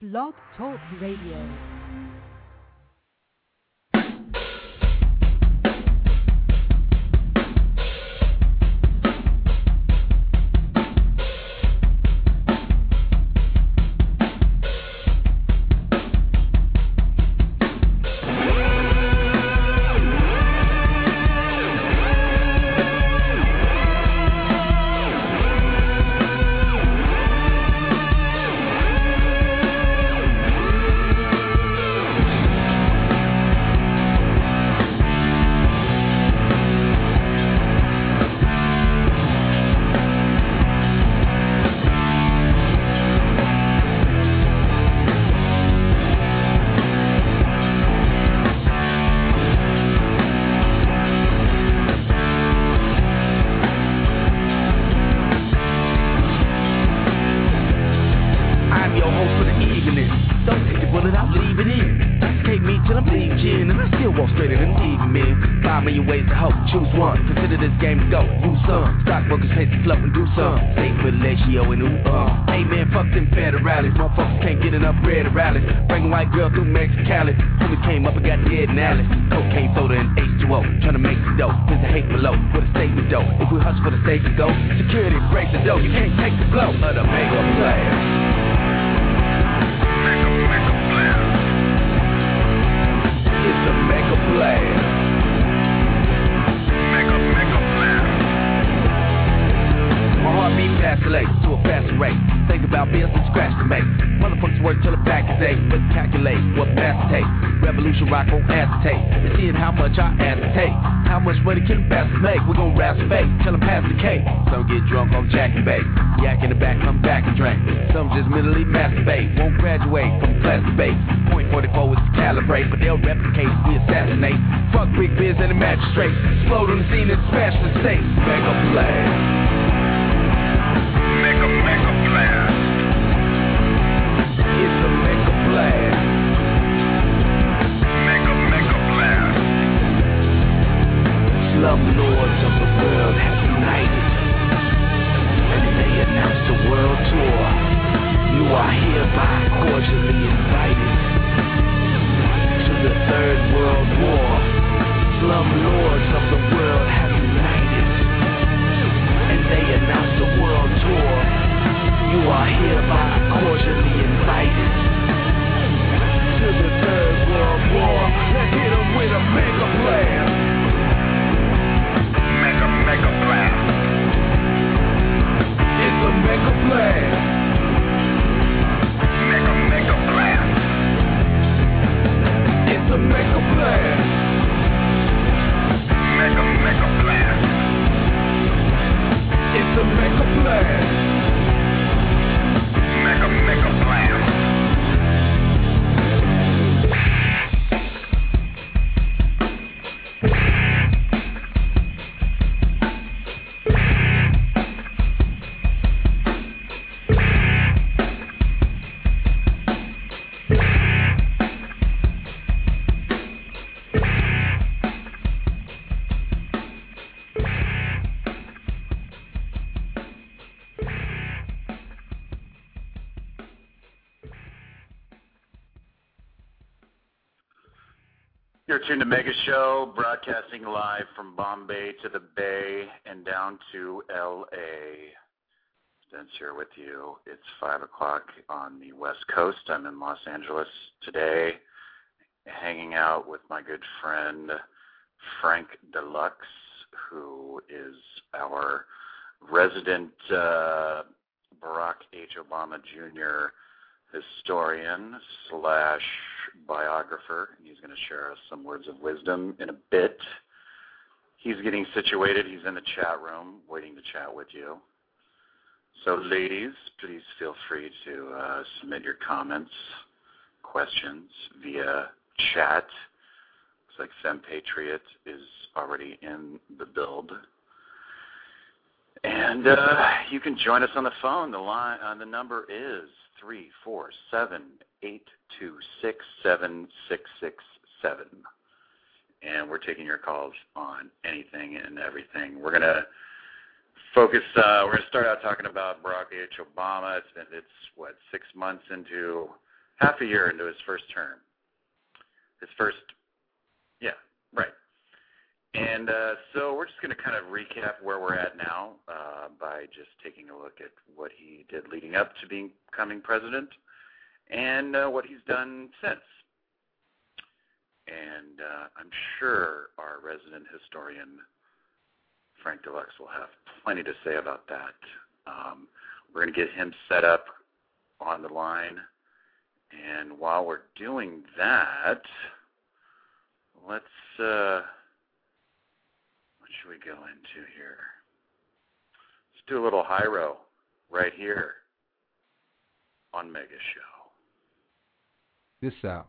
Blog Talk Radio. You're tuned to Mega Show, broadcasting live from Bombay to the Bay and down to L.A. Vince here with you. It's 5 o'clock on the West Coast. I'm in Los Angeles today, hanging out with my good friend Frank Deluxe, who is our resident Barack H. Obama Jr. historian / biographer. He's going to share us some words of wisdom in a bit. He's getting situated. He's in the chat room waiting to chat with you. So ladies, please feel free to submit your comments, questions via chat. Looks like FemPatriot is already in the build. And you can join us on the phone. The number is 347-826-7667. And we're taking your calls on anything and everything. We're going to focus, we're going to start out talking about Barack H. Obama. It's 6 months into half a year into his first term. And so we're just going to kind of recap where we're at now by just taking a look at what he did leading up to becoming president and what he's done since. And I'm sure our resident historian, Frank Deluxe, will have plenty to say about that. We're going to get him set up on the line. And while we're doing that, let's... what should we go into here? Let's do a little Hyro right here on Mega Show. This out.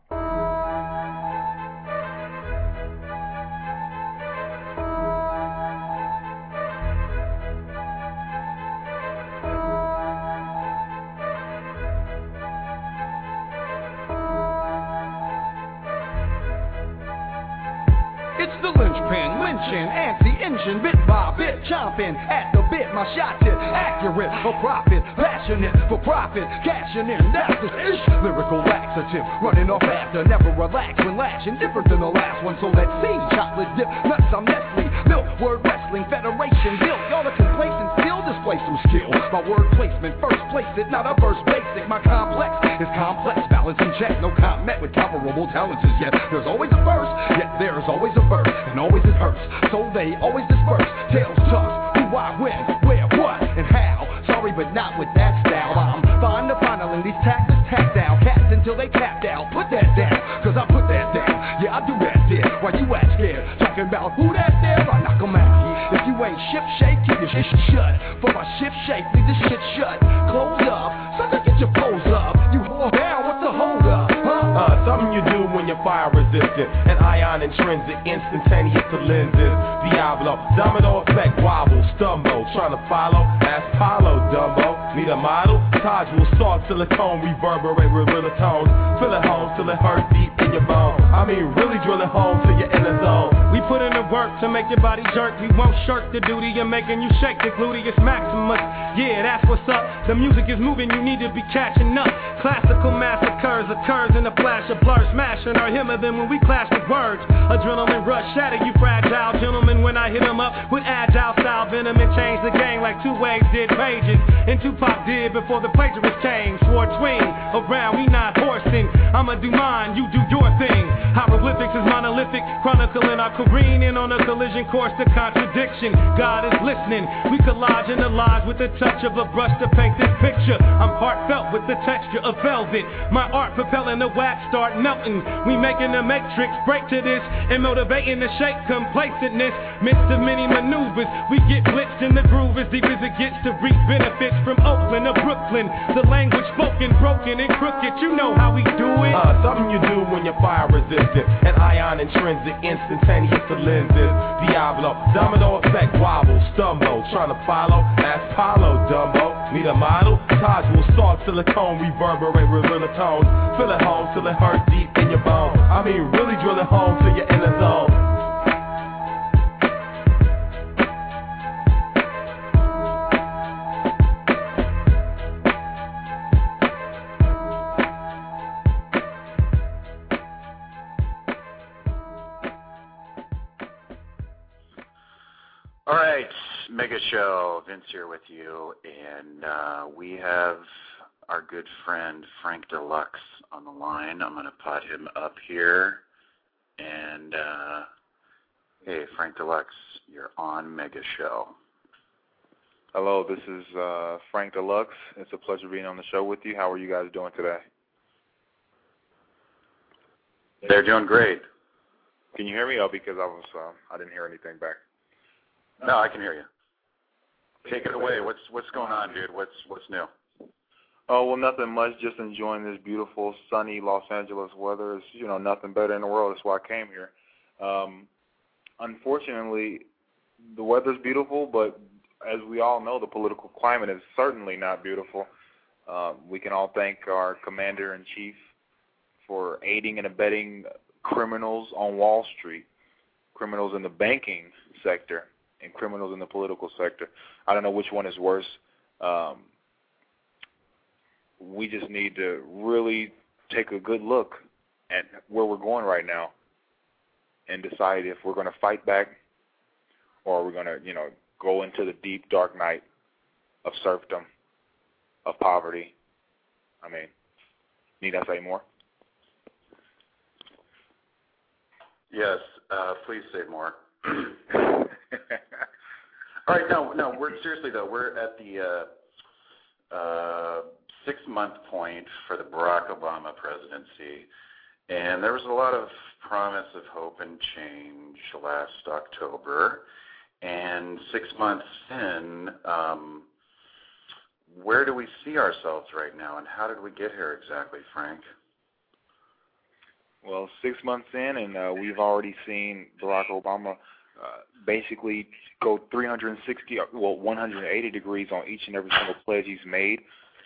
It's the linchpin, lynching, anti-engine, bit by bit, chomping at the bit. My shots hit accurate, a profit, passionate for profit, cashing in. That's the ish, lyrical laxative, running off after, never relax when lashing, different than the last one. So let's see, chocolate dip, nuts, I'm Nestle, milk, word wrestling, federation, guilt. Y'all are complacent, still display some skill. My word placement, first place it, not a verse basic. My complex is complex, balance in check, no comment with comparable talents as yet. There's always a verse, yet there's always a verse, and always it hurts, so they always disperse. Tales tuss, who, why, when, where, what, and how. Sorry, but not with that style. I'm fine to finaling these tactics tactile cats until they tapped out. Put that down, cause I put that down. Yeah, I do that there. Why you act scared? Talking about who that there? I knock 'em out. If you ain't ship shape, keep your shit shut. For my ship shape, leave this shit shut. Close up, sucker, get your pose up. You hold down, what's the hold up? Something you do when you're fire resistant, and ion intrinsic, instantaneous to lenses. Diablo, domino effect, wobble, stumble, trying to follow, ask Paulo, Dumbo. Need a model? Taj will salt silicone, reverberate with realer tones. Feel it home till it hurts deep in your bone. I mean, really drill it home till you're in the zone. We put in the work to make your body jerk. We won't shirk the duty of making you shake the gluteus maximus. Yeah, that's what's up. The music is moving, you need to be catching up. Classical massacres occurs in a flash of blur, smashing our hymn of them when we clash with words. Adrenaline rush, shatter you fragile gentlemen when I hit them up with agile style venom and change the game like two waves did pages. And Tupac did before the plagiarist came. Swore twing around, we not horsing. I'ma do mine, you do your thing. Hieroglyphics is monolithic, chronicling our careening on a collision course to contradiction. God is listening, we collage in the lies with the touch of a brush to paint this picture. I'm heartfelt with the texture of velvet. My art propelling the wax start melting. We making the matrix break to this and motivating the shake complacentness. Midst of many maneuvers, we get blitzed in the groove as deep as it gets to reap benefits from Oakland to Brooklyn. The language spoken, broken and crooked, you know how we do it. Something you do when you're fire resistant, and ion intrinsic, instantaneous to lenses. Diablo, domino effect, wobble, stumble, trying to follow, ask Paulo, Dumbo. Need a model? Taj will salt silicone, reverberate with realer tones. Feel it home till it hurts deep in your bone. I mean, really drill it home till you're in the zone. All right, Mega Show, Vince here with you, and we have our good friend Frank Deluxe on the line. I'm going to pot him up here, and hey, Frank Deluxe, you're on Mega Show. Hello, this is Frank Deluxe. It's a pleasure being on the show with you. How are you guys doing today? They're doing great. Can you hear me? Oh, because I didn't hear anything back. No, I can hear you. Take it away. What's going on, dude? What's new? Oh, well, nothing much. Just enjoying this beautiful, sunny Los Angeles weather. It's, nothing better in the world. That's why I came here. Unfortunately, the weather's beautiful, but as we all know, the political climate is certainly not beautiful. We can all thank our commander-in-chief for aiding and abetting criminals on Wall Street, criminals in the banking sector, and criminals in the political sector. I don't know which one is worse. We just need to really take take a good look at where we're going right now and decide if we're going to fight back or we're going to, go into the deep, dark night of serfdom, of poverty. I mean, need I say more? Yes, please say more. All right, no, seriously though, we're at the 6-month point for the Barack Obama presidency, and there was a lot of promise of hope and change last October, and 6 months in, where do we see ourselves right now, and how did we get here exactly, Frank? Well, 6 months in, and we've already seen Barack Obama basically go 180 degrees on each and every single pledge he's made.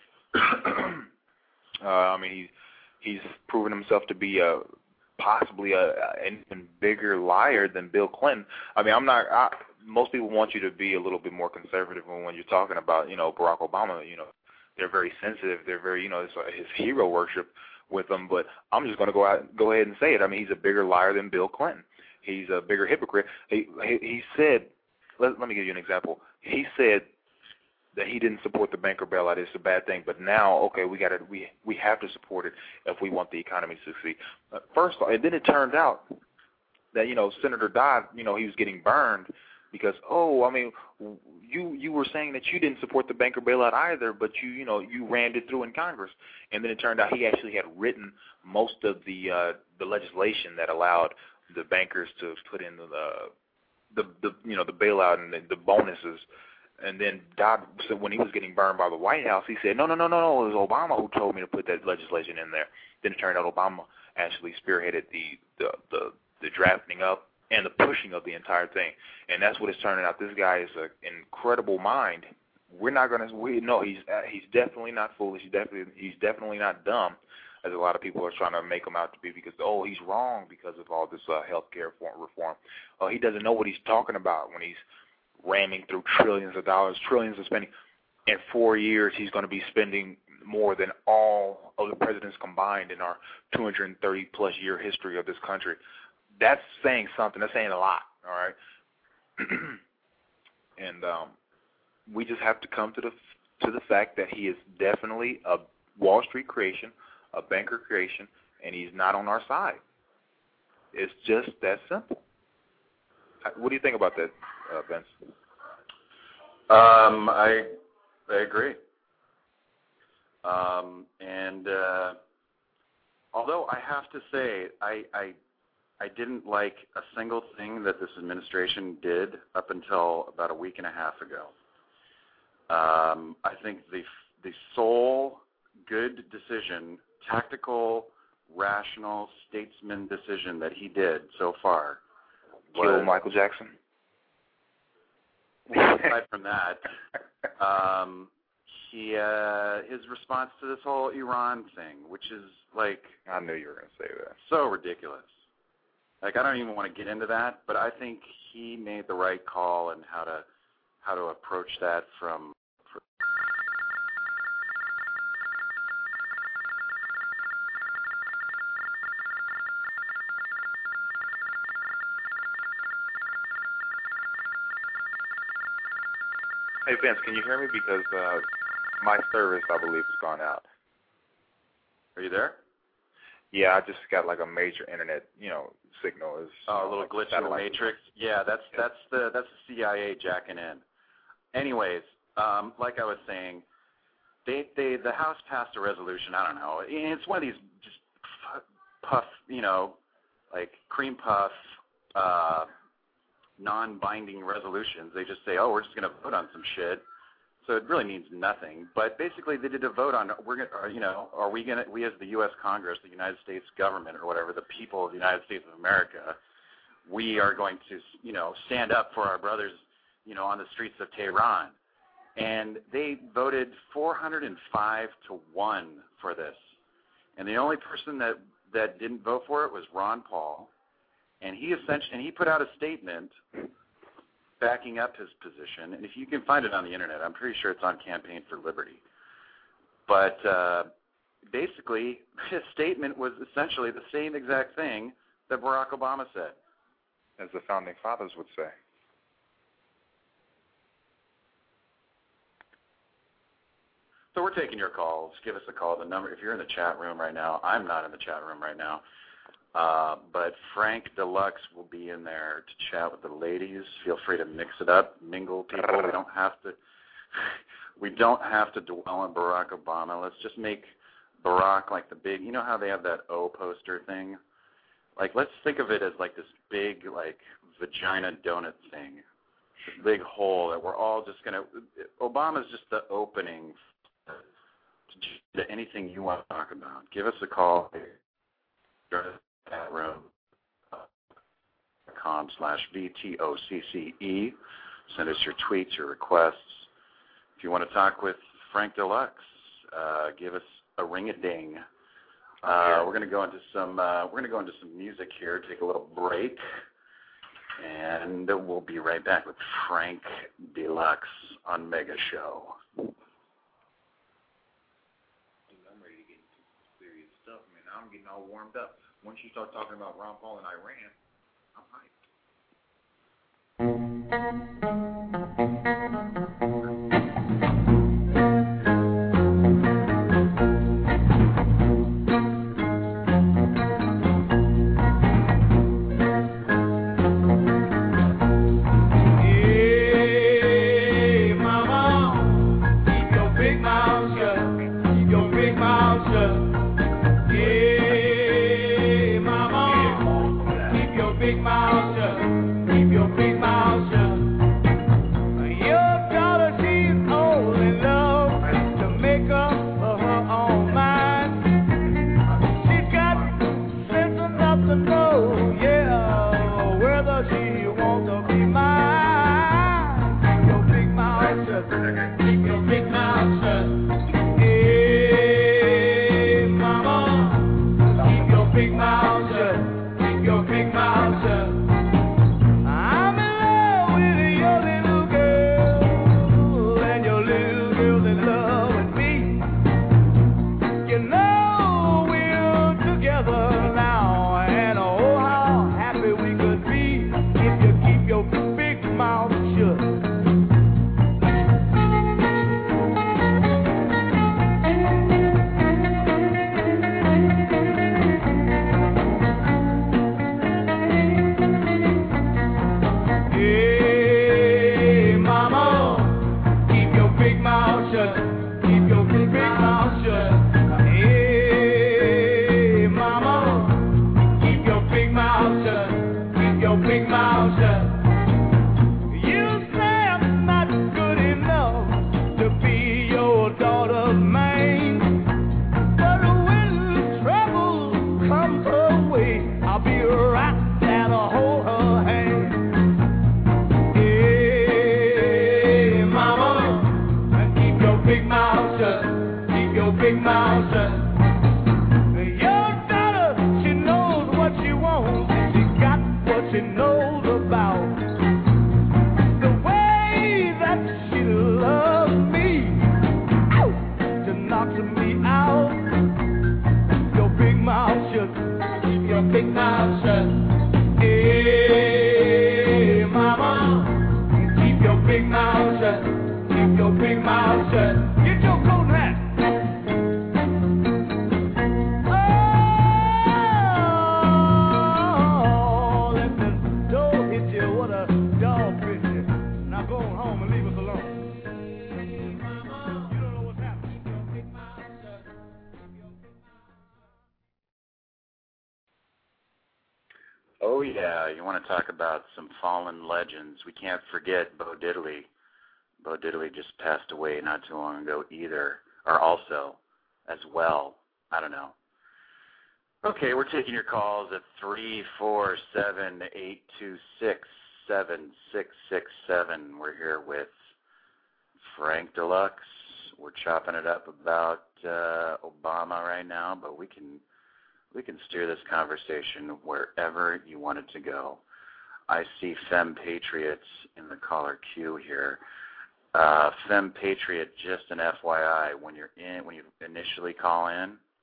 I mean, he's proven himself to be possibly an even bigger liar than Bill Clinton. I mean, most people want you to be a little bit more conservative when you're talking about, Barack Obama. They're very sensitive. They're very, it's his hero worship with him. But I'm just going to go ahead and say it. I mean, he's a bigger liar than Bill Clinton. He's a bigger hypocrite. He said, let me give you an example. He said that he didn't support the banker bailout. It's a bad thing. But now, okay, we have to support it if we want the economy to succeed. First, and then it turned out that Senator Dodd, he was getting burned because you were saying that you didn't support the banker bailout either, but you rammed it through in Congress. And then it turned out he actually had written most of the legislation that allowed the bankers to put in the bailout and the bonuses. And then Dodd said when he was getting burned by the White House, he said, no, it was Obama who told me to put that legislation in there. Then it turned out Obama actually spearheaded the drafting up and the pushing of the entire thing. And that's what it's turning out. This guy is an incredible mind. He's definitely not foolish. He's definitely not dumb, as a lot of people are trying to make him out to be, because, he's wrong because of all this health care reform. He doesn't know what he's talking about when he's ramming through trillions of dollars, trillions of spending. In 4 years, he's going to be spending more than all of the presidents combined in our 230-plus year history of this country. That's saying something. That's saying a lot, all right? And we just have to come to the fact that he is definitely a Wall Street creation, a banker creation, and he's not on our side. It's just that simple. What do you think about that, Vince? I agree. And although I have to say, I didn't like a single thing that this administration did up until about a week and a half ago. I think the sole good decision, tactical, rational, statesman decision that he did so far was kill Michael Jackson. Aside from that, his response to this whole Iran thing, which is like, I knew you were going to say that. So ridiculous. Like, I don't even want to get into that, but I think he made the right call and how to approach that from. Hey, Vince, can you hear me? Because my service, I believe, has gone out. Are you there? Yeah, I just got like a major internet, signal. A little glitch in the matrix. Yeah, that's the CIA jacking in. Anyways, like I was saying, the House passed a resolution. I don't know. It's one of these just puff, like cream puff, non-binding resolutions. They just say, we're just going to vote on some shit. So it really means nothing. But basically, they did a vote on we as the U.S. Congress, the United States government, or whatever, the people of the United States of America, we are going to, stand up for our brothers, on the streets of Tehran. And they voted 405 to 1 for this. And the only person that didn't vote for it was Ron Paul. And he put out a statement backing up his position, and if you can find it on the internet, I'm pretty sure it's on Campaign for Liberty. But basically, his statement was essentially the same exact thing that Barack Obama said. As the Founding Fathers would say. So we're taking your calls. Give us a call. The number, if you're in the chat room right now, I'm not in the chat room right now, but Frank Deluxe will be in there to chat with the ladies. Feel free to mix it up, mingle people. We don't have to dwell on Barack Obama. Let's just make Barack like the big, you know how they have that O poster thing? Like, let's think of it as like this big, like, vagina donut thing, this big hole that we're all just going to, Obama's just the opening to anything you want to talk about. Give us a call. Chat room. .com/VTOCCE. Send us your tweets, your requests. If you want to talk with Frank Deluxe, give us a ring-a-ding. We're going to go into some music here. Take a little break, and we'll be right back with Frank Deluxe on Mega Show. I'm ready to get into serious stuff, man. Now I'm getting all warmed up. Once you start talking about Ron Paul and Iran, I'm hyped. Oh, yeah, you want to talk about some fallen legends. We can't forget Bo Diddley. Bo Diddley just passed away not too long ago either, or also, as well. I don't know. Okay, we're taking your calls at 347-826-7667. We're here with Frank Deluxe. We're chopping it up about Obama right now, but we can steer this conversation wherever you want it to go. I see Femme Patriots in the caller queue here. Femme Patriot, just an FYI, when you initially call in,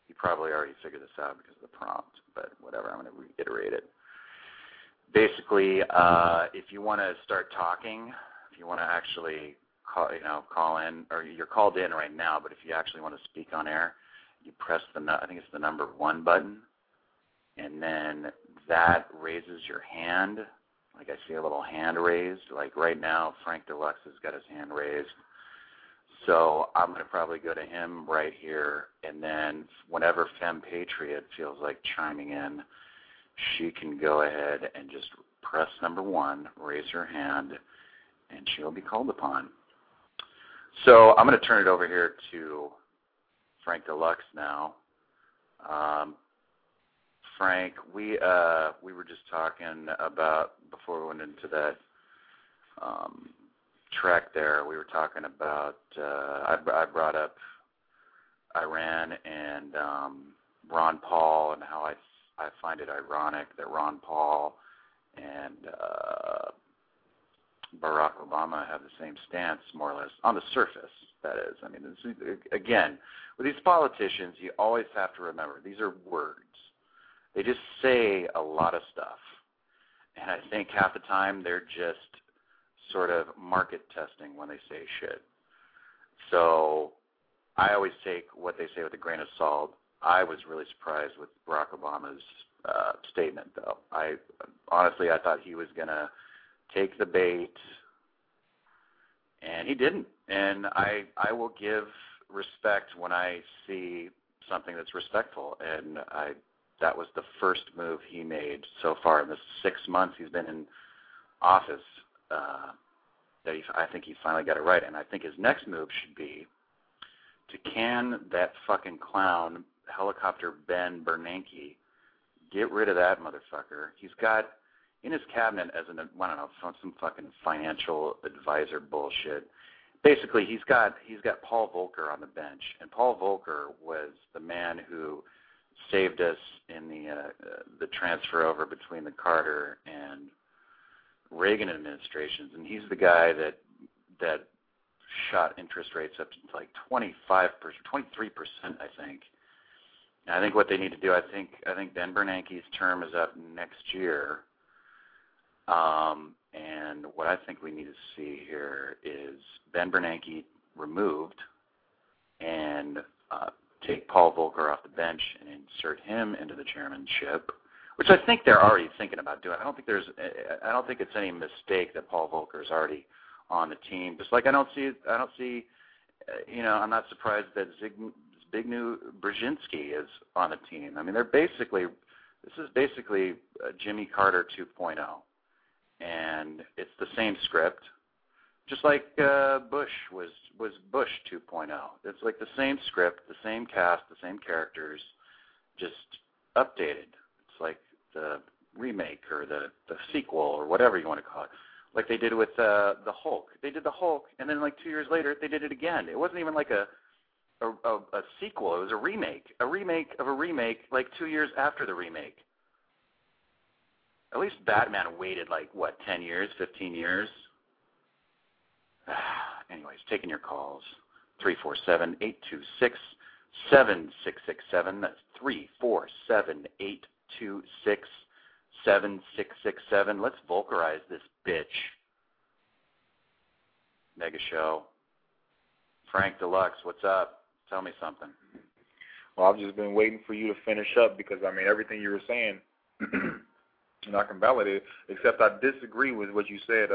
You probably already figured this out because of the prompt, but whatever, I'm going to reiterate it. Basically, if you want to start talking, if you want to actually call in, or you're called in right now, but if you actually want to speak on air, you press I think it's the number 1 button, and then that raises your hand. Like I see a little hand raised. Like right now, Frank Deluxe has got his hand raised. So I'm going to probably go to him right here, and then whenever Femme Patriot feels like chiming in, she can go ahead and just press number 1, raise her hand, and she'll be called upon. So I'm going to turn it over here to Frank Deluxe now. Frank, we were just talking about, before we went into that track there, we were talking about, I brought up Iran and Ron Paul, and how I find it ironic that Ron Paul and Barack Obama have the same stance, more or less, on the surface, that is. I mean, again, with these politicians, you always have to remember, these are words. They just say a lot of stuff. And I think half the time they're just sort of market testing when they say shit. So I always take what they say with a grain of salt. I was really surprised with Barack Obama's statement, though. Honestly, I thought he was going to take the bait, and he didn't. And I will give respect when I see something that's respectful, and that was the first move he made so far in the 6 months he's been in office. I think he finally got it right, and I think his next move should be to can that fucking clown, Helicopter Ben Bernanke. Get rid of that motherfucker. He's got in his cabinet as some fucking financial advisor bullshit. Basically, he's got Paul Volcker on the bench, and Paul Volcker was the man who saved us in the transfer over between the Carter and Reagan administrations, and he's the guy that shot interest rates up to like 25%, 23%, I think. And I think what they need to do, I think Ben Bernanke's term is up next year, and what I think we need to see here is Ben Bernanke removed and take Paul Volcker off the bench and insert him into the chairmanship, which I think they're already thinking about doing. I don't think it's any mistake that Paul Volcker is already on the team. Just like I'm not surprised that Zbigniew Brzezinski is on the team. I mean, this is basically Jimmy Carter 2.0, and it's the same script. Just like Bush was Bush 2.0. It's like the same script, the same cast, the same characters, just updated. It's like the remake or the sequel or whatever you want to call it. Like they did with the Hulk. They did the Hulk, and then like 2 years later, they did it again. It wasn't even like a sequel. It was a remake of a remake like 2 years after the remake. At least Batman waited 10 years, 15 years? Anyways, taking your calls, 347-826-7667. That's 347-826-7667. Let's Volckerize this bitch. Mega Show. Frank Deluxe, what's up? Tell me something. Well, I've just been waiting for you to finish up because, I mean, everything you were saying, I can validate it, except I disagree with what you said.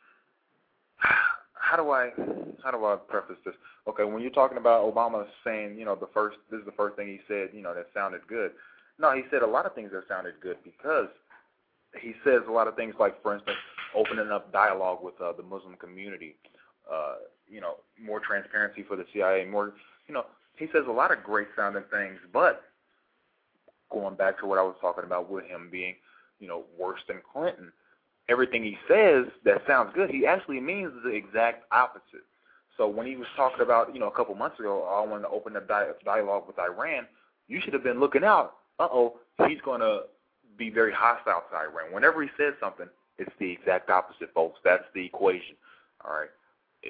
How do I preface this? Okay, when you're talking about Obama saying, this is the first thing he said, that sounded good. No, he said a lot of things that sounded good because he says a lot of things like, for instance, opening up dialogue with the Muslim community, more transparency for the CIA, more, he says a lot of great sounding things, but going back to what I was talking about with him being, worse than Clinton, everything he says that sounds good, he actually means the exact opposite. So when he was talking about, a couple months ago, I want to open a dialogue with Iran, you should have been looking out. He's going to be very hostile to Iran. Whenever he says something, it's the exact opposite, folks. That's the equation. All right.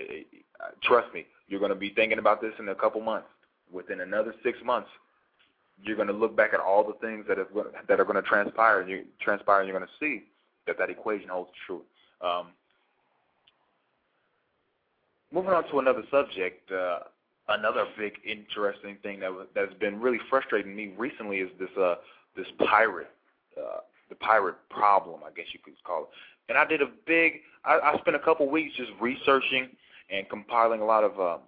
Trust me, you're going to be thinking about this in a couple months. Within another 6 months, you're going to look back at all the things that are going to transpire, and you're going to see that equation holds true. Moving on to another subject, another big interesting thing that's been really frustrating me recently is this pirate, the pirate problem, I guess you could call it. And I spent a couple weeks just researching and compiling a lot of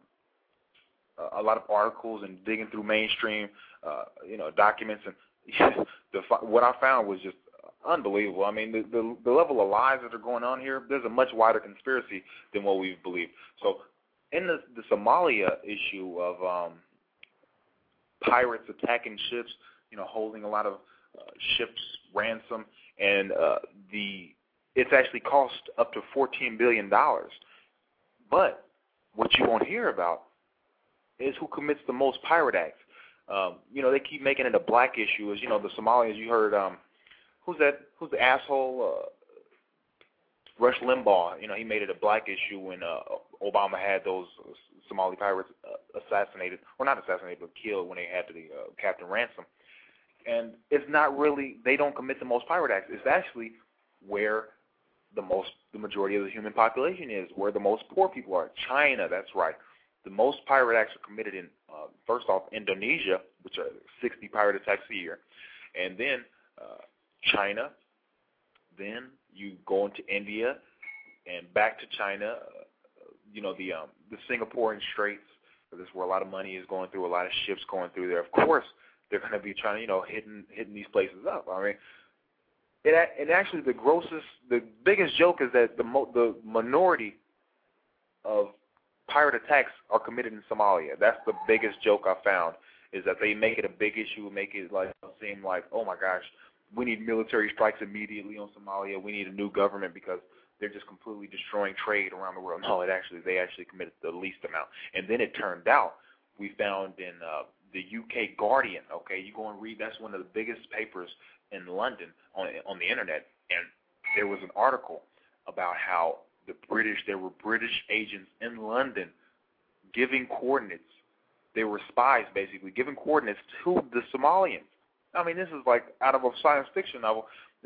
articles and digging through mainstream, documents, and what I found was just unbelievable. I mean, the level of lies that are going on here, there's a much wider conspiracy than what we've believed. So in the Somalia issue of pirates attacking ships, holding a lot of ships ransom, and it's actually cost up to $14 billion. But what you won't hear about is who commits the most pirate acts. They keep making it a black issue. As the Somalians, you heard, who's the asshole? Rush Limbaugh. He made it a black issue when Obama had those Somali pirates assassinated, or not assassinated, but killed when they had the Captain Ransom. And it's not really, they don't commit the most pirate acts. It's actually where the majority of the human population is, where the most poor people are. China, that's right. The most pirate acts are committed in, first off, Indonesia, which are 60 pirate attacks a year, and then China. Then you go into India and back to China. The Singaporean Straits. This is where a lot of money is going through, a lot of ships going through there. Of course, they're going to be trying, hitting these places up. I mean, it actually the biggest joke is that the minority of pirate attacks are committed in Somalia. That's the biggest joke I found, is that they make it a big issue, make it seem like, oh my gosh, we need military strikes immediately on Somalia. We need a new government because they're just completely destroying trade around the world. No, they actually committed the least amount. And then it turned out, we found in the UK Guardian, okay, you go and read, that's one of the biggest papers in London on the internet, and there was an article about how there were British agents in London giving coordinates. They were spies, basically, giving coordinates to the Somalians. I mean, this is like out of a science fiction novel.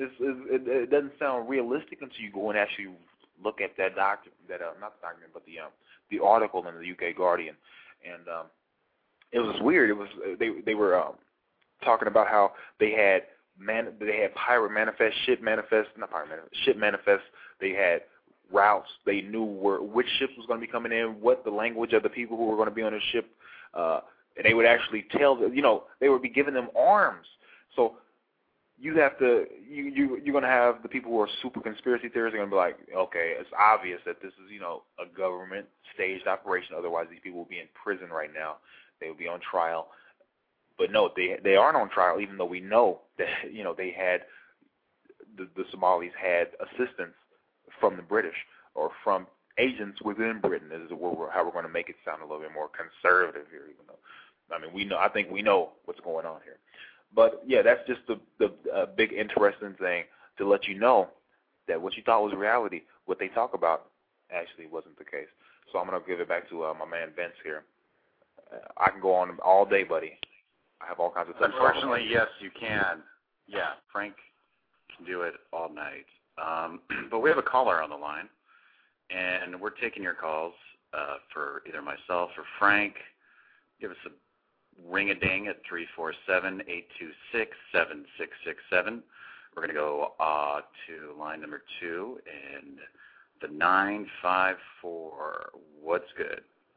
It doesn't sound realistic until you go and actually look at that document, not the document, but the article in the UK Guardian, and it was weird. It was they were talking about how they had pirate manifest, ship manifest, not pirate manifest, ship manifest. They had routes. They knew which ship was going to be coming in, what the language of the people who were going to be on the ship, and they would actually tell them, they would be giving them arms. So you have to, you're going to have the people who are super conspiracy theorists are going to be like, okay, it's obvious that this is, a government staged operation. Otherwise, these people will be in prison right now. They will be on trial. But no, they aren't on trial, even though we know that, they had, the Somalis had assistance from the British or from agents within Britain. This is how we're going to make it sound a little bit more conservative here, even though, I mean, I think we know what's going on here. But yeah, that's just the big interesting thing to let you know that what you thought was reality, what they talk about, actually wasn't the case. So I'm going to give it back to my man Vince here. I can go on all day, buddy. I have all kinds of stuff. Unfortunately, yes, you can. Yeah, Frank can do it all night. But we have a caller on the line, and we're taking your calls for either myself or Frank. Give us a ring-a-ding at 347-826-7667. We're going to go to line number 2, and the 954. What's good?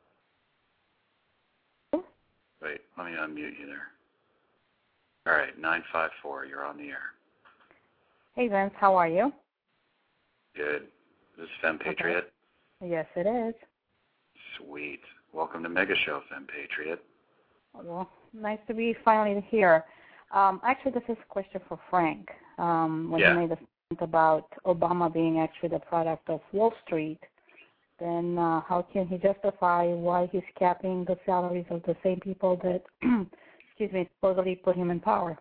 Wait, let me unmute you there. All right, 954, you're on the air. Hey, Vince, how are you? Good. This is Femme Patriot? Okay. Yes, it is. Sweet. Welcome to Mega Show, Femme Patriot. Well, nice to be finally here. Actually, this is a question for Frank. When he made a statement about Obama being actually the product of Wall Street, then how can he justify why he's capping the salaries of the same people that, supposedly put him in power?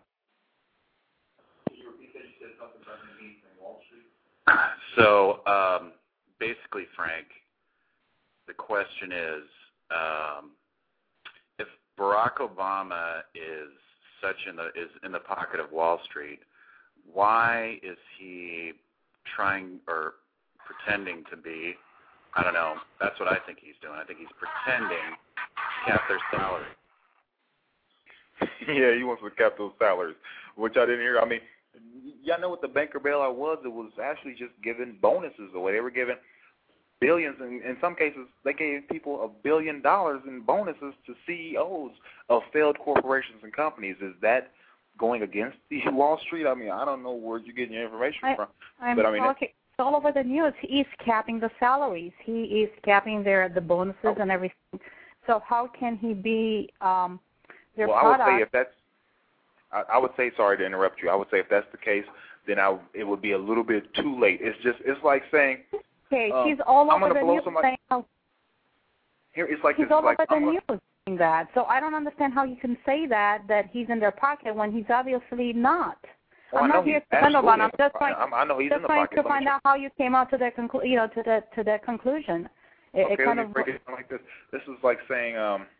So, basically, Frank, the question is, if Barack Obama is is in the pocket of Wall Street, why is he trying or pretending to be? I don't know. That's what I think he's doing. I think he's pretending to cap their salary. Yeah, he wants to cap those salaries, which I didn't hear. I mean, y'all know what the banker bailout was? It was actually just giving bonuses away. They were giving billions, and in some cases, they gave people $1 billion in bonuses to CEOs of failed corporations and companies. Is that going against the Wall Street? I mean, I don't know where you're getting your information from. But I mean, it's all over the news. He is capping the salaries. He is capping the bonuses and everything. So how can he be their product? I would say if that's, I would say, sorry to interrupt you. I would say if that's the case, then it would be a little bit too late. It's like saying, okay, he's all over the news saying, it's like he's this, all like, over the news saying that. So I don't understand how you can say that he's in their pocket when he's obviously not. Well, I'm not here to defend Obama. I'm just trying. I know he's in the trying pocket. to find out how you came out to that to that conclusion. Okay, let me break it down like this. This is like saying,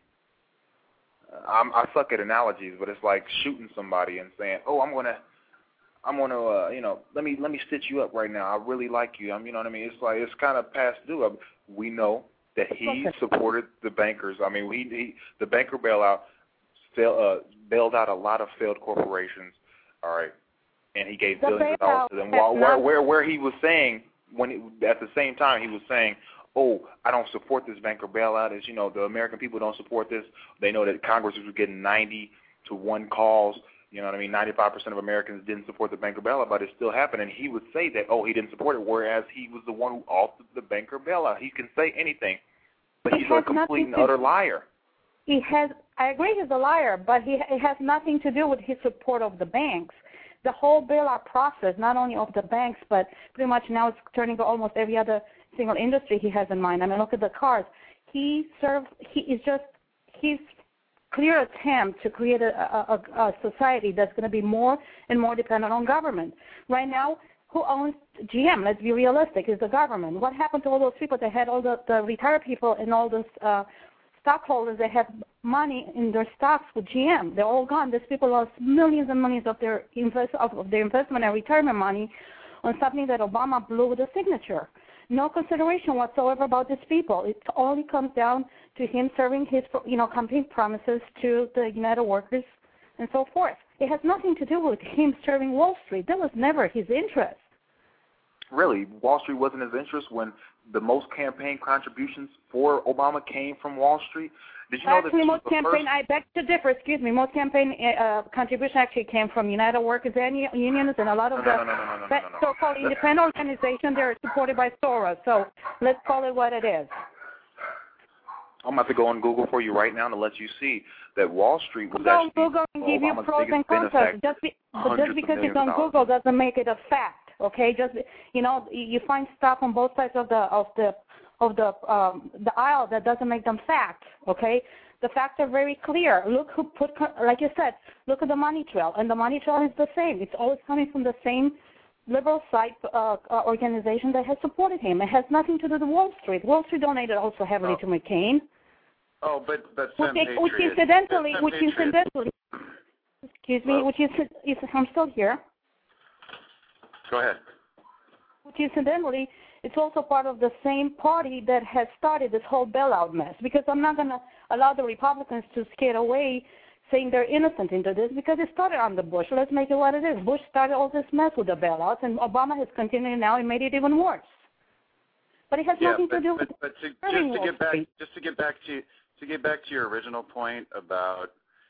I suck at analogies, but it's like shooting somebody and saying, "Oh, I'm gonna, let me stitch you up right now. I really like you. You know what I mean?" It's like it's kind of past due. We know that he supported the bankers. I mean, the banker bailout bailed out a lot of failed corporations. All right, and he gave billions of dollars to them. Where he was saying at the same time he was saying, "Oh, I don't support this banker bailout." As you know, the American people don't support this. They know that Congress was getting 90-1 calls. You know what I mean? 95% of Americans didn't support the banker bailout, but it still happened. And he would say that, he didn't support it, whereas he was the one who authored the banker bailout. He can say anything, but he's a complete and utter liar. I agree he's a liar, but it has nothing to do with his support of the banks. The whole bailout process, not only of the banks, but pretty much now it's turning to almost every other single industry he has in mind. I mean, look at the cars. His clear attempt to create a society that's going to be more and more dependent on government. Right now, who owns GM? Let's be realistic. It's the government. What happened to all those people that had all the retired people and all those stockholders that have money in their stocks with GM? They're all gone. These people lost millions and millions of their investment and retirement money on something that Obama blew with a signature. No consideration whatsoever about these people. It only comes down to him serving his, campaign promises to the United Workers and so forth. It has nothing to do with him serving Wall Street. That was never his interest. Really? Wall Street wasn't his interest when the most campaign contributions for Obama came from Wall Street? Did you know that most campaign, I beg to differ, excuse me, most campaign contribution actually came from United Workers and unions and a lot of the so-called independent organizations. They're supported by Soros. So let's call it what it is. I'm about to go on Google for you right now to let you see that Wall Street was actually Google and give you pros and cons. Just because it's on Google doesn't make it a fact. Okay, you find stuff on both sides of the aisle that doesn't make them facts. Okay, the facts are very clear. Look who like you said, look at the money trail, and the money trail is the same. It's always coming from the same liberal side organization that has supported him. It has nothing to do with Wall Street. Wall Street donated also heavily to McCain. Oh, but which incidentally, excuse me, I'm still here. Go ahead. Which incidentally, it's also part of the same party that has started this whole bailout mess. Because I'm not going to allow the Republicans to skate away saying they're innocent into this, because it started under Bush. Let's make it what it is. Bush started all this mess with the bailouts, and Obama has continued now and made it even worse. But it has nothing to do with. But just to get back to your original point about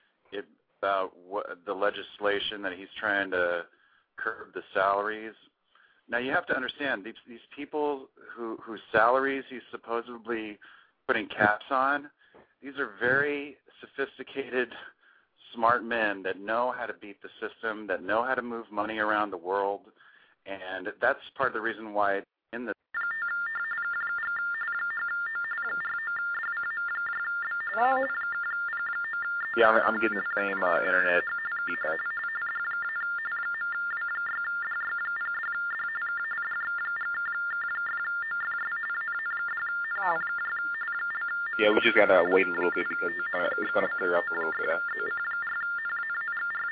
the legislation that he's trying to curb the salaries. Now you have to understand these people whose salaries he's supposedly putting caps on. These are very sophisticated, smart men that know how to beat the system, that know how to move money around the world, and that's part of the reason why in the. Hello? Yeah, I'm getting the same internet feedback. Wow. Yeah, we just gotta wait a little bit because it's gonna clear up a little bit after this.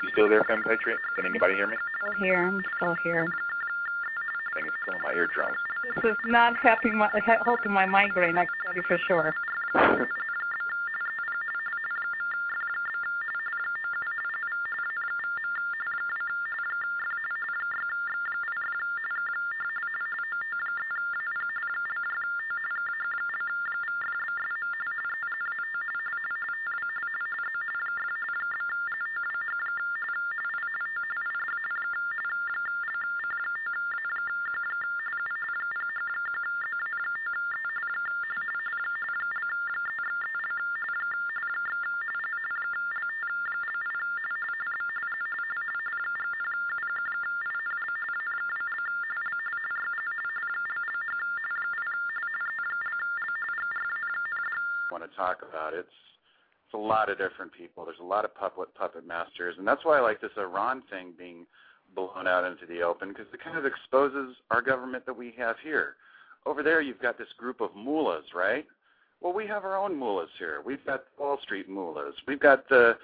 You still there, Femme Patriot? Can anybody hear me? Still here. I'm still here. I think it's still in my eardrums. This is not helping my migraine, I can tell you for sure. Want to talk about it's a lot of different people. There's a lot of puppet masters, and that's why I like this Iran thing being blown out into the open, because it kind of exposes our government that we have here. Over there, you've got this group of mullahs, right? Well, we have our own mullahs here. We've got Wall Street mullahs. We've got the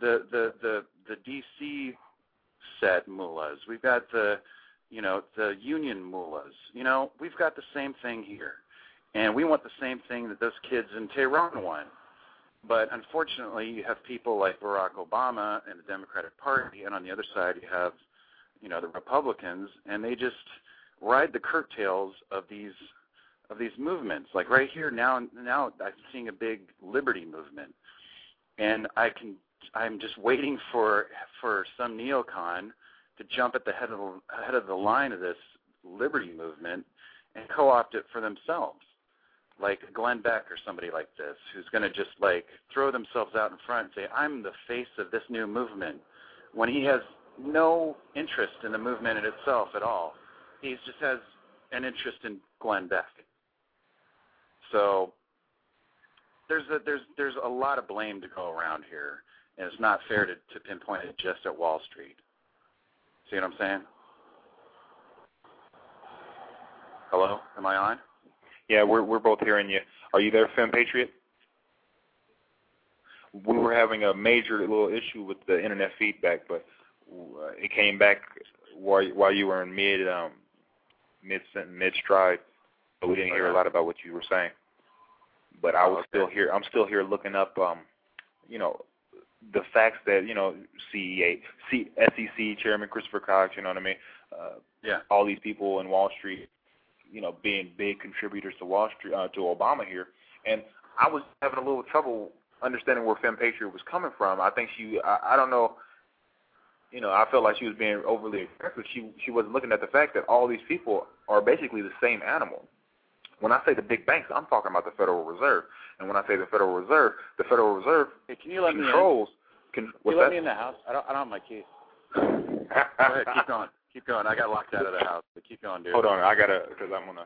DC set mullahs. We've got the union mullahs. We've got the same thing here. And we want the same thing that those kids in Tehran want. But unfortunately, you have people like Barack Obama and the Democratic Party, and on the other side you have, the Republicans, and they just ride the curtails of these movements. Like right here now I'm seeing a big liberty movement, and I'm just waiting for some neocon to jump at the head of the line of this liberty movement and co-opt it for themselves. Like Glenn Beck or somebody like this, who's going to just throw themselves out in front and say, I'm the face of this new movement, when he has no interest in the movement in itself at all. He just has an interest in Glenn Beck. So there's a lot of blame to go around here, and it's not fair to pinpoint it just at Wall Street. See what I'm saying? Hello? Am I on? Yeah, we're both hearing you. Are you there, Femme Patriot? We were having a major little issue with the internet feedback, but it came back while you were in mid stride, so we didn't hear a lot about what you were saying. But I was still here. I'm still here looking up, the facts that SEC Chairman Christopher Cox, you know what I mean? All these people in Wall Street, being big contributors to Wall Street, to Obama here. And I was having a little trouble understanding where Femme Patriot was coming from. I think I don't know, I felt like she was being overly aggressive. She wasn't looking at the fact that all these people are basically the same animal. When I say the big banks, I'm talking about the Federal Reserve. And when I say the Federal Reserve hey, can you let controls. Can you let me in the house? I don't have my keys. Go ahead, keep going. Keep going. I got locked out of the house, but keep going, dude. Hold on, because I'm gonna.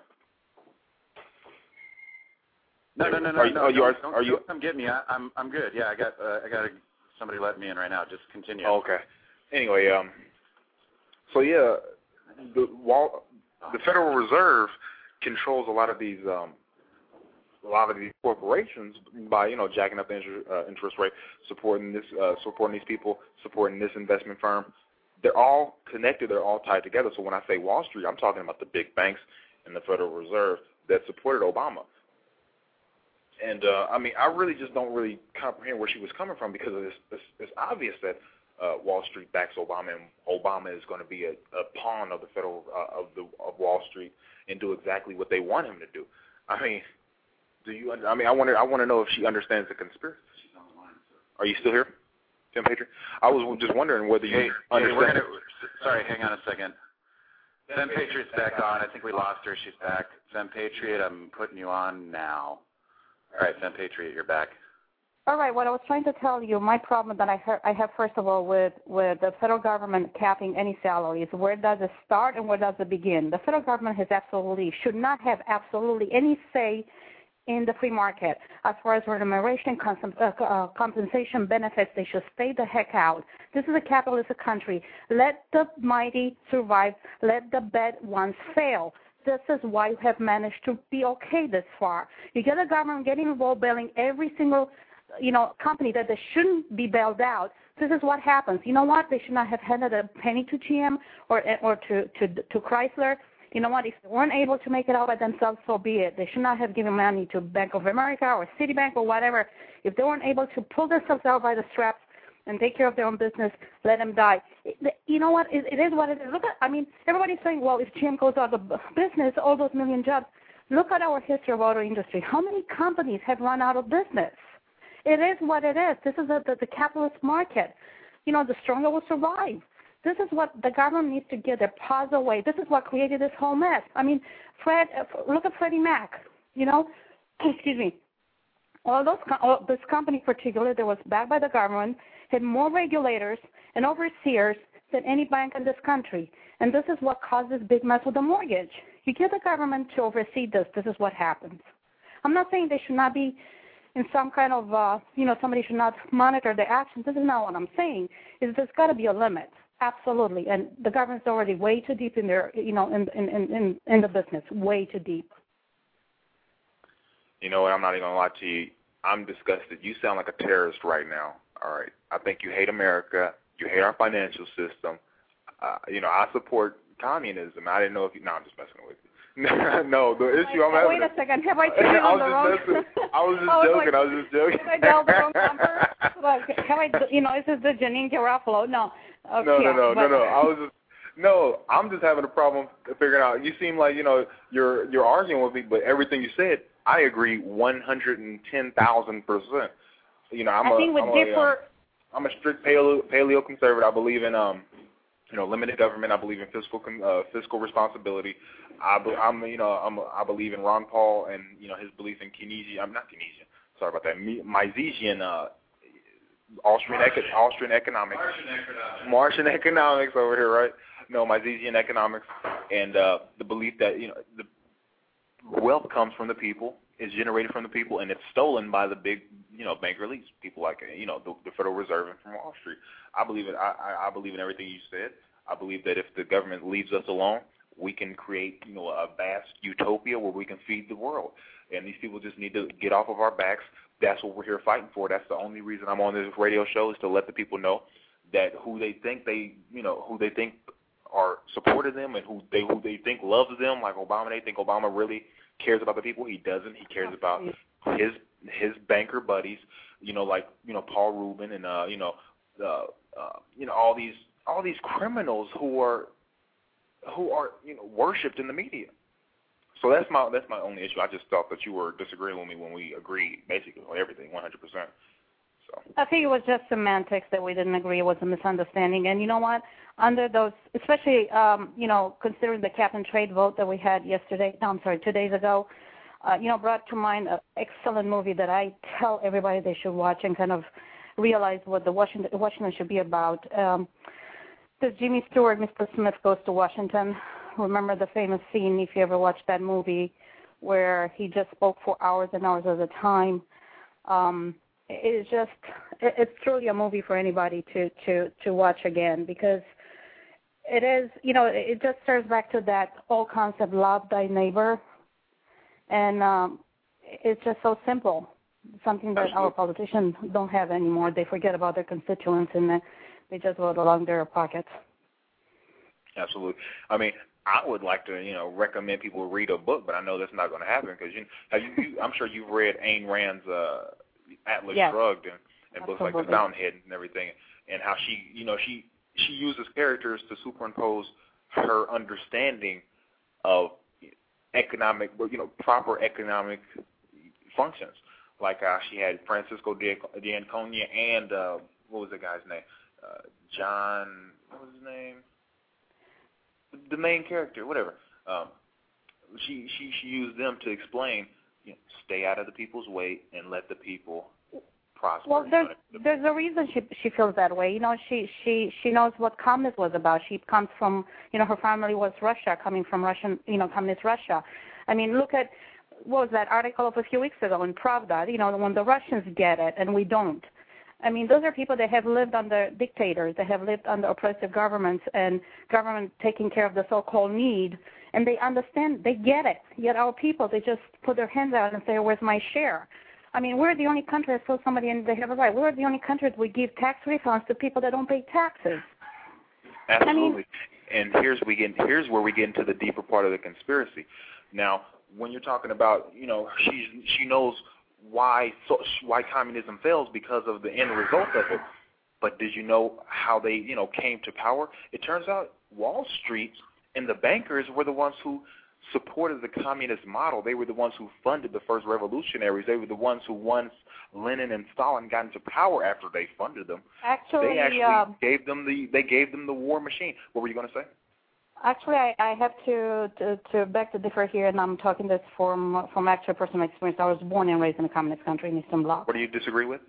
No. Are you? Come get me. I'm good. Yeah, I got somebody let me in right now. Just continue. Okay. Anyway, so yeah, the Federal Reserve controls a lot of these corporations by jacking up the interest rate, supporting these people, supporting this investment firm. They're all connected. They're all tied together. So when I say Wall Street, I'm talking about the big banks and the Federal Reserve that supported Obama. And I really just don't really comprehend where she was coming from, because it's obvious that Wall Street backs Obama, and Obama is going to be a pawn of the of Wall Street and do exactly what they want him to do. I want to know if she understands the conspiracy. Are you still here, Femme Patriot? I was just wondering whether you understand. Sorry, hang on a second. Femme Patriot's back on. I think we lost her. She's back. Femme Patriot, I'm putting you on now. All right, Femme Patriot, you're back. All right, what I was trying to tell you, my problem that I have, first of all, with the federal government capping any salaries, where does it start and where does it begin? The federal government should not have absolutely any say in the free market. As far as remuneration, compensation, benefits, they should stay the heck out. This is a capitalist country. Let the mighty survive. Let the bad ones fail. This is why you have managed to be okay this far. You get the government getting involved, bailing every single company that they shouldn't be bailed out. This is what happens. You know what? They should not have handed a penny to GM or to Chrysler. You know what? If they weren't able to make it out by themselves, so be it. They should not have given money to Bank of America or Citibank or whatever. If they weren't able to pull themselves out by the straps and take care of their own business, let them die. You know what? It is what it is. Look at, I mean, everybody's saying, well, if GM goes out of business, all those million jobs. Look at our history of auto industry. How many companies have run out of business? It is what it is. This is the capitalist market. You know, the stronger will survive. This is what the government needs to get their paws away. This is what created this whole mess. I mean, look at Freddie Mac. You know, excuse me. This company particularly that was backed by the government had more regulators and overseers than any bank in this country. And this is what caused this big mess with the mortgage. You get the government to oversee this. This is what happens. I'm not saying they should not be in some kind of, somebody should not monitor their actions. This is not what I'm saying. There's got to be a limit. Absolutely. And the government's already way too deep in their, in the business, way too deep. You know what? I'm not even going to lie to you. I'm disgusted. You sound like a terrorist right now. All right. I think you hate America. You hate our financial system. I support communism. I didn't know if you. No, I'm just messing with you. No, the issue I'm having. Wait a second. Have I tuned on the wrong? I was just joking. Did I dial the wrong number? Is this the Janine Garofalo? No. Okay, No. I'm just having a problem figuring out. You seem like you're arguing with me, but everything you said, I agree 110,000%. I'm a strict paleo conservative. I believe in limited government. I believe in fiscal responsibility. I believe in Ron Paul and his belief in Keynesian. I'm not Keynesian. Sorry about that. Misesian, Austrian economics. Martian economics over here, right? No, Misesian economics, and the belief that the wealth comes from the people, is generated from the people, and it's stolen by the big bank elites, people like the Federal Reserve and from Wall Street. I believe it. I believe in everything you said. I believe that if the government leaves us alone, we can create a vast utopia where we can feed the world. And these people just need to get off of our backs. That's what we're here fighting for. That's the only reason I'm on this radio show, is to let the people know that who they think are supporting them and who they think loves them, like Obama. They think Obama really cares about the people. He doesn't. He cares about his banker buddies, like Paul Rubin and all these criminals who are worshipped in the media. So that's my only issue. I just thought that you were disagreeing with me when we agreed basically on everything 100%. So I think it was just semantics that we didn't agree. It was a misunderstanding. And you know what? Under those, especially considering the cap and trade vote that we had 2 days ago, brought to mind an excellent movie that I tell everybody they should watch and kind of realize what the Washington should be about. This Jimmy Stewart, Mr. Smith Goes to Washington. Remember the famous scene, if you ever watched that movie, where he just spoke for hours and hours at a time. It's truly a movie for anybody to watch again, because it is, it just serves back to that old concept, love thy neighbor. And it's just so simple, something that our politicians don't have anymore. They forget about their constituents and they just vote along their pockets. Absolutely. I mean, I would like to, recommend people read a book, but I know that's not going to happen because I'm sure you've read Ayn Rand's Atlas Shrugged and books like The Fountainhead and everything, and how she uses characters to superimpose her understanding of economic, proper economic functions. Like she had Francisco de Anconia and what was the guy's name? John. What was his name? The main character, whatever. She used them to explain, stay out of the people's way and let the people prosper. Well, there's a reason she feels that way. She knows what communism was about. She comes from, her family was Russia, coming from Russian, communist Russia. I mean, look at what was that article of a few weeks ago in Pravda? When the Russians get it and we don't. I mean, those are people that have lived under dictators, that have lived under oppressive governments and government taking care of the so-called need, and they understand, they get it. Yet our people, they just put their hands out and say, where's my share? I mean, we're the only country that sells somebody and they have a right. We're the only country that we give tax refunds to people that don't pay taxes. Absolutely. And here's where we get into the deeper part of the conspiracy. Now, when you're talking about, you know, she knows why communism fails because of the end result of it. But did you know how they, you know, came to power? It turns out Wall Street and the bankers were the ones who supported the communist model. They were the ones who funded the first revolutionaries. They were the ones who, once Lenin and Stalin got into power after they funded them, they actually gave them the war machine. What were you going to say? Actually, I have to beg to differ here, and I'm talking this from actual personal experience. I was born and raised in a communist country in Eastern Bloc. What do you disagree with?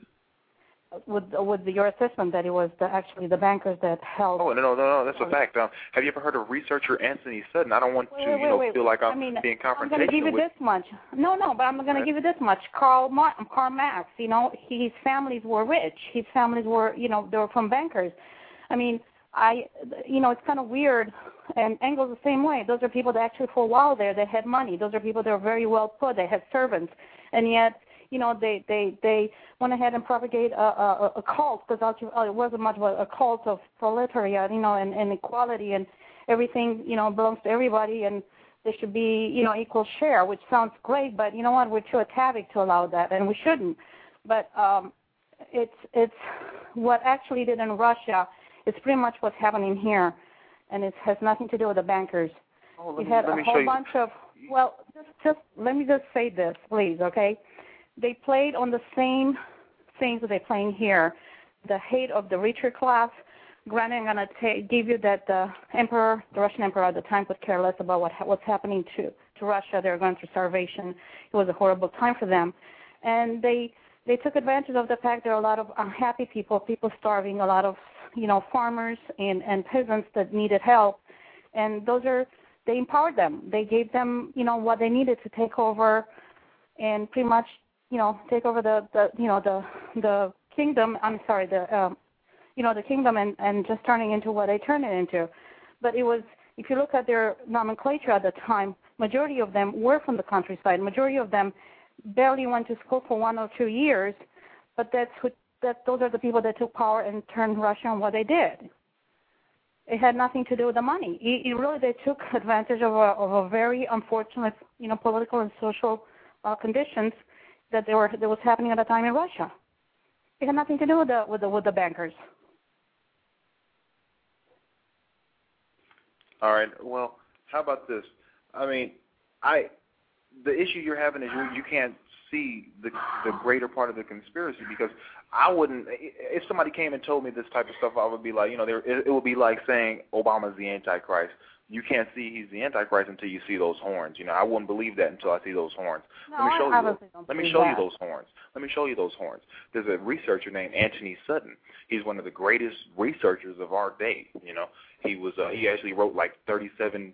With your assessment that it was actually the bankers that held. Oh, no, that's a fact. Have you ever heard of researcher Anthony Sutton? I don't want to feel like I'm being confrontational. I'm going to give you this much. No, but I'm going to give you this much. Karl Marx, you know, his families were rich. His families were, you know, they were from bankers. I mean, you know, it's kind of weird. And Engels the same way. Those are people that actually, for a while there, they had money. Those are people that are very well put. They had servants, and yet, you know, they went ahead and propagate a cult, because it wasn't much of a cult of proletariat, you know, and equality and everything, you know, belongs to everybody, and there should be, you know, equal share, which sounds great, but you know what? We're too atavic to allow that, and we shouldn't. But it's what actually did in Russia. It's pretty much what's happening here. And it has nothing to do with the bankers. Oh, you had a whole bunch of, well, just let me just say this, please, okay? They played on the same things that they're playing here. The hate of the richer class. Granted, I'm going to give you that the Russian emperor at the time could care less about what's happening to Russia. They were going through starvation. It was a horrible time for them. And they took advantage of the fact there are a lot of unhappy people starving, a lot of, you know, farmers and peasants that needed help, and they empowered them. They gave them, you know, what they needed to take over, and pretty much, you know, take over the kingdom. I'm sorry, the kingdom, and just turning into what they turned it into. But it was, if you look at their nomenclature at the time, majority of them were from the countryside. Majority of them barely went to school for 1 or 2 years, but those are the people that took power and turned Russia on what they did. It had nothing to do with the money. They took advantage of a very unfortunate, you know, political and social conditions that was happening at the time in Russia. It had nothing to do with the bankers. All right. Well, how about this? I mean, the issue you're having is you can't see the greater part of the conspiracy, because I wouldn't, if somebody came and told me this type of stuff, I would be like, you know, it would be like saying Obama's the Antichrist. You can't see he's the Antichrist until you see those horns. You know, I wouldn't believe that until I see those horns. No, Let me show you those horns. There's a researcher named Anthony Sutton. He's one of the greatest researchers of our day. You know, he actually wrote like 37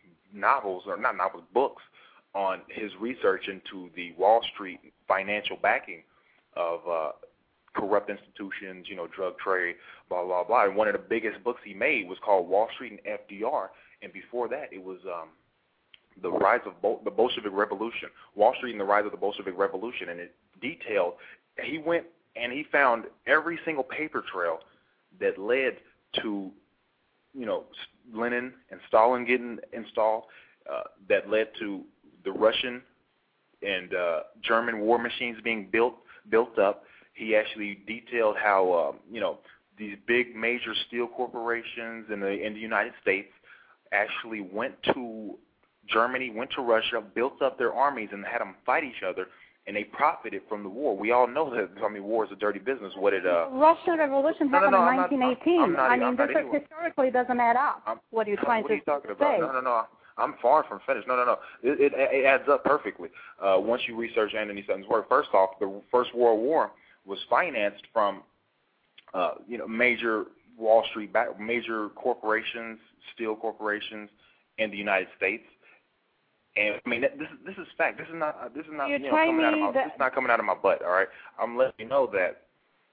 books on his research into the Wall Street financial backing of corrupt institutions, you know, drug trade, blah, blah, blah. And one of the biggest books he made was called Wall Street and FDR. And before that, it was the rise of the Bolshevik Revolution, Wall Street and the rise of the Bolshevik Revolution. And it detailed, he went and he found every single paper trail that led to, you know, Lenin and Stalin getting installed, that led to the Russian and German war machines being built up. He actually detailed how, you know, these big major steel corporations in the United States actually went to Germany, went to Russia, built up their armies and had them fight each other, and they profited from the war. We all know that, I mean, war is a dirty business. What did Russian Revolution happened in 1918. This historically doesn't add up. What are you trying to say? No. I'm far from finished. No. It adds up perfectly. Once you research Anthony Sutton's work, first off, the First World War was financed from, you know, major Wall Street, major corporations, steel corporations in the United States. And I mean, this is fact. This is not you know, coming out of my. This is not coming out of my butt. All right, I'm letting you know that.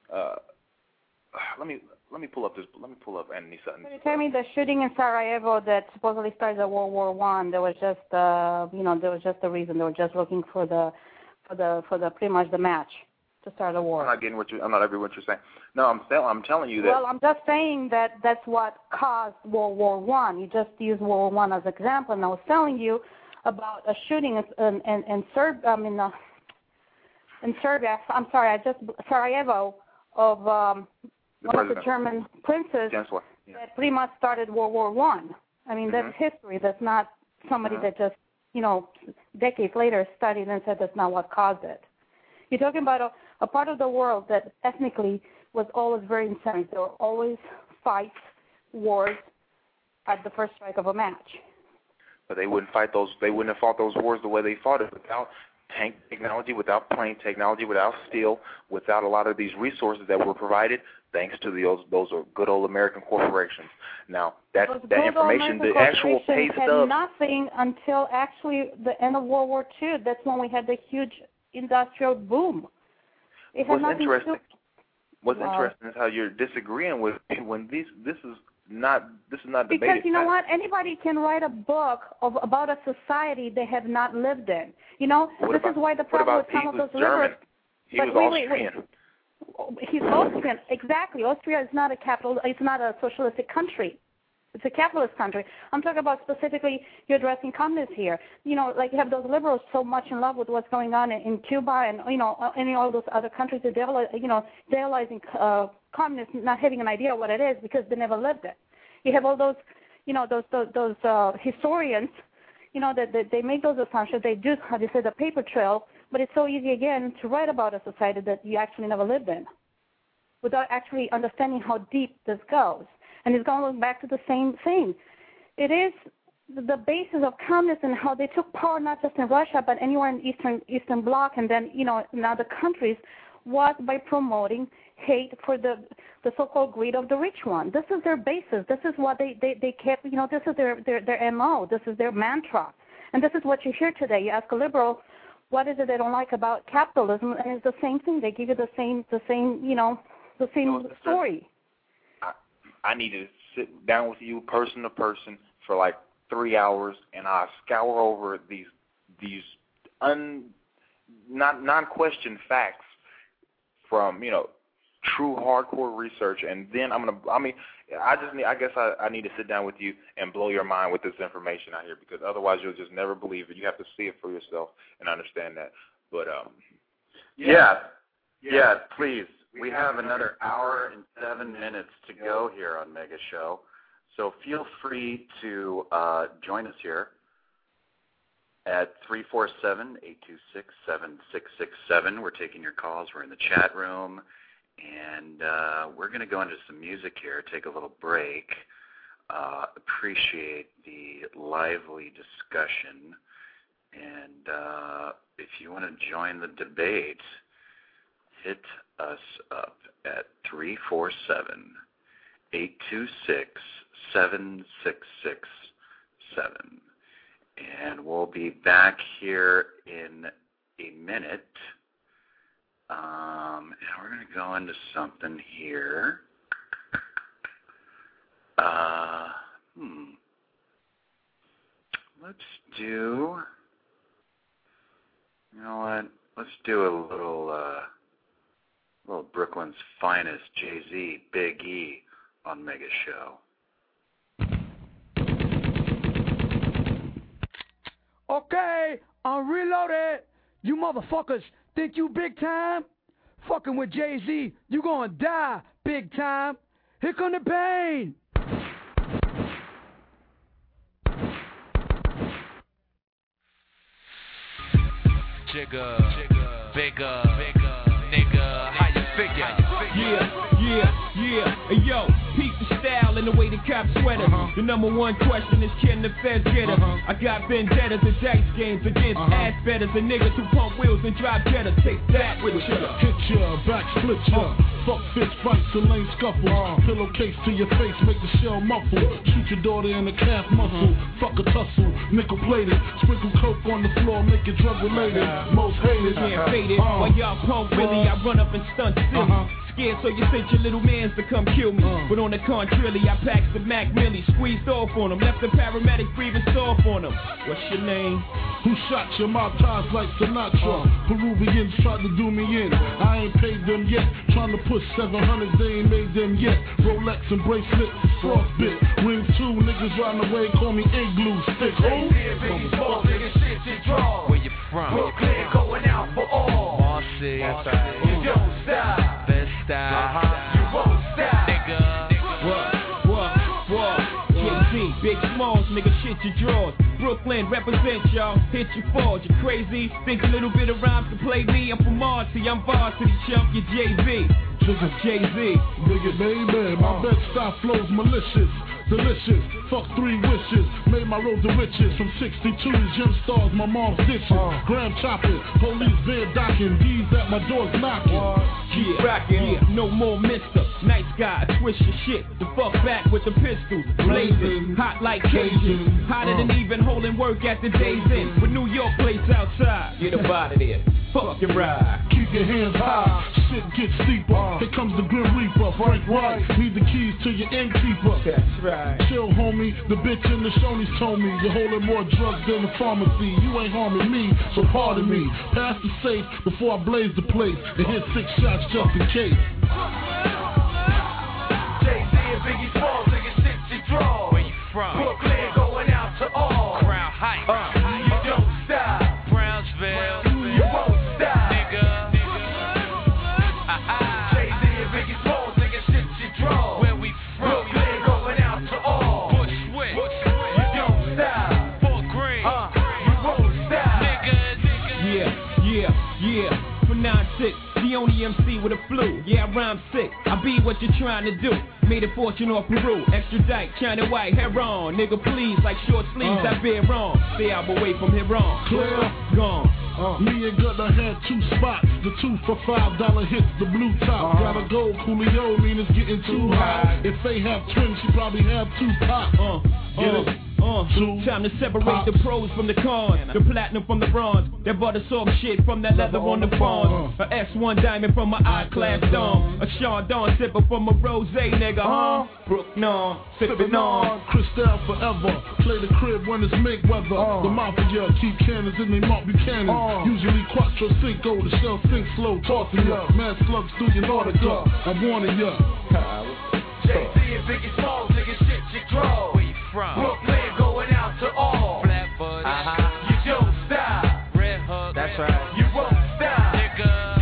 Let me pull up Anthony Sutton. So you tell me the shooting in Sarajevo that supposedly started World War I. There was just, you know, there was just a reason. They were just looking for for the pretty much the match to start a war. I'm not getting I'm not agreeing with what you're saying. No, I'm telling you that. Well, I'm just saying that's what caused World War I. You just used World War I as an example, and I was telling you about a shooting in Serbia. I'm sorry, Sarajevo of one of the German princes that pretty much started World War I. I mean, that's history. That's not somebody that just, decades later studied and said that's not what caused it. You're talking about a part of the world that ethnically was always very intense. There were always fights, wars at the first strike of a match. But they wouldn't fight those. They wouldn't have fought those wars the way they fought it without tank technology, without plane technology, without steel, without a lot of these resources that were provided thanks to those are good old American corporations. Now that information, the actual pay stubs, had nothing until actually the end of World War II. That's when we had the huge industrial boom. What's interesting is how you're disagreeing with when this is not debated. Because you know what? Anybody can write a book about a society they have not lived in. This is why the problem with some of those liberals. He was Austrian. He's Austrian, exactly. Austria is not it's not a socialistic country. It's a capitalist country. I'm talking about specifically, you're addressing communists here. Like you have those liberals so much in love with what's going on in Cuba and, any all those other countries that idealizing communists, not having an idea what it is because they never lived it. You have all those, those historians, that they make those assumptions. They do, how they say, the paper trail, but it's so easy, again, to write about a society that you actually never lived in without actually understanding how deep this goes. And it's going back to the same thing. It is the basis of communism and how they took power not just in Russia but anywhere in Eastern Bloc and then in other countries was by promoting hate for the so-called greed of the rich one. This is their basis. This is what they kept. This is their MO. This is their mantra. And this is what you hear today. You ask a liberal, what is it they don't like about capitalism, and it's the same thing. They give you the same story. I need to sit down with you person to person for like 3 hours, and I scour over these non-questioned facts from true hardcore research, and then I guess I need to sit down with you and blow your mind with this information out here, because otherwise you'll just never believe it. You have to see it for yourself and understand that. But yeah, please. We have another hour and 7 minutes to go here on Mega Show, so feel free to join us here at 347-826-7667. We're taking your calls. We're in the chat room, and we're going to go into some music here, take a little break. Appreciate the lively discussion, and if you want to join the debate, hit us up at 347-826-7667. And we'll be back here in a minute. And we're going to go into something here. Let's do, let's do a little Brooklyn's finest, Jay-Z, Big E, on Mega Show. Okay, I'm reloaded. You motherfuckers think you big time? Fucking with Jay-Z, you gonna die big time. Here come the pain. Jigga, bigger, nigga, how you figure? Yeah, hey yo, peep the style and the way the cops sweater. The number one question is, can the feds get her? I got vendettas and dice games against ass betters and niggas who pump wheels and drive Jetta. Take that with ya. Hit ya, back split ya. Fuck fist fights and lane scuffles. Pillowcase to your face, make the shell muffle. Shoot your daughter in the calf muscle. Fuck a tussle, nickel plated. Sprinkle coke on the floor, make it drug related. Most hated, faded. While y'all pump Willie, I run up and stunt silly. scared, so you sent your little mans to come kill me. But on the contrary, I packed the Mac Millie, squeezed off on him, left the paramedic breathing soft on him. What's your name? Who shot your mouth ties like Sinatra? Peruvians tried to do me in. I ain't paid them yet. Trying to push 700, they ain't made them yet. Rolex and bracelet, frostbit. Ring 2, niggas round the way, call me igloo stick. Oh, where you from? Brooklyn, going out for all. Marcy, you don't stop. Best style. You won't stop. Nigga. What? KC, Big Smalls, nigga, shit your drawers. Brooklyn, represent y'all, hit your falls, you crazy. Think a little bit of rhymes to play me. I'm from Marcy, I'm varsity champ, you Jay-Z. Sugar Jay-Z. Nigga, baby, my best style flows malicious. Delicious, fuck 3 wishes. Made my road to riches from 62s, gem stars, my mom's dishes. Gram chopping, police van docking, D's at my doors knocking. Yeah, rockin', yeah, no more mister. Nice guy, twist your shit. The fuck back with the pistols. Blazing, hot like Cajun. Hotter than even holding work at the day's end. With New York plates outside. Get up out of there. Fuck your ride. Keep your hands high, shit gets steeper. Here comes the Grim Reaper, Frank Wright. Need the keys to your innkeeper. That's right. Chill, homie, the bitch in the Shoney's told me you're holding more drugs than the pharmacy. You ain't harming me, so pardon me. Pass the safe before I blaze the place and hit 6 shots just in case. Jay-Z and Biggie Smalls, nigga, shit you draw. Where you from? Brooklyn, going out to all. Crown Heights. You don't stop. Brownsville. You won't stop. Nigga. Jay-Z and Biggie Smalls, nigga, shit you draw. Where we from? Brooklyn, going out to all. Bushwick. You don't stop. Fort Greene. You won't stop. Yeah. For 9-6, the only MC with a flu. Yeah, I rhyme sick. I be what you're trying to do. Made a fortune off Peru. Extradite, China white, hair on. Nigga, please, like short sleeves, I bear wrong. Stay out away from here on. Clear. Gone. Me and Gunna had 2 spots. The 2 for $5 hits, the blue top. Gotta go, Coolio, mean it's getting too high. If they have twins, she probably have 2 pops. Get it? Time to separate the pros from the cons, the platinum from the bronze, that butter soft shit from that leather on the bonds, a S1 diamond from my I-class dome, a Sean Dawn sipper from a rose, nigga, Brook non, sippin' on. Cristal forever, play the crib when it's make weather. The mafia keep cannons in they Mark Buchanan. Usually Quattro Cinco, the shell sink slow, tossing ya. Mad slugs through your Nautica, I'm warning ya. Jay-Z and Biggie Smalls, nigga, shit you draw. Where you from? Brooklyn, going out to all. Flatbush. You don't stop. Red Hook. That's right. You won't stop. Nigga.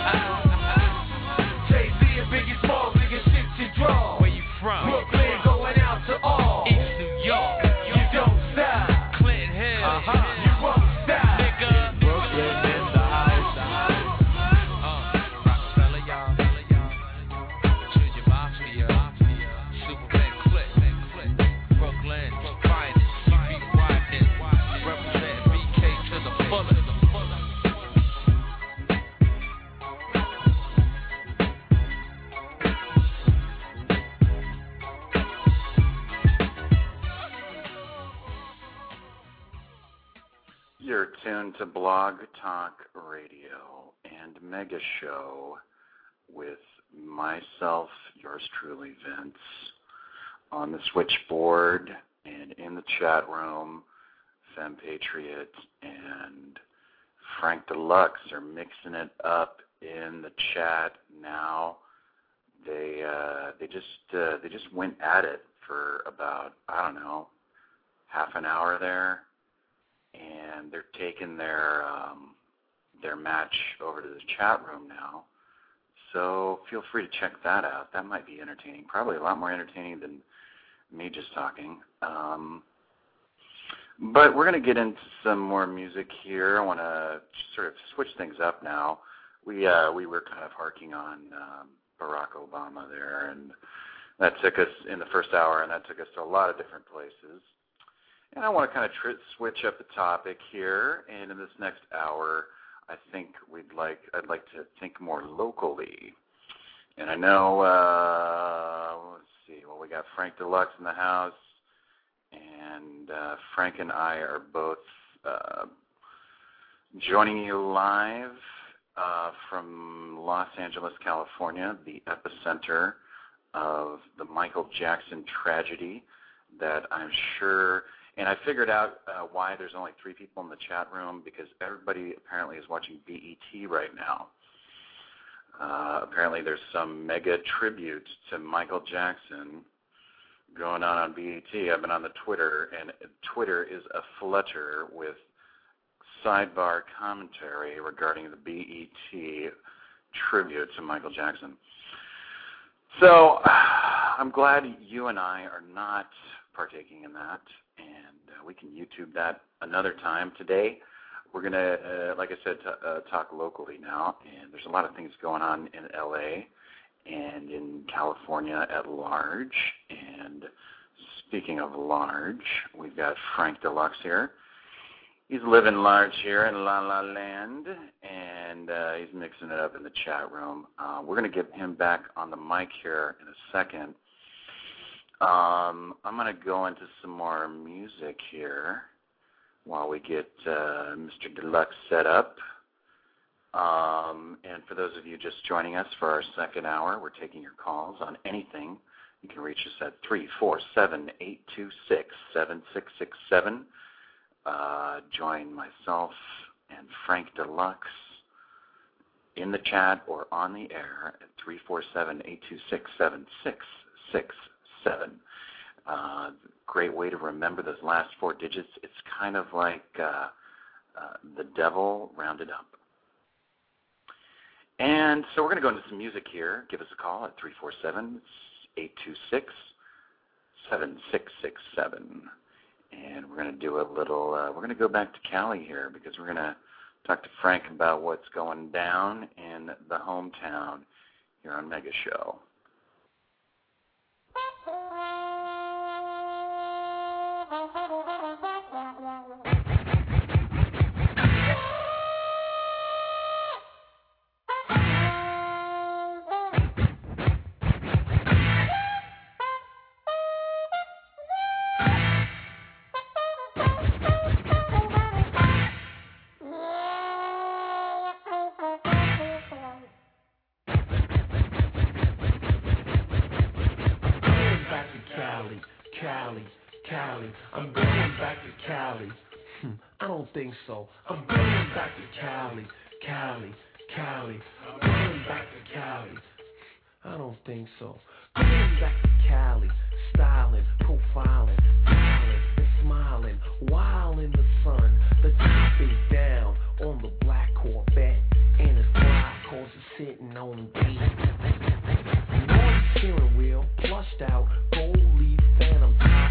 Jay-Z and Biggie Smalls, nigga, shit you draw. Where you from? Brooklyn, going out to all. East New York. You don't stop. Clinton Hill. You won't stop. Nigga. Brooklyn in the house. Rockefeller, y'all. Junior Mafia. Superman Click. Brooklyn. Finest. CP Wyden. Represent BK to the fullest. You're tuned to Blog Talk Radio and Mega Show with myself, yours truly, Vince, on the switchboard and in the chat room. Femme Patriot and Frank Deluxe are mixing it up in the chat now. They just went at it for about, I don't know, half an hour there. And they're taking their match over to the chat room now. So feel free to check that out. That might be entertaining. Probably a lot more entertaining than me just talking. But we're going to get into some more music here. I want to sort of switch things up now. We were kind of harking on Barack Obama there, and that took us in the first hour, and that took us to a lot of different places. And I want to kind of switch up the topic here, and in this next hour, I think I'd like to think more locally. And I know, let's see, well, we got Frank Deluxe in the house, and Frank and I are both joining you live from Los Angeles, California, the epicenter of the Michael Jackson tragedy that I'm sure, and I figured out why there's only 3 people in the chat room, because everybody apparently is watching BET right now. Apparently there's some mega tribute to Michael Jackson going on BET. I've been on the Twitter, and Twitter is aflutter with sidebar commentary regarding the BET tribute to Michael Jackson. So I'm glad you and I are not partaking in that, and we can YouTube that another time. Today we're going to, like I said, talk locally now, and there's a lot of things going on in L.A. and in California at large. And speaking of large, we've got Frank Deluxe here. He's living large here in La La Land, and he's mixing it up in the chat room. We're going to get him back on the mic here in a second. I'm going to go into some more music here while we get Mr. Deluxe set up. And for those of you just joining us for our second hour, we're taking your calls on anything. You can reach us at 347-826-7667. Join myself and Frank Deluxe in the chat or on the air at 347-826-7667. Great way to remember those last 4 digits. It's kind of like the devil rounded up. And so we're going to go into some music here. Give us a call at 347-826-7667. And we're going to do a little, we're going to go back to Cali here, because we're going to talk to Frank about what's going down in the hometown here on Mega Show. I'm going back to Cali. I don't think so. I'm going back to Cali. I'm going back to Cali. I don't think so. Going back to Cali, styling, profiling, smiling and smiling, while in the sun. The top is down on the black Corvette, and his fly cars are sitting on the beat. Noise steering wheel, plushed out, gold leaf phantom top.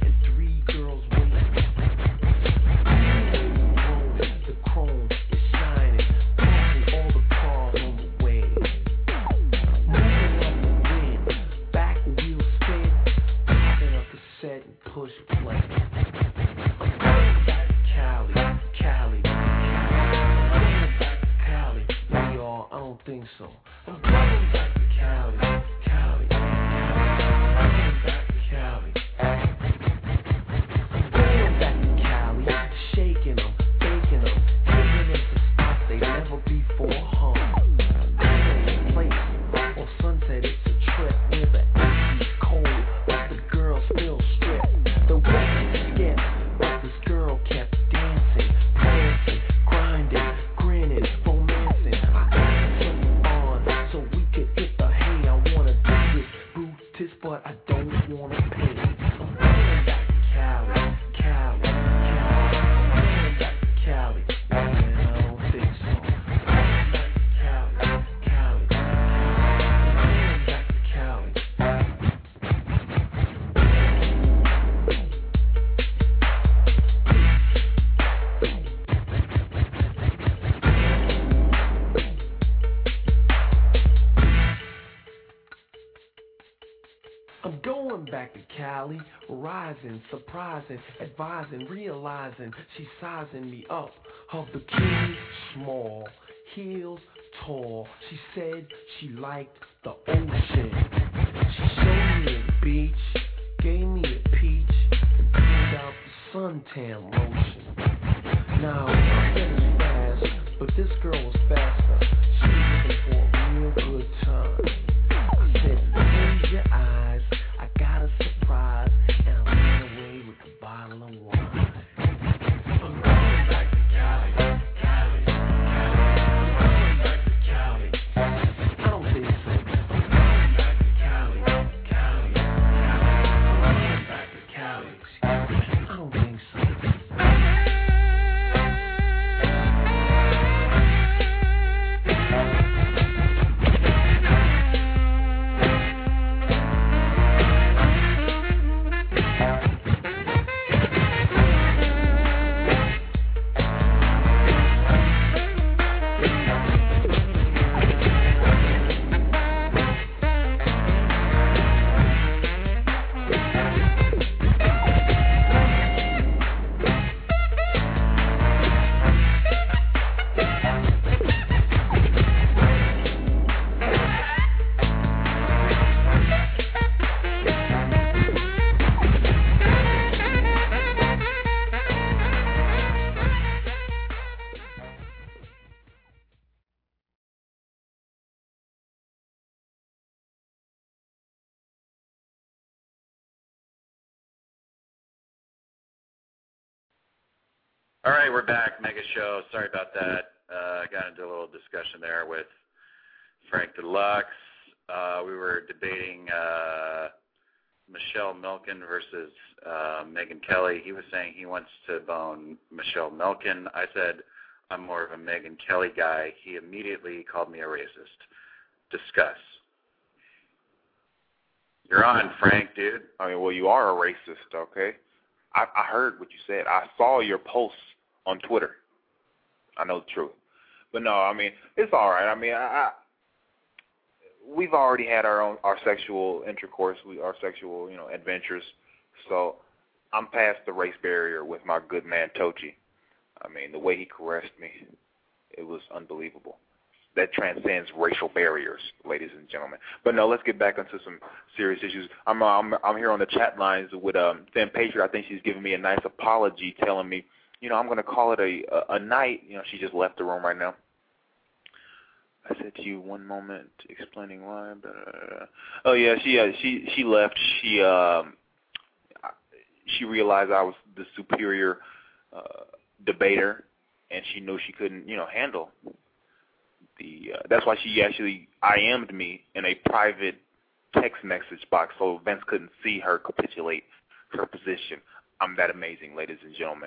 Push play. I'm going back to Cali. I'm going back to Cali. No, y'all, I don't think so. I'm going back to Cali. I'm going back to Cali. I'm going back to Cali. Shaking them, baking them, taking them to spots they never before hung. This place on Sunset, it's a trip where the AC's cold, but the girls still stripped. The record skipped, but this girl kept dancing, prancing, grinding, grinning, romancing. I asked her on so we could hit the hay. I wanna do this Brutus, but I don't wanna pay. I'm going back to Cali. I'm going back to Cali. Man, I don't think so. I'm going back to Cali. I'm going back to Cali. I'm going back to Cali, rising, surprising, advising, realizing she's sizing me up. Her bikini small, heels tall. She said she liked the ocean. She showed me a beach, gave me a peach, and pulled out the suntan lotion. Now, I said it's fast, but this girl was faster. All right, we're back. Mega Show. Sorry about that. Got into a little discussion there with Frank Deluxe. We were debating Michelle Milken versus Megyn Kelly. He was saying he wants to bone Michelle Milken. I said I'm more of a Megyn Kelly guy. He immediately called me a racist. Discuss. You're on, Frank, dude. I mean, well, you are a racist, okay? I heard what you said. I saw your posts on Twitter. I know the truth. But no, I mean, it's all right. I mean, we've already had our sexual intercourse, our sexual, adventures. So I'm past the race barrier with my good man Tochi. I mean, the way he caressed me, it was unbelievable. That transcends racial barriers, ladies and gentlemen. But no, let's get back into some serious issues. I'm here on the chat lines with Thin Patriot. I think she's giving me a nice apology, telling me, I'm going to call it a night. She just left the room right now. I said to you one moment, explaining why. Oh yeah, she left. She realized I was the superior debater, and she knew she couldn't, handle the. That's why she actually IM'd me in a private text message box, so Vince couldn't see her capitulate her position. I'm that amazing, ladies and gentlemen.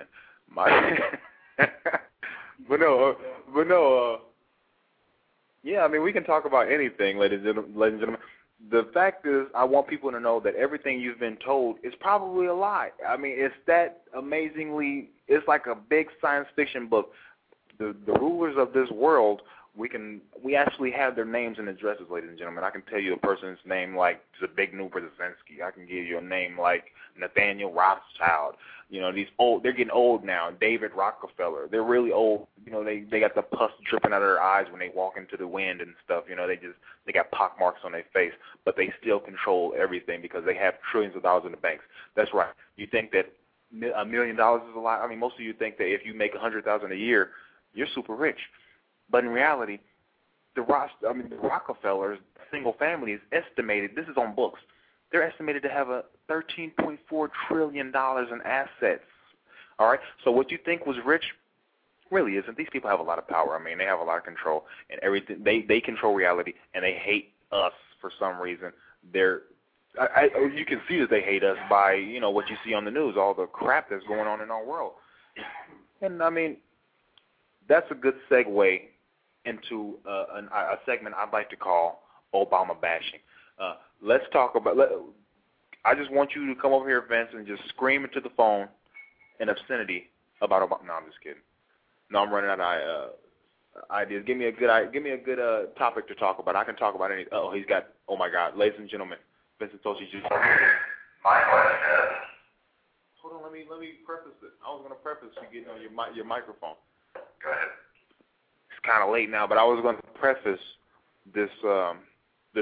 But no. Yeah, I mean, we can talk about anything, ladies and gentlemen. The fact is, I want people to know that everything you've been told is probably a lie. I mean, it's that amazingly, it's like a big science fiction book. The rulers of this world, we actually have their names and addresses, ladies and gentlemen. I can tell you a person's name like Zbigniew Brzezinski. I can give you a name like Nathaniel Rothschild. They're getting old now. David Rockefeller. They're really old. They got the pus dripping out of their eyes when they walk into the wind and stuff. They got pock marks on their face, but they still control everything because they have trillions of dollars in the banks. That's right. You think that $1 million is a lot? I mean, most of you think that if you make $100,000 a year, you're super rich. But in reality, the Rockefellers, single family, is estimated. This is on books. They're estimated to have a $13.4 trillion in assets. All right. So what you think was rich really isn't. These people have a lot of power. I mean, they have a lot of control and everything. They control reality, and they hate us for some reason. You can see that they hate us by what you see on the news, all the crap that's going on in our world. And I mean, that's a good segue into a segment I'd like to call Obama bashing. Let's talk about. I just want you to come over here, Vince, and just scream into the phone an obscenity about Obama. No, I'm just kidding. No, I'm running out of ideas. Give me a good topic to talk about. I can talk about anything. Oh my God, ladies and gentlemen, Vincent Tochi just. My question. Hold on, let me preface it. I was going to preface you getting on your microphone. Go ahead. It's kind of late now, but I was going to preface this. The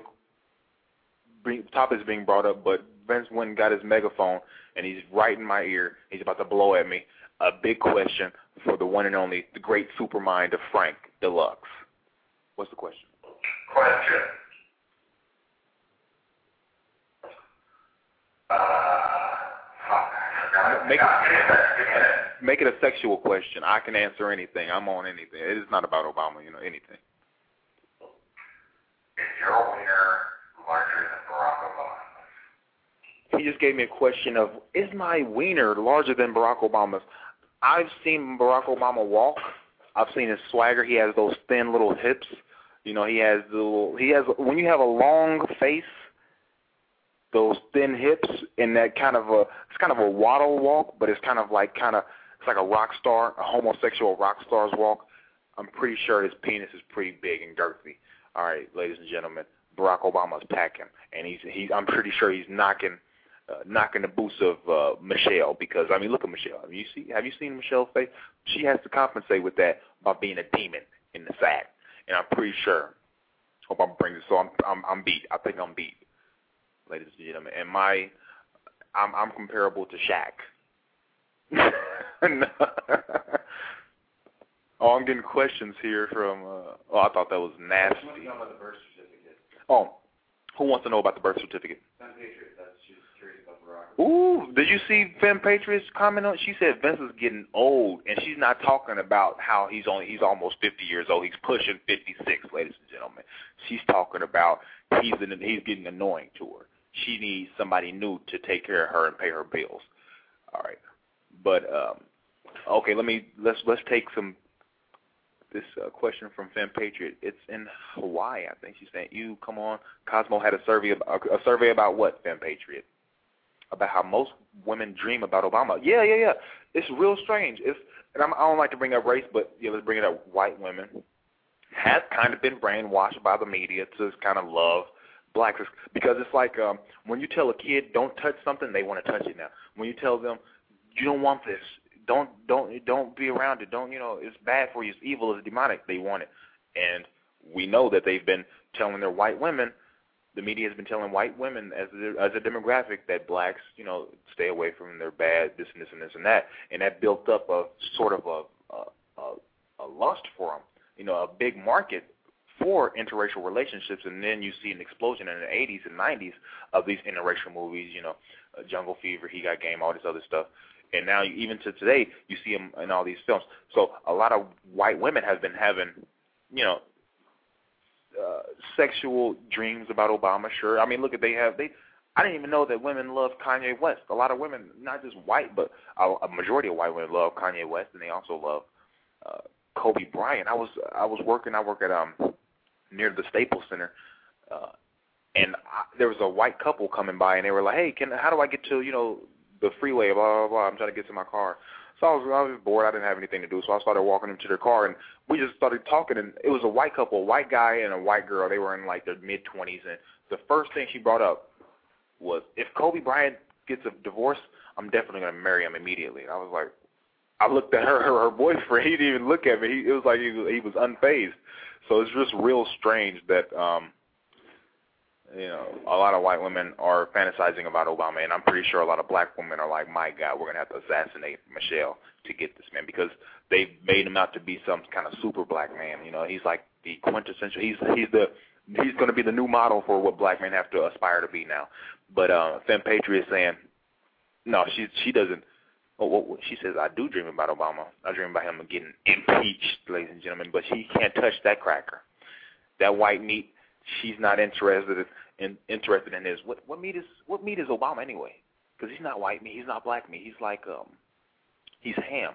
topic's being brought up, but Vince went and got his megaphone, and he's right in my ear. He's about to blow at me. A big question for the one and only, the great supermind of Frank Deluxe. What's the question? Question. Make it a sexual question. I can answer anything. I'm on anything. It is not about Obama, anything. Is your wiener larger than Barack Obama's? He just gave me a question of, is my wiener larger than Barack Obama's? I've seen Barack Obama walk. I've seen his swagger. He has those thin little hips. He has when you have a long face, those thin hips and that it's kind of a waddle walk, but it's it's like a rock star, a homosexual rock star's walk. I'm pretty sure his penis is pretty big and girthy. All right, ladies and gentlemen, Barack Obama's packing, and I'm pretty sure he's knocking the boots of Michelle, because I mean, look at Michelle. Have you seen Michelle's face? She has to compensate with that by being a demon in the sack, and I'm pretty sure Obama brings it. So I'm beat. I think I'm beat, ladies and gentlemen. And I'm comparable to Shaq. Oh, I'm getting questions here from. I thought that was nasty. Who wants to know about the birth certificate? Oh, who wants to know about the birth certificate? Patriot. She's curious about Barack Ooh, did you see Femme Patriot's comment on it? She said Vince is getting old, and she's not talking about how he's almost 50 years old. He's pushing 56, ladies and gentlemen. She's talking about he's getting annoying to her. She needs somebody new to take care of her and pay her bills. All right, but okay, let's take this question from Femme Patriot. It's in Hawaii, I think she's saying. You come on, Cosmo had a survey about what, Femme Patriot? About how most women dream about Obama. Yeah. It's real strange. I don't like to bring up race, but let's bring it up. White women have kind of been brainwashed by the media to kind of love blacks, because it's like when you tell a kid don't touch something, they want to touch it now. When you tell them you don't want this, don't be around it, it's bad for you, it's evil, it's demonic, they want it. And we know that they've been telling their white women, the media has been telling white women as a demographic that blacks, stay away from their bad, this and this and this and that. And that built up a sort of a lust for them, a big market for interracial relationships. And then you see an explosion in the 80s and 90s of these interracial movies, Jungle Fever, He Got Game, all this other stuff. And now, even to today, you see them in all these films. So a lot of white women have been having, sexual dreams about Obama. Sure, I mean, look, I didn't even know that women love Kanye West. A lot of women, not just white, but a majority of white women love Kanye West, and they also love Kobe Bryant. I work at near the Staples Center, and there was a white couple coming by, and they were like, "Hey, how do I get to the freeway? Blah blah blah. I'm trying to get to my car." So I was bored. I didn't have anything to do, so I started walking them to their car, and we just started talking. And it was a white couple, a white guy and a white girl. They were in like their mid-20s, and the first thing she brought up was, if Kobe Bryant gets a divorce, I'm definitely going to marry him immediately. And I was like, I looked at her boyfriend. He didn't even look at me. It was like he was unfazed. So it's just real strange that a lot of white women are fantasizing about Obama, and I'm pretty sure a lot of black women are like, my God, we're going to have to assassinate Michelle to get this man, because they've made him out to be some kind of super black man. He's like the quintessential. He's going to be the new model for what black men have to aspire to be now. But Femme Patriot is saying, no, she doesn't. She says, I do dream about Obama. I dream about him getting impeached, ladies and gentlemen, but she can't touch that cracker. That white meat, she's not interested in his. What meat is Obama anyway? Because he's not white meat, he's not black meat. He's like he's ham.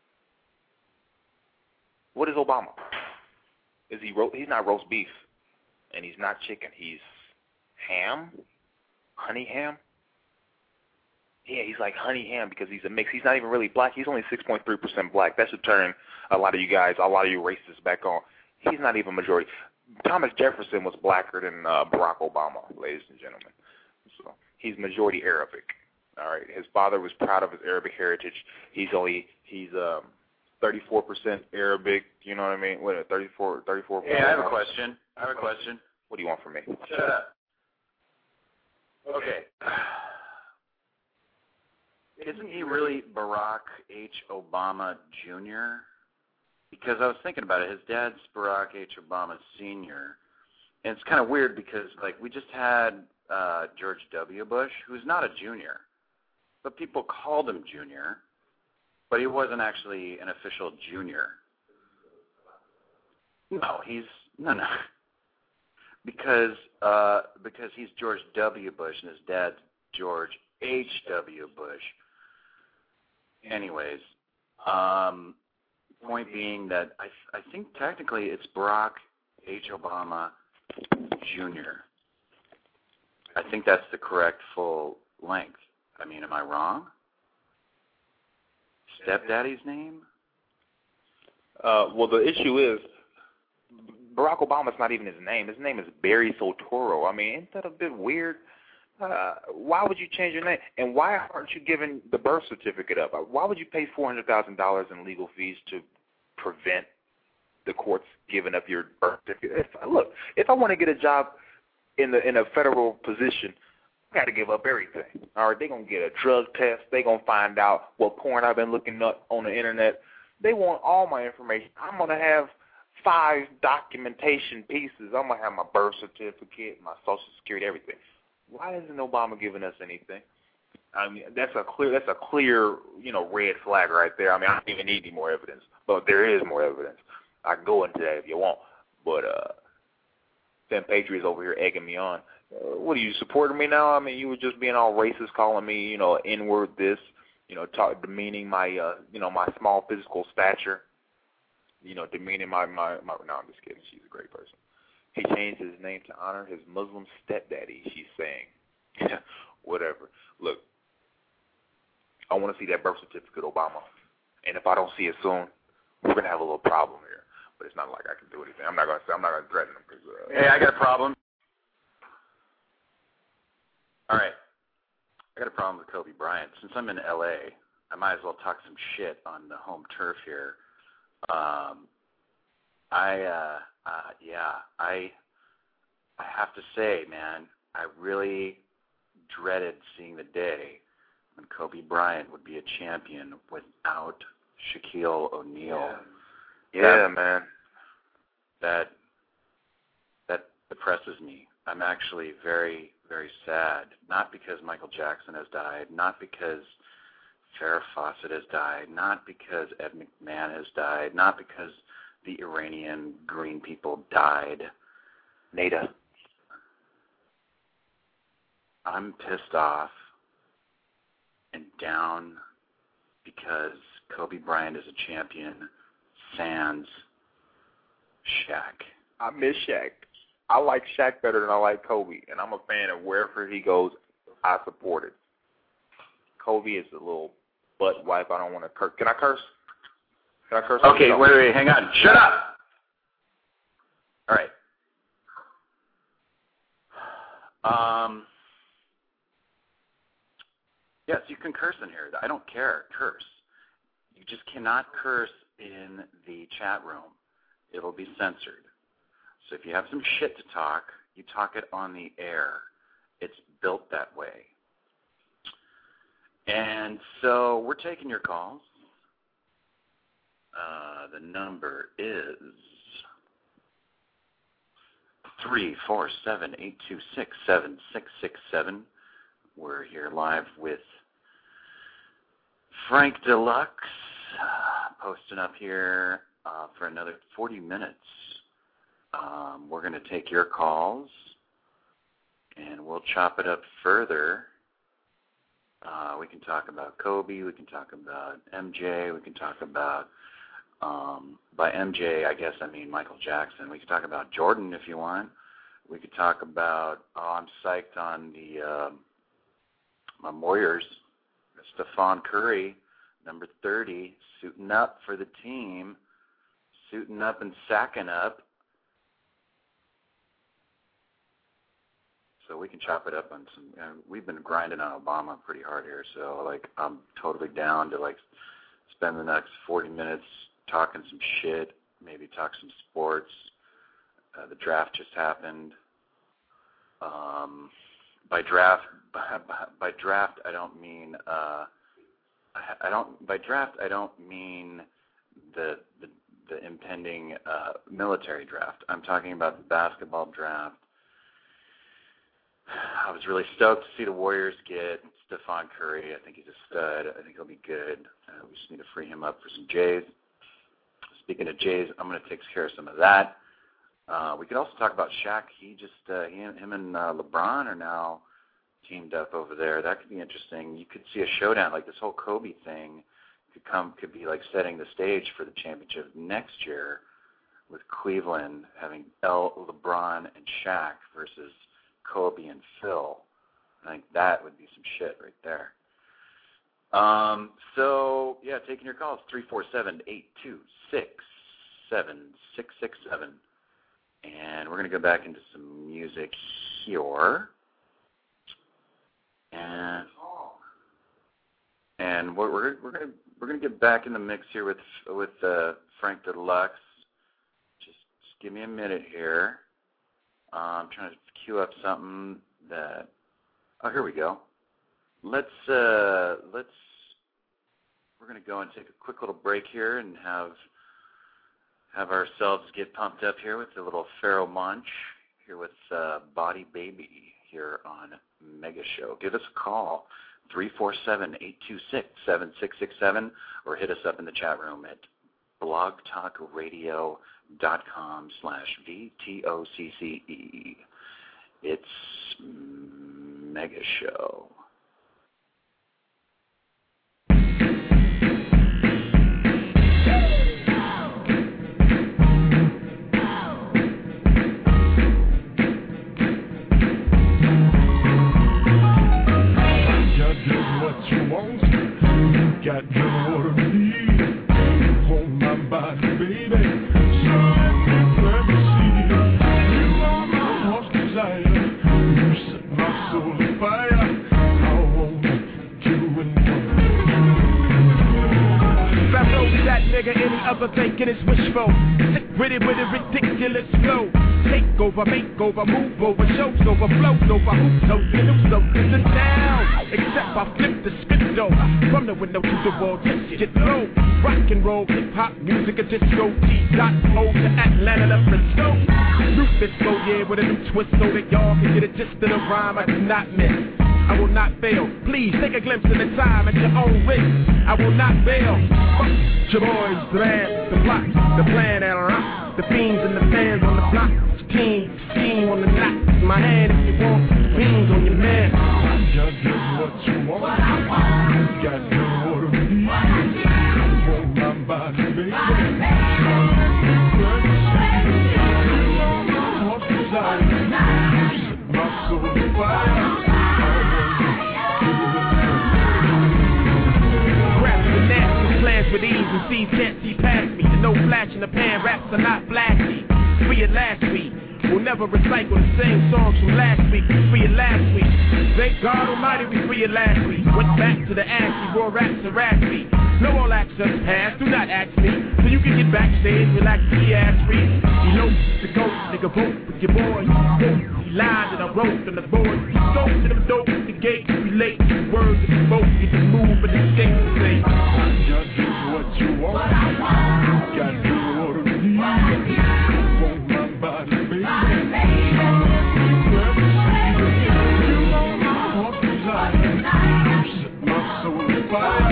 What is Obama? Is he? He's not roast beef, and he's not chicken. He's ham, honey ham. Yeah, he's like honey ham because he's a mix. He's not even really black. He's only 6.3% black. That should turn a lot of you racists back on. He's not even majority. Thomas Jefferson was blacker than Barack Obama, ladies and gentlemen. So he's majority Arabic. All right. His father was proud of his Arabic heritage. He's 34% Arabic. You know what I mean? What, 34? Yeah, I have a question. What do you want from me? Shut up. Okay. Isn't he really Barack H. Obama Jr.? Because I was thinking about it. His dad's Barack H. Obama Sr. And it's kind of weird because, like, we just had George W. Bush, who's not a junior, but people called him Junior, but he wasn't actually an official junior. No, no. Because he's George W. Bush and his dad's George H. W. Bush. Anyways, point being that I think technically it's Barack H. Obama Jr. I think that's the correct full length. I mean, am I wrong? Stepdaddy's name? Well, the issue is Barack Obama's not even his name. His name is Barry Soetoro. I mean, isn't that a bit weird? Why would you change your name? And why aren't you giving the birth certificate up? Why would you pay $400,000 in legal fees to prevent the courts giving up your birth certificate? If I want to get a job in a federal position, I got to give up everything. All right, they're going to get a drug test. They're going to find out what porn I've been looking up on the internet. They want all my information. I'm going to have 5 documentation pieces. I'm going to have my birth certificate, my Social Security, everything. Why isn't Obama giving us anything? I mean, that's a clear, red flag right there. I mean, I don't even need any more evidence, but there is more evidence. I can go into that if you want. But Finn Patriot's over here egging me on. What are you supporting me now? I mean, you were just being all racist, calling me, N-word this, demeaning my, my small physical stature. Demeaning my. No, I'm just kidding. She's a great person. He changed his name to honor his Muslim stepdaddy. She's saying, whatever. Look, I want to see that birth certificate, Obama. And if I don't see it soon, we're gonna have a little problem here. But it's not like I can do anything. I'm not gonna threaten him. Hey, I got a problem. All right, I got a problem with Kobe Bryant. Since I'm in LA, I might as well talk some shit on the home turf here. I have to say, man, I really dreaded seeing the day when Kobe Bryant would be a champion without Shaquille O'Neal. Yeah, man. That depresses me. I'm actually very, very sad. Not because Michael Jackson has died, not because Farrah Fawcett has died, not because Ed McMahon has died, not because the Iranian green people died. Nada. I'm pissed off and down because Kobe Bryant is a champion, sans Shaq. I miss Shaq. I like Shaq better than I like Kobe, and I'm a fan of wherever he goes, I support it. Kobe is a little butt wipe. I don't want to curse. Can I curse? Can I curse? Okay, wait, hang on. Shut up! All right. Yes, you can curse in here. I don't care. Curse. You just cannot curse in the chat room. It'll be censored. So if you have some shit to talk, you talk it on the air. It's built that way. And so we're taking your calls. The number is 347-826-7667. We're here live with Frank Deluxe, posting up here for another 40 minutes. We're going to take your calls, and we'll chop it up further. We can talk about Kobe. We can talk about MJ. We can talk about, by MJ, I guess I mean Michael Jackson. We can talk about Jordan if you want. We could talk about, I'm psyched on the my Warriors, Stephon Curry, number 30, suiting up for the team, suiting up and sacking up. So we can chop it up on some. We've been grinding on Obama pretty hard here, so I'm totally down to spend the next 40 minutes talking some shit, maybe talk some sports. The draft just happened. By draft, I don't mean the impending military draft. I'm talking about the basketball draft. I was really stoked to see the Warriors get Stephon Curry. I think he's a stud. I think he'll be good. We just need to free him up for some Jays. Speaking of Jays, I'm going to take care of some of that. We could also talk about Shaq. Him and LeBron are now teamed up over there. That could be interesting. You could see a showdown, like this whole Kobe thing could be like setting the stage for the championship next year with Cleveland having LeBron and Shaq versus Kobe and Phil. I think that would be some shit right there. So, yeah, taking your calls, 347-826-7667. And we're going to go back into some music here. And we're going to get back in the mix here with Frank Deluxe. Just give me a minute here. I'm trying to queue up something that. Oh, here we go. We're going to go and take a quick little break here and have ourselves get pumped up here with a little Pharoah Monch here with Body Baby here on Mega Show. Give us a call, 347-826-7667, or hit us up in the chat room at blogtalkradio.com/VTOCCE. It's Mega Show. Got just what I need. Hold my body, baby. So let me see you. You are my heart's desire. You set my soul afire. I want you and If I know that nigga, any other thinking is wishful. Sick with it ridiculous flow. Take over, make over, move over, shows over, flows over, hoops over, news over the town. Except I flip the script though. From the window to the wall, just get low. Rock and roll, hip hop, music, a disco. T.O. to Atlanta to Frisco. Rufus go, yeah, with a new twist so that y'all can get a gist of the rhyme I do not miss. I will not fail. Please take a glimpse of the time at your own risk. I will not fail. Fuck your boys, the band, the plot, the plan, and rock. The fiends and the fans on the block. Team on the knot. My hand if you want. Beans on your man. got just what you want. Got just what I need. Want my body, baby. You are my heart's desire. You set my soul afire. Plans with ease and seas can't see past me. The no flash in the pan, raps are not flashy. Free it last week. We'll never recycle the same songs from last week. We free it last week. Thank God Almighty we free it last week. Went back to the ashy, raw raps and raspy. No all access pass, do not ask me. So you can get backstage, relax, be ass free. Elope the ghost, nigga, vote with your boy. He lied that I wrote on the board. He stole to them dope at the gate. Relate to the words that you both get to move and escape and say. Got just what you want. Got just what I need. Want my body, baby. You are my heart's desire. You set my soul afire.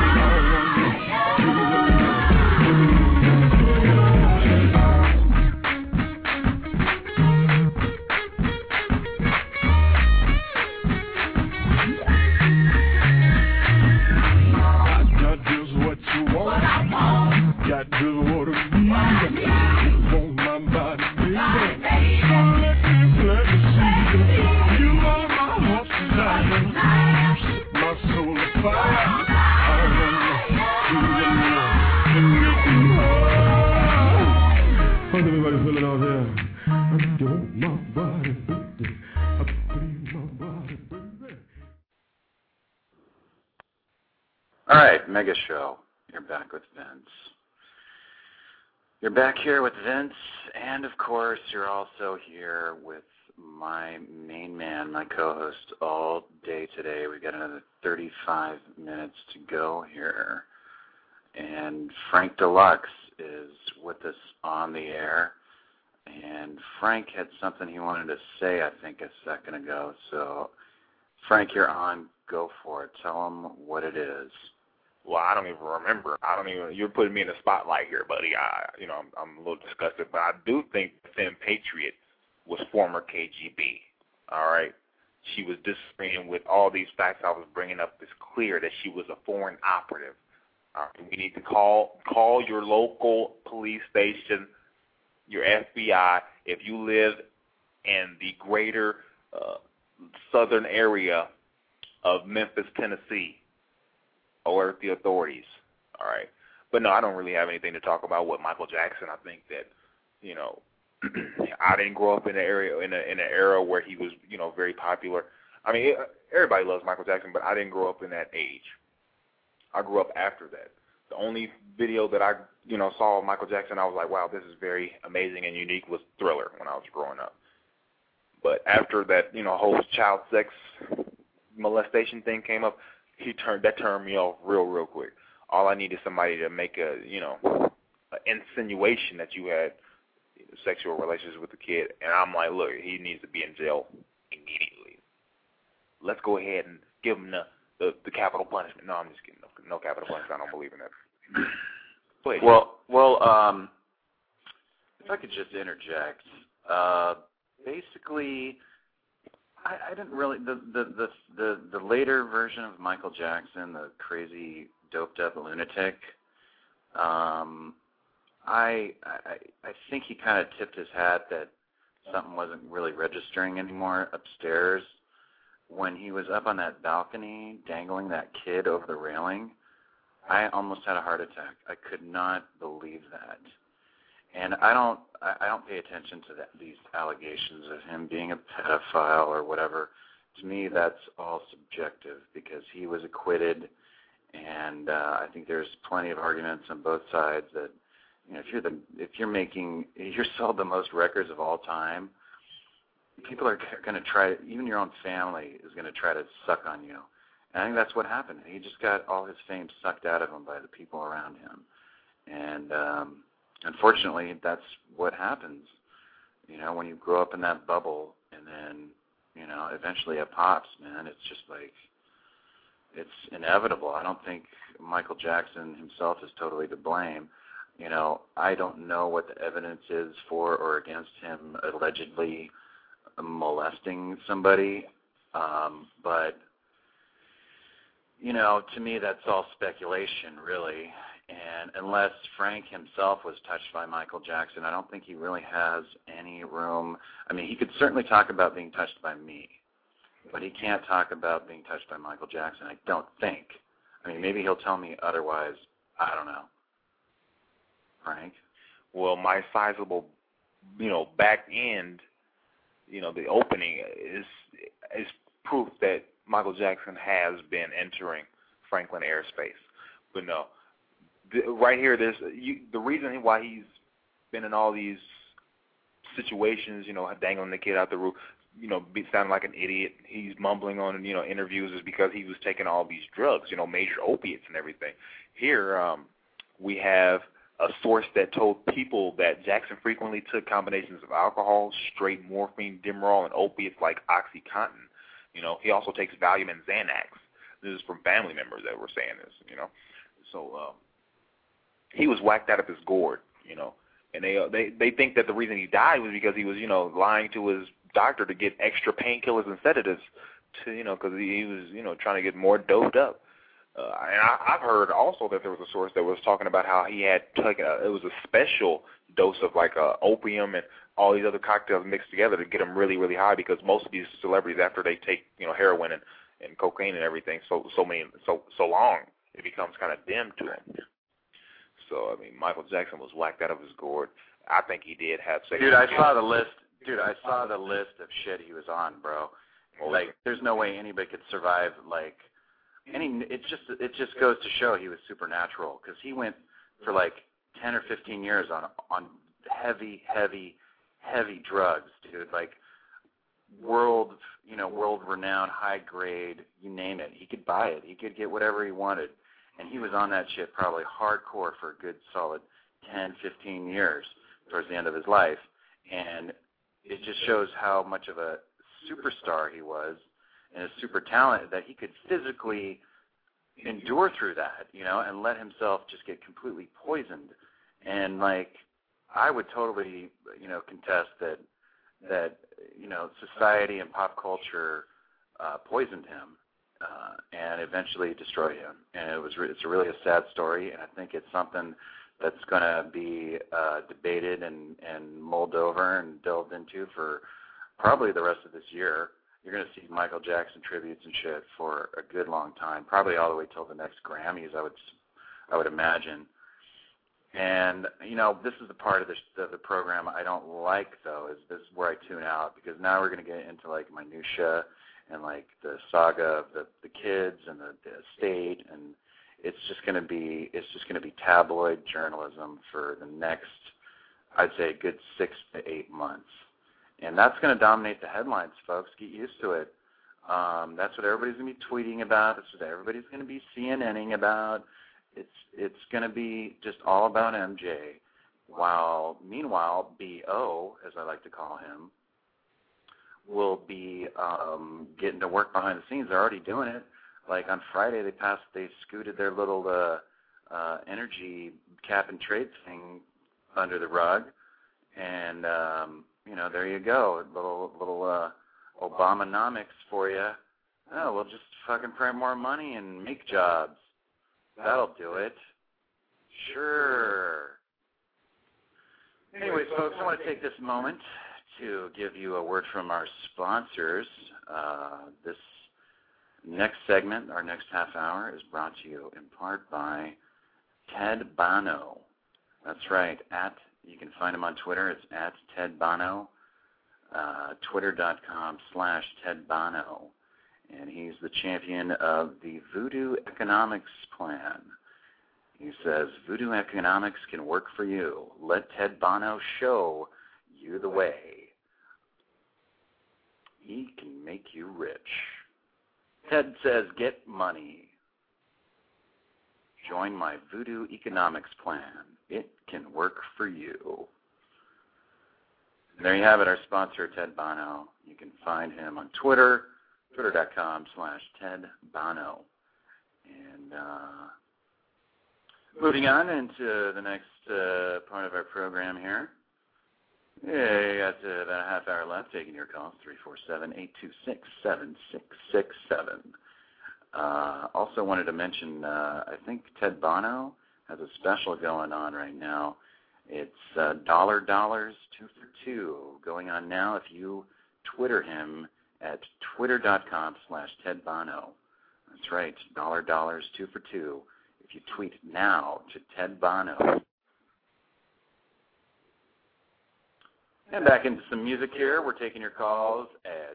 Got just what I need. Want my body, baby. So let me see you. You are my heart's desire. Set my soul afire. I wanna do it. How's everybody feeling out there? I want my body, baby. I need my body, baby. All right, Mega Show. You're back with Vince. You're back here with Vince, and of course, you're also here with my main man, my co-host, all day today. We've got another 35 minutes to go here. And Frank Deluxe is with us on the air. And Frank had something he wanted to say, I think, a second ago. So, Frank, you're on. Go for it. Tell him what it is. Well, I don't even remember. You're putting me in the spotlight here, buddy. I'm a little disgusted, but I do think the Femme Patriot was former KGB. All right. She was disagreeing with all these facts I was bringing up. It's clear that she was a foreign operative. We need to call your local police station, your FBI. If you live in the greater southern area of Memphis, Tennessee, alert the authorities. All right. But no, I don't really have anything to talk about with Michael Jackson. I think that, I didn't grow up in an era where he was, very popular. I mean, everybody loves Michael Jackson, but I didn't grow up in that age. I grew up after that. The only video that I, saw of Michael Jackson, I was like, wow, this is very amazing and unique, was Thriller when I was growing up. But after that, whole child sex molestation thing came up, that turned me off real quick. All I need is somebody to make an insinuation that you had sexual relations with the kid, and I'm like, look, he needs to be in jail immediately. Let's go ahead and give him the capital punishment. No, I'm just kidding. No capital punishment. I don't believe in that. Please. Well, if I could just interject, basically, I didn't really the later version of Michael Jackson, the crazy doped up lunatic. I think he kind of tipped his hat that something wasn't really registering anymore upstairs when he was up on that balcony dangling that kid over the railing. I almost had a heart attack. I could not believe that. And I don't pay attention to these allegations of him being a pedophile or whatever. To me, that's all subjective because he was acquitted, and I think there's plenty of arguments on both sides that if you're sold the most records of all time, people are going to try. Even your own family is going to try to suck on you. And I think that's what happened. He just got all his fame sucked out of him by the people around him, and unfortunately, that's what happens, when you grow up in that bubble and then, eventually it pops, man. It's just like, it's inevitable. I don't think Michael Jackson himself is totally to blame. I don't know what the evidence is for or against him allegedly molesting somebody, but, to me that's all speculation, really. And unless Frank himself was touched by Michael Jackson, I don't think he really has any room. I mean, he could certainly talk about being touched by me, but he can't talk about being touched by Michael Jackson, I don't think. I mean, maybe he'll tell me otherwise. I don't know. Frank? Well, my sizable, back end, the opening is proof that Michael Jackson has been entering Franklin airspace. But no. Right here, the reason why he's been in all these situations, dangling the kid out the roof, sounding like an idiot. He's mumbling on, interviews is because he was taking all these drugs, major opiates and everything. Here, we have a source that told people that Jackson frequently took combinations of alcohol, straight morphine, Demerol, and opiates like OxyContin. He also takes Valium and Xanax. This is from family members that were saying this, So, he was whacked out of his gourd, and they think that the reason he died was because he was, lying to his doctor to get extra painkillers and sedatives, because he was, trying to get more doped up. And I've heard also that there was a source that was talking about how he had taken it was a special dose of like opium and all these other cocktails mixed together to get him really, really high, because most of these celebrities, after they take, heroin and cocaine and everything so long, it becomes kind of dim to him. So, I mean, Michael Jackson was whacked out of his gourd. I think he did have sex. Dude, I saw the list of shit he was on, bro. Like, there's no way anybody could survive, like, it just goes to show he was supernatural, because he went for, like, 10 or 15 years on heavy drugs, dude. Like, world-renowned, high-grade, you name it. He could buy it. He could get whatever he wanted. And he was on that shit probably hardcore for a good solid 10, 15 years towards the end of his life. And it just shows how much of a superstar he was and a super talent that he could physically endure through that, and let himself just get completely poisoned. And, like, I would totally, contest that society and pop culture poisoned him. And eventually destroy him. And it's really a sad story, and I think it's something that's going to be debated and mulled over and delved into for probably the rest of this year. You're going to see Michael Jackson tributes and shit for a good long time, probably all the way till the next Grammys, I would imagine. And, this is the part of the program I don't like, though, is this is where I tune out, because now we're going to get into, like, minutia and, like, the saga of the kids and the estate, and it's just going to be tabloid journalism for the next, I'd say, a good 6 to 8 months. And that's going to dominate the headlines, folks. Get used to it. That's what everybody's going to be tweeting about. That's what everybody's going to be CNNing about. It's going to be just all about MJ. Meanwhile, B.O., as I like to call him, will be getting to work behind the scenes. They're already doing it. like on Friday they scooted their little energy cap and trade thing under the rug, and there you go, little Obamanomics for you. Oh, we'll just fucking print more money and make jobs. That'll do it. Sure. Anyways, folks, I want to take this moment to give you a word from our sponsors. This next segment, our next half hour, is brought to you in part by Ted Bono. That's right. You can find him on Twitter. It's at Ted Bono, twitter.com/Ted Bono. And he's the champion of the Voodoo Economics Plan. He says, Voodoo Economics can work for you. Let Ted Bono show you the way. He can make you rich. Ted says, get money. Join my Voodoo Economics Plan. It can work for you. And there you have it, our sponsor, Ted Bono. You can find him on Twitter, twitter.com/Ted Bono. And moving on into the next part of our program here. Yeah, you got about a half hour left, taking your calls, 347-826-7667. Also wanted to mention, I think Ted Bono has a special going on right now. It's $2 for 2 going on now if you Twitter him at twitter.com/Ted Bono. That's right, $2 2 for 2 if you tweet now to Ted Bono. And back into some music here. We're taking your calls at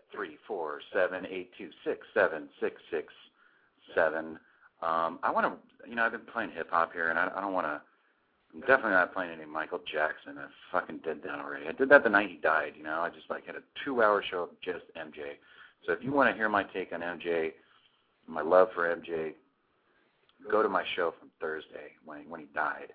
347-826-7667. I want to, I've been playing hip-hop here, and I don't want to, I'm definitely not playing any Michael Jackson. I fucking did that already. I did that the night he died, I just had a 2-hour show of just MJ. So if you want to hear my take on MJ, my love for MJ, go to my show from Thursday when he died.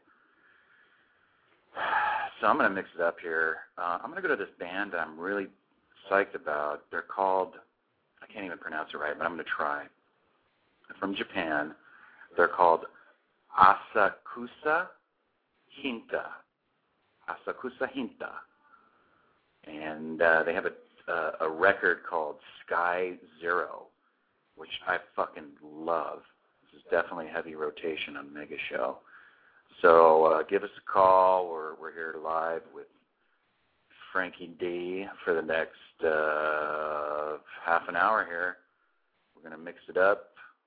So I'm going to mix it up here. I'm going to go to this band that I'm really psyched about. They're called, I can't even pronounce it right, but I'm going to try. From Japan. They're called Asakusa Hinta. Asakusa Hinta. And they have a record called Sky Zero, which I fucking love. This is definitely heavy rotation on Mega Show. So give us a call. We're here live with Frankie D for the next half an hour here. We're going to mix it up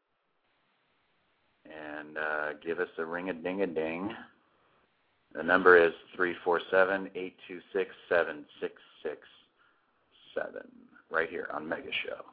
and give us a ring-a-ding-a-ding. The number is 347-826-7667, right here on Mega Show.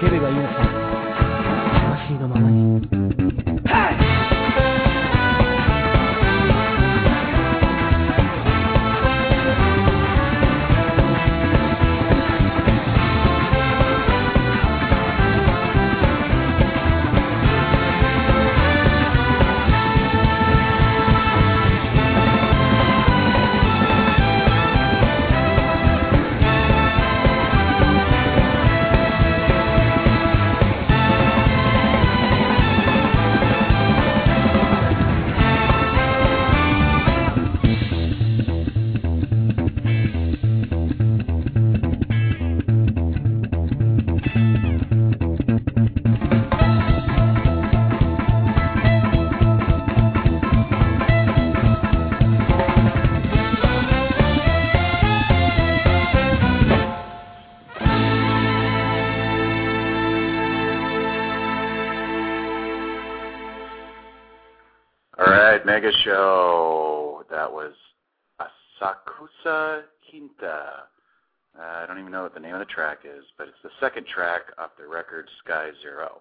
ければいいのさ。魂のままに。 Mega Show. That was Asakusa Quinta. I don't even know what the name of the track is, but it's the second track off the record Sky Zero.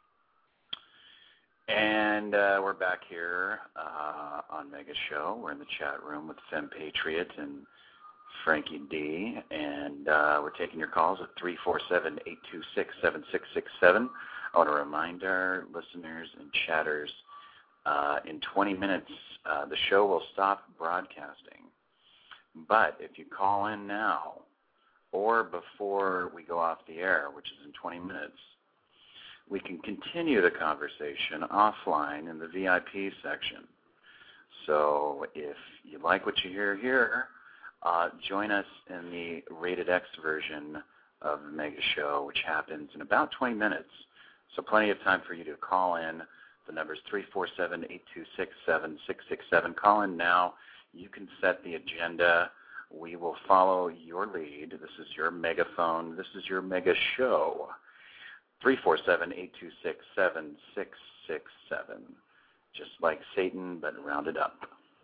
And we're back here on Mega Show. We're in the chat room with Femme Patriot and Frankie D. And we're taking your calls at 347-826-7667. I want to remind our listeners and chatters in 20 minutes, the show will stop broadcasting. But if you call in now or before we go off the air, which is in 20 minutes, we can continue the conversation offline in the VIP section. So if you like what you hear here, join us in the Rated X version of the Mega Show, which happens in about 20 minutes. So plenty of time for you to call in. The number is 347-826-7667. Call in now. You can set the agenda. We will follow your lead. This is your megaphone. This is your Mega Show. 347-826-7667. Just like Satan, but rounded up.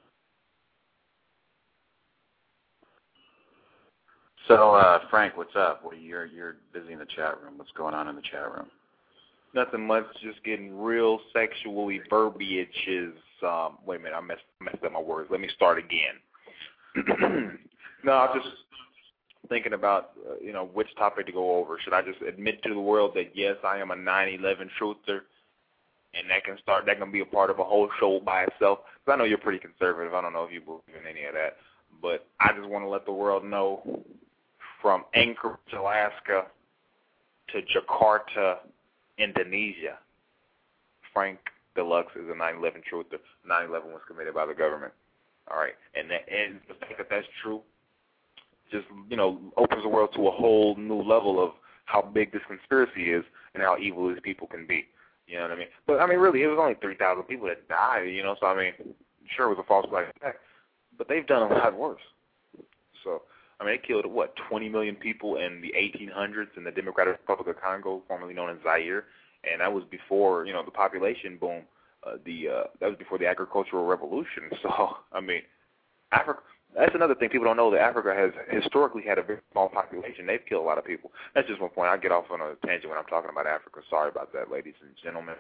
So, Frank, what's up? Well, you're busy in the chat room. What's going on in the chat room? Nothing much, just getting real sexually verbiages. Wait a minute, I messed up my words. Let me start again. No, I'm just thinking about, which topic to go over. Should I just admit to the world that, yes, I am a 9/11 truther, and that can be a part of a whole show by itself? Because I know you're pretty conservative. I don't know if you believe in any of that. But I just want to let the world know, from Anchorage, Alaska, to Jakarta, Indonesia, Frank Deluxe is a 9/11 truther. 9/11 was committed by the government. All right, and the fact that that's true just opens the world to a whole new level of how big this conspiracy is and how evil these people can be. You know what I mean? But I mean, really, it was only 3,000 people that died. So I mean, sure, it was a false flag attack, but they've done a lot worse. So I mean, they killed 20 million people in the 1800s in the Democratic Republic of Congo, formerly known as Zaire, and that was before the population boom. That was before the agricultural revolution. So I mean, Africa. That's another thing people don't know, that Africa has historically had a very small population. They've killed a lot of people. That's just one point. I get off on a tangent when I'm talking about Africa. Sorry about that, ladies and gentlemen.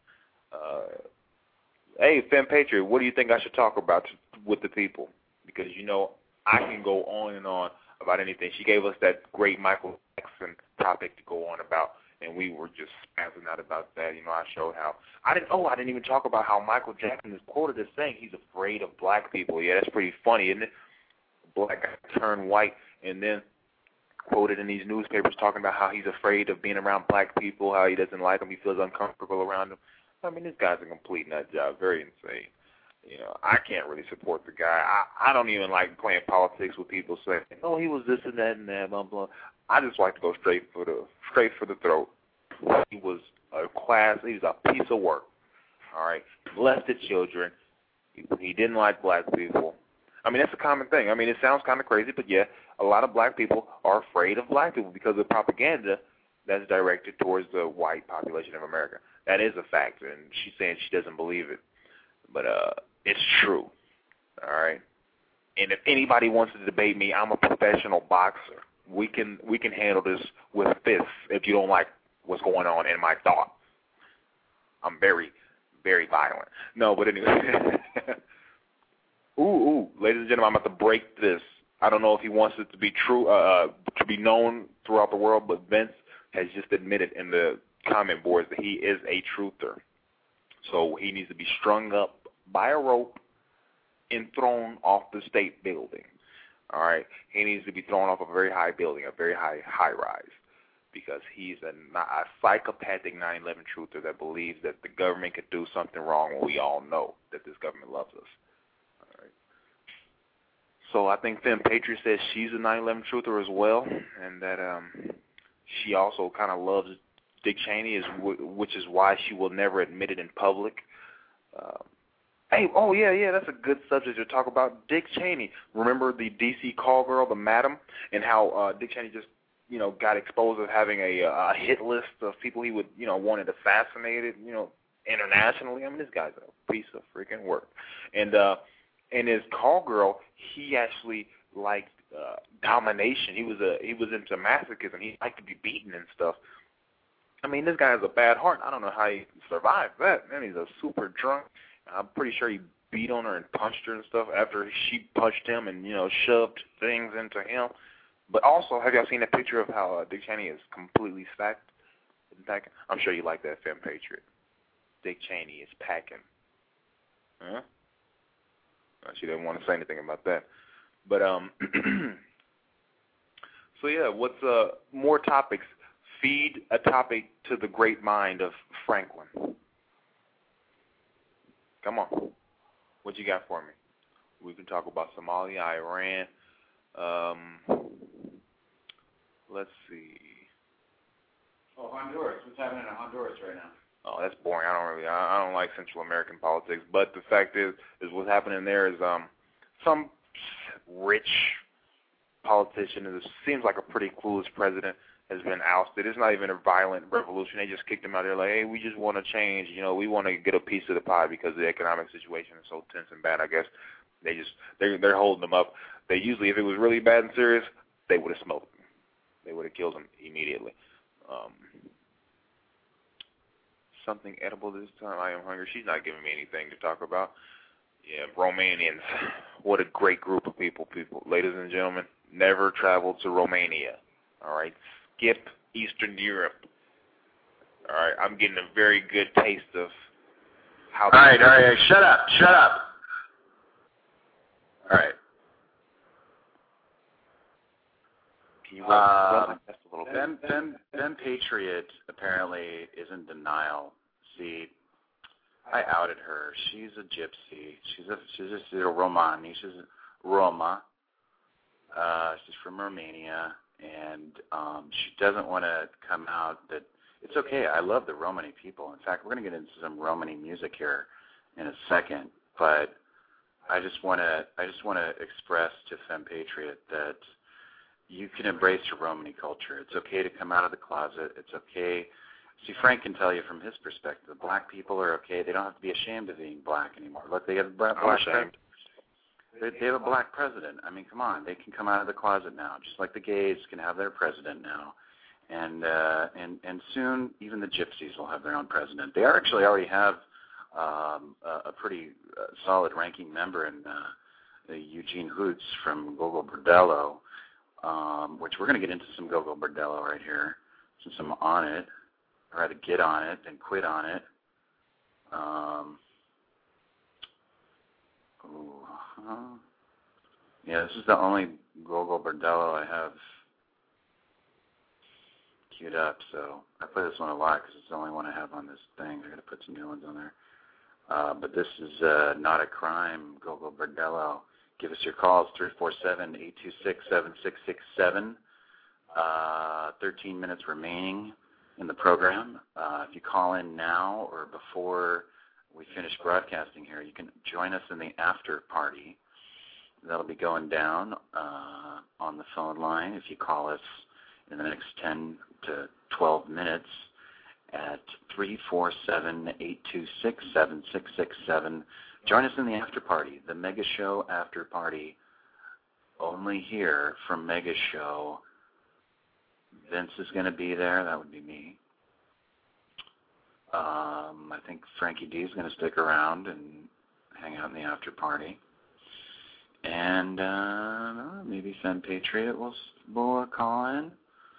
Hey, Femme Patriot, what do you think I should talk about with the people? Because I can go on and on about anything. She gave us that great Michael Jackson topic to go on about, and we were just spazzing out about that. I showed how I didn't even talk about how Michael Jackson is quoted as saying he's afraid of black people. Yeah, that's pretty funny, isn't it? Black guy turned white and then quoted in these newspapers talking about how he's afraid of being around black people, how he doesn't like them, he feels uncomfortable around them. I mean, this guy's a complete nut job, very insane. I can't really support the guy. I don't even like playing politics with people saying, oh, he was this and that and that, blah, blah. I just like to go straight for the throat. He was a piece of work, all right? Molested children. He didn't like black people. I mean, that's a common thing. I mean, it sounds kind of crazy, but yeah, a lot of black people are afraid of black people because of propaganda that's directed towards the white population of America. That is a fact, and she's saying she doesn't believe it. But it's true, all right? And if anybody wants to debate me, I'm a professional boxer. We can handle this with fists if you don't like what's going on in my thought. I'm very, very violent. No, but anyway. Ooh, ladies and gentlemen, I'm about to break this. I don't know if he wants it to be true, to be known throughout the world, but Vince has just admitted in the comment boards that he is a truther. So he needs to be strung up by a rope and thrown off the state building. All right? He needs to be thrown off a very high building, a very high rise, because he's a psychopathic 9/11 truther that believes that the government could do something wrong when we all know that this government loves us. All right? So I think Femme Patriot says she's a 9/11 truther as well, and that she also kind of loves Dick Cheney, which is why she will never admit it in public. That's a good subject to talk about. Dick Cheney. Remember the D.C. call girl, the madam, and how Dick Cheney just, got exposed as having a hit list of people he would, wanted assassinated, internationally. I mean, this guy's a piece of freaking work. And his call girl, he actually liked domination. He was into masochism. He liked to be beaten and stuff. I mean, this guy has a bad heart. I don't know how he survived that. Man, he's a super drunk. I'm pretty sure he beat on her and punched her and stuff after she punched him and, shoved things into him. But also, have y'all seen that picture of how Dick Cheney is completely stacked? I'm sure you like that, Femme Patriot. Dick Cheney is packing. Huh? She didn't want to say anything about that. But, so yeah, what's more topics? Feed a topic to the great mind of Franklin. Come on. What you got for me? We can talk about Somalia, Iran. Let's see. Oh, Honduras. What's happening in Honduras right now? Oh, that's boring. I don't like Central American politics. But the fact is what's happening there is some rich politician, it seems like a pretty clueless president, has been ousted. It's not even a violent revolution. They just kicked him out there like, hey, we just want to change. We want to get a piece of the pie because the economic situation is so tense and bad. I guess they're holding them up. They usually, if it was really bad and serious, they would have smoked him. They would have killed him immediately. Something edible this time. I am hungry. She's not giving me anything to talk about. Yeah, Romanians. What a great group of people. Ladies and gentlemen, never travel to Romania. All right? Skip Eastern Europe. All right? I'm getting a very good taste of how... All right. Shut up. All right. Can you run just a little bit? Femme Patriot apparently is in denial. See, I outed her. She's a gypsy. She's a Romani. She's a Roma. She's from Romania, and she doesn't want to come out that it's okay. I love the Romani people. In fact, we're going to get into some Romani music here in a second, but I just want to express to Femme Patriot that you can embrace your Romani culture. It's okay to come out of the closet. It's okay. See, Frank can tell you from his perspective, the black people are okay. They don't have to be ashamed of being black anymore. Look, they have a black president. They have a black president. I mean, come on. They can come out of the closet now, just like the gays can have their president now. And soon, even the gypsies will have their own president. They actually already have a pretty solid ranking member in Eugene Hoots from Gogo Bordello, which we're going to get into some Gogo Bordello right here, since I'm on it. Or rather get on it and quit on it. Yeah, this is the only Gogo Bordello I have queued up, so I play this one a lot because it's the only one I have on this thing. I got to put some new ones on there. But this is Not a Crime, Gogo Bordello. Give us your calls, 347-826-7667. 13 minutes remaining in the program. If you call in now or before we finish broadcasting here, you can join us in the after party. That'll be going down on the phone line if you call us in the next 10 to 12 minutes at 347-826-7667. Join us in the after party, the Mega Show after party, only here from Mega Show. Vince is going to be there. That would be me. I think Frankie D is going to stick around and hang out in the after party. And maybe Fan Patriot will call in.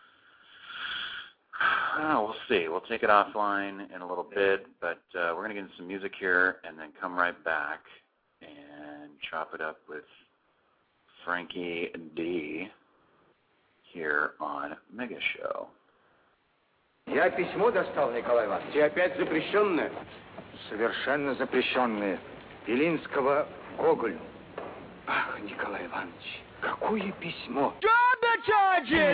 We'll see. We'll take it offline in a little bit, but we're going to get into some music here and then come right back and chop it up with Frankie D here on Mega Show. Я письмо достал, Николай Иванович. И опять запрещенное? Совершенно запрещенное. Белинского Гоголю. Ах, Николай Иванович, какое письмо? Drop the charges!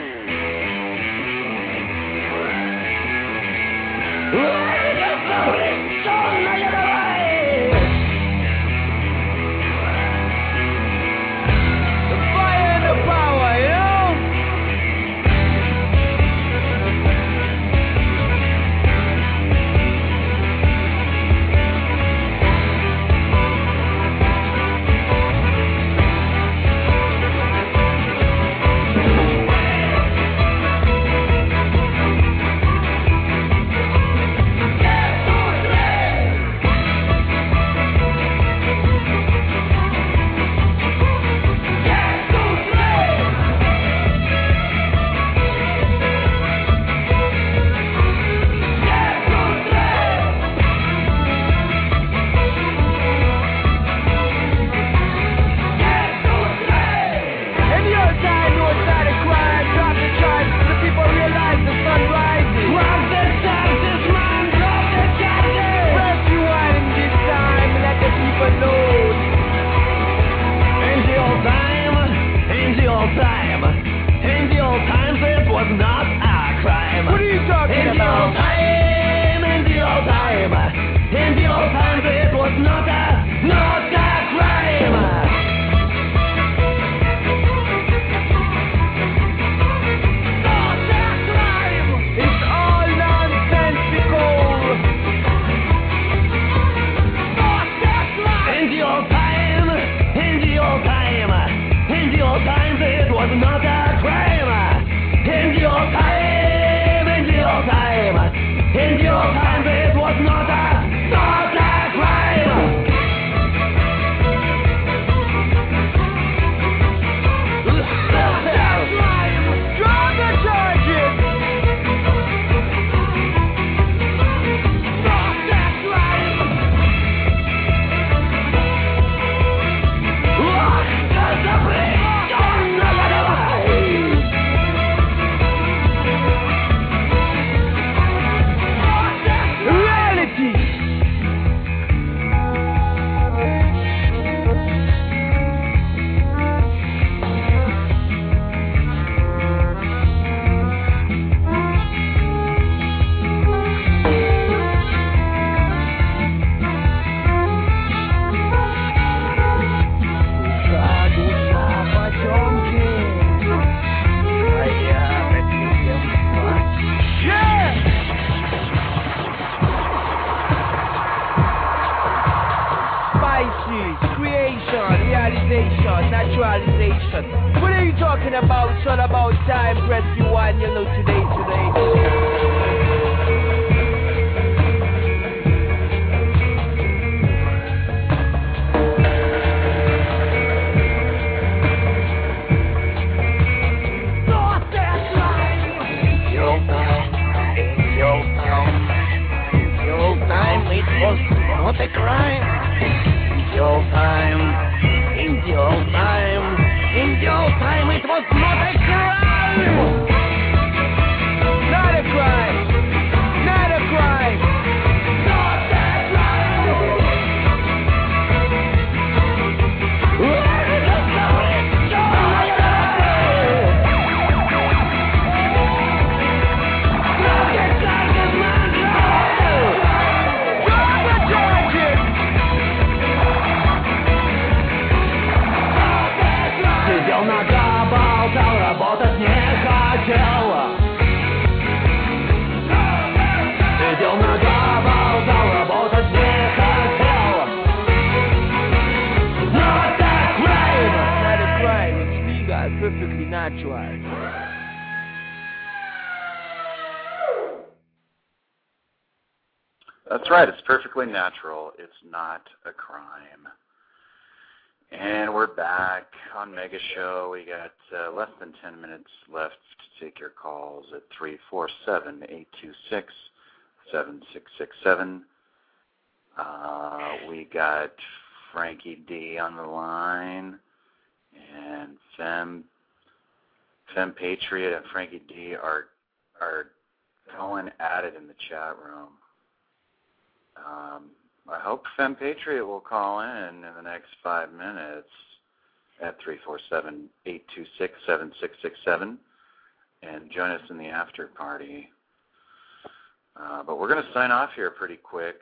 The fire and the power, you know? That's right. It's perfectly natural. It's not a crime. And we're back on Mega Show. We got less than 10 minutes left to take your calls at 347-826-7667. We got Frankie D on the line, and Femme Patriot and Frankie D are going at it in the chat room. I hope Femme Patriot will call in the next 5 minutes at 347-826-7667 and join us in the after party. But we're going to sign off here pretty quick.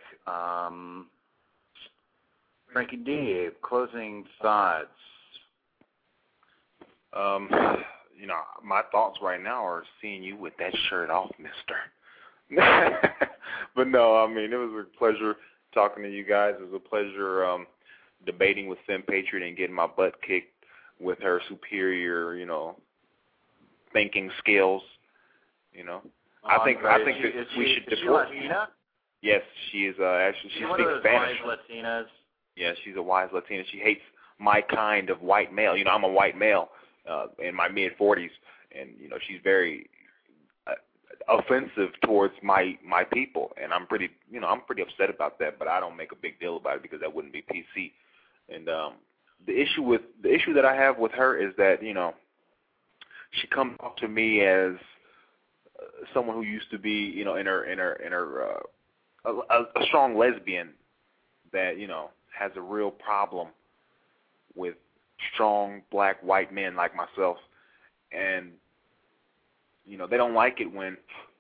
Frankie D, closing thoughts. My thoughts right now are seeing you with that shirt off, mister. But no, I mean, it was a pleasure talking to you guys. It was a pleasure debating with Femme Patriot and getting my butt kicked with her superior, thinking skills. I think that we should deport. Latina? Yes, she is. Actually, she one speaks of those Spanish. Wise Latinas. Yeah, she's a wise Latina. She hates my kind of white male. I'm a white male in my mid-40s, and she's very offensive towards my people, and I'm pretty upset about that. But I don't make a big deal about it because that wouldn't be PC. And the issue that I have with her is that she comes off to me as someone who used to be a strong lesbian that has a real problem with strong black white men like myself, and they don't like it when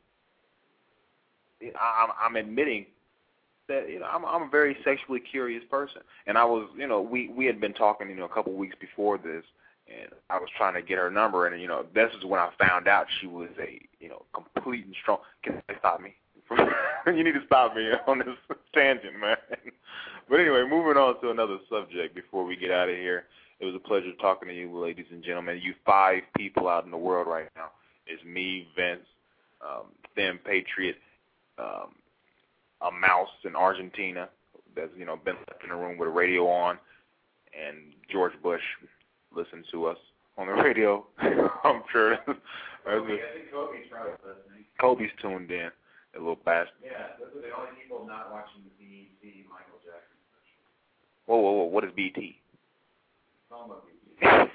I'm admitting that I'm a very sexually curious person, and I was we had been talking a couple weeks before this, and I was trying to get her number, and this is when I found out she was a complete and strong. Can they stop me? You need to stop me on this tangent, man. But anyway, moving on to another subject before we get out of here. It was a pleasure talking to you, ladies and gentlemen. You 5 people out in the world right now. It's me, Vince, Femme Patriot, a mouse in Argentina that's been left in a room with a radio on, and George Bush listens to us on the radio. I'm sure. I think Kobe's probably listening. Kobe's tuned in, a little bastard. Yeah, those are the only people not watching the BET Michael Jackson special. Whoa, what is BET? Talking about BET.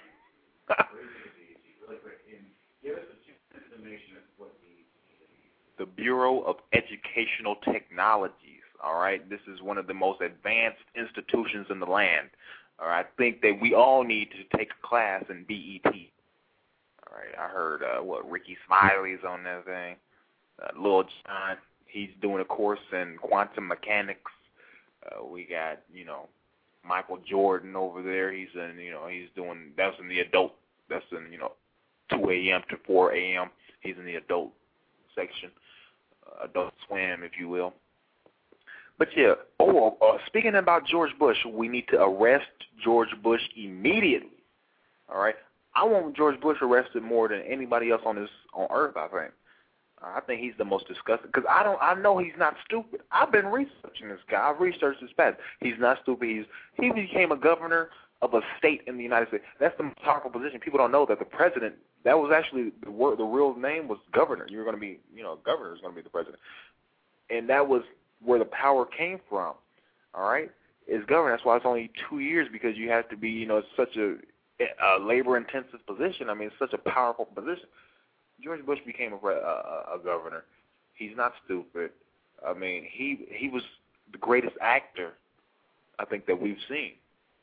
Really quick, give us a information of what BET is. The Bureau of Educational Technologies. All right, this is one of the most advanced institutions in the land. All right, I think that we all need to take a class in BET. All right, I heard Ricky Smiley's on that thing. Lil Jon, he's doing a course in quantum mechanics. We got Michael Jordan over there. He's in he's doing that's in the adult. That's in 2 a.m. to 4 a.m. He's in the adult section, Adult Swim, if you will. But yeah, speaking about George Bush, we need to arrest George Bush immediately. All right, I want George Bush arrested more than anybody else on earth. I think he's the most disgusting because I know he's not stupid. I've been researching this guy. I've researched his past. He's not stupid. He became a governor of a state in the United States. That's the most powerful position. People don't know that the president. That was actually the real name was governor. You were going to be governor is going to be the president, and that was where the power came from. All right, is governor. That's why it's only 2 years because you have to be such a labor-intensive position. I mean, it's such a powerful position. George Bush became a governor. He's not stupid. I mean, he was the greatest actor I think that we've seen,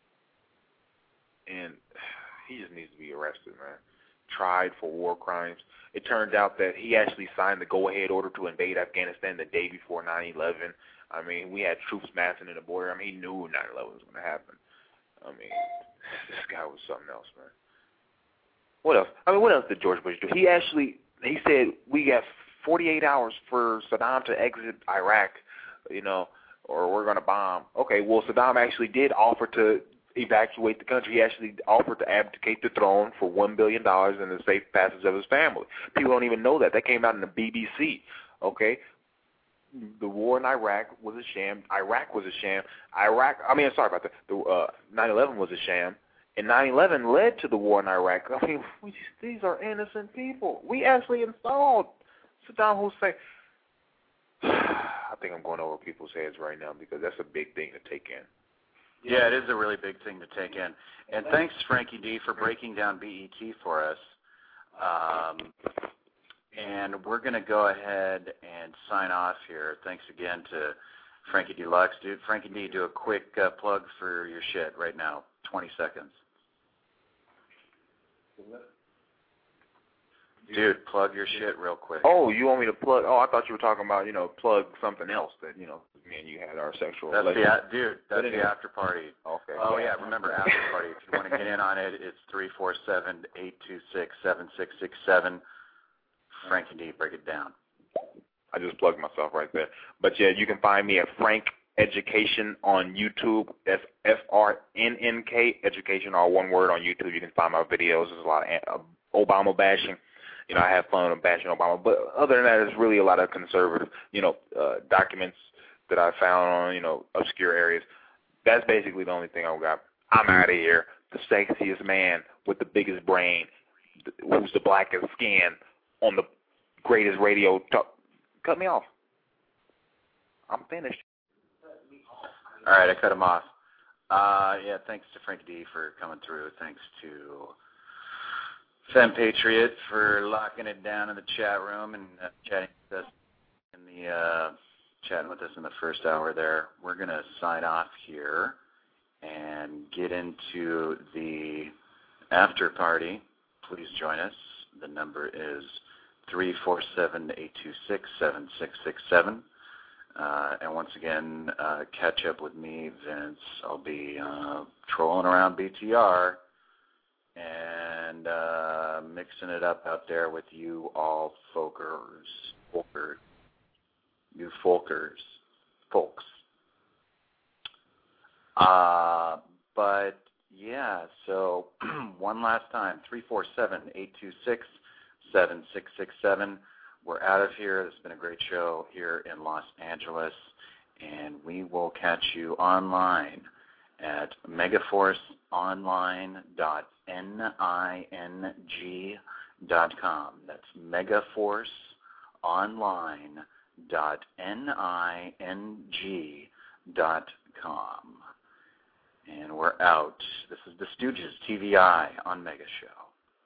and he just needs to be arrested, man. Tried for war crimes. It turned out that he actually signed the go-ahead order to invade Afghanistan the day before 9/11. I mean, we had troops massing in the border. I mean, he knew 9/11 was going to happen. I mean, this guy was something else, man. What else? I mean, what else did George Bush do? He said we got 48 hours for Saddam to exit Iraq, or we're going to bomb. Okay, well, Saddam actually did offer to evacuate the country. He actually offered to abdicate the throne for $1 billion and the safe passage of his family. People don't even know that. That came out in the BBC, okay? The war in Iraq was a sham. Iraq was a sham. 9/11 was a sham. And 9/11 led to the war in Iraq. I mean, these are innocent people. We actually installed Saddam Hussein. I think I'm going over people's heads right now because that's a big thing to take in. Yeah, it is a really big thing to take in. And thanks, Frankie D, for breaking down BET for us. And we're going to go ahead and sign off here. Thanks again to Frankie Deluxe. Dude, Frankie D, do a quick plug for your shit right now. 20 seconds. Dude, plug your shit real quick. Oh, you want me to plug? Oh, I thought you were talking about, plug something else that, me and you had our sexual relationship. That's the after party. Okay. Oh, yeah, remember after party. If you want to get in on it, it's 347-826-7667. Frank and D, break it down. I just plugged myself right there. But, yeah, you can find me at Frank Education on YouTube. That's FRNNK, Education, all one word on YouTube. You can find my videos. There's a lot of Obama bashing. I have fun bashing Obama. But other than that, there's really a lot of conservative, documents that I found on, obscure areas. That's basically the only thing I've got. I'm out of here. The sexiest man with the biggest brain, who's the blackest skin on the greatest radio. Cut me off. I'm finished. All right, I cut him off. Yeah, thanks to Frank D for coming through. Thanks to Femme Patriot for locking it down in the chat room and chatting with us in the first hour there. We're going to sign off here and get into the after party. Please join us. The number is 347-826-7667. And once again, catch up with me, Vince. I'll be trolling around BTR and mixing it up out there with you all folks. But, yeah, so one last time, 347-826-7667. We're out of here. This has been a great show here in Los Angeles, and we will catch you online at megaforceonline.ning.com. That's megaforceonline.ning.com. And we're out. This is the Stooges TVI on Mega Show.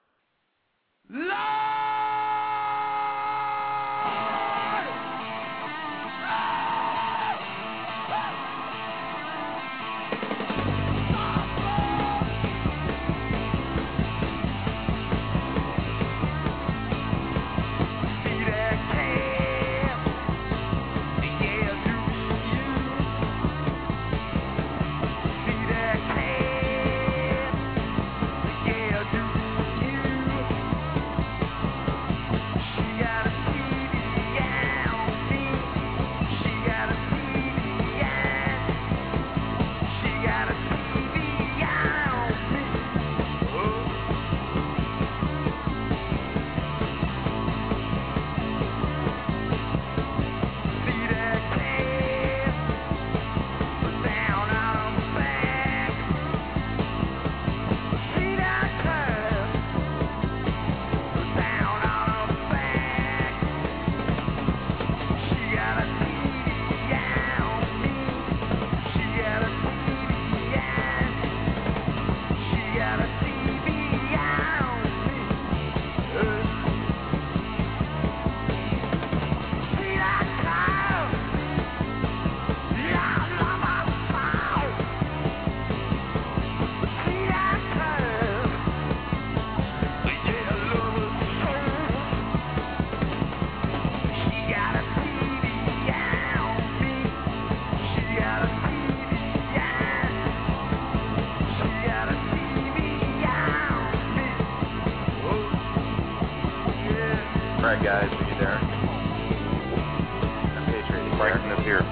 Guys, are you there? Patriot, Franklin is here.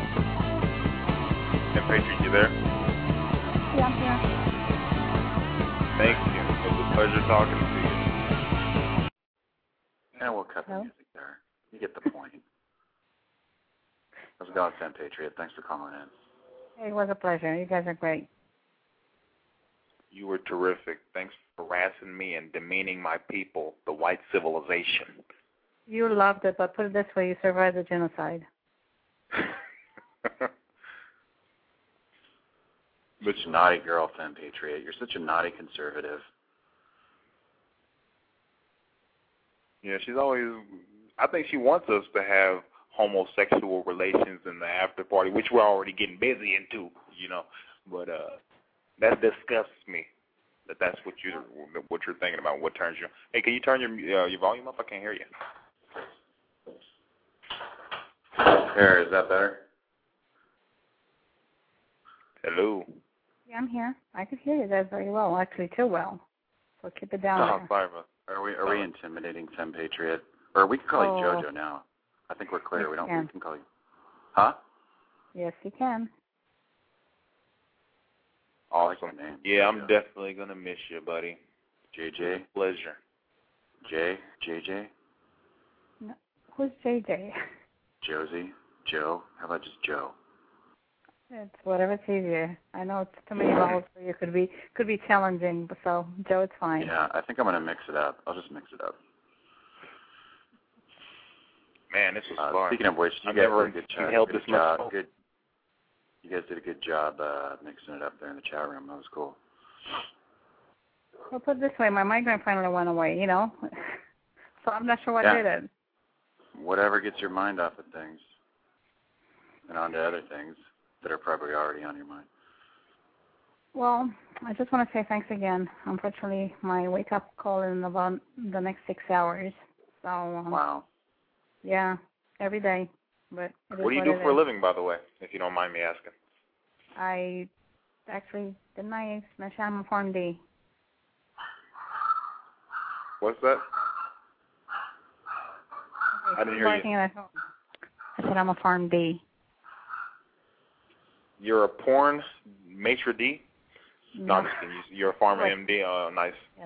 And Patriot, you there? Yeah, I'm here. Thank you. It was a pleasure talking to you. And we'll cut the music there. You get the point. a godsend, Patriot. Thanks for calling in. It was a pleasure. You guys are great. You were terrific. Thanks for harassing me and demeaning my people, the white civilization. You loved it, but put it this way, you survived the genocide. Such a naughty girl, Femme Patriot. You're such a naughty conservative. Yeah, she's always, I think she wants us to have homosexual relations in the after party, which we're already getting busy into, you know. But that disgusts me. That's what you're thinking about. What turns you? Hey, can you turn your volume up? I can't hear you. There, is that better? Hello. Yeah, I'm here. I could hear you guys very well, actually too well. So keep it down there. Sorry about that. Are we intimidating Femme Patriot? Or we can call you JoJo now. I think we're clear. Yes, We can call you. Huh? Yes, you can. Awesome. Like name. Yeah, I'm definitely gonna miss you, buddy. JJ. Pleasure. JJ. No. Who's JJ? Josie. Joe. How about just Joe? It's whatever's easier. I know it's too many vowels for you. Could be challenging, but so Joe, it's fine. Yeah, I think I'm gonna mix it up. I'll just mix it up. Man, this was fun. Speaking of which, you guys did a good job. You guys did a good job mixing it up there in the chat room. That was cool. Well, put it this way, my migraine finally went away, you know. So I'm not sure what did it. Whatever gets your mind off of things and onto other things that are probably already on your mind. Well, I just want to say thanks again. Unfortunately, my wake-up call in about the next 6 hours. So wow. Yeah, every day. But what do you do for a living, by the way, if you don't mind me asking? I actually, didn't I mention I'm a Farm D? What's that? I didn't hear you. At home. I said I'm a Farm D. You're a porn maitre d'? No, I'm just kidding. You're a farmer MD. Oh, nice. Yes.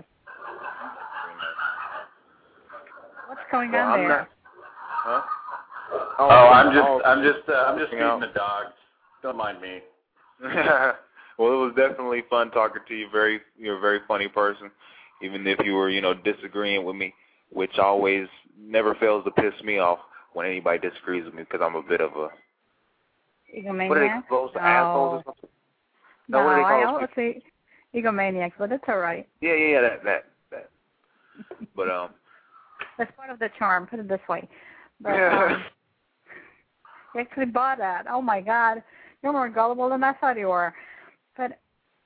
What's going on there? Huh? I'm just feeding the dogs. Don't mind me. Well, it was definitely fun talking to you. You're a very funny person, even if you were, disagreeing with me, which always never fails to piss me off when anybody disagrees with me because I'm a bit of a egomaniac. What are they supposed to assholes or something? No, I always say egomaniac, but it's all right. Yeah, that. But that's part of the charm. Put it this way. But you actually bought that. Oh my God, you're more gullible than I thought you were. But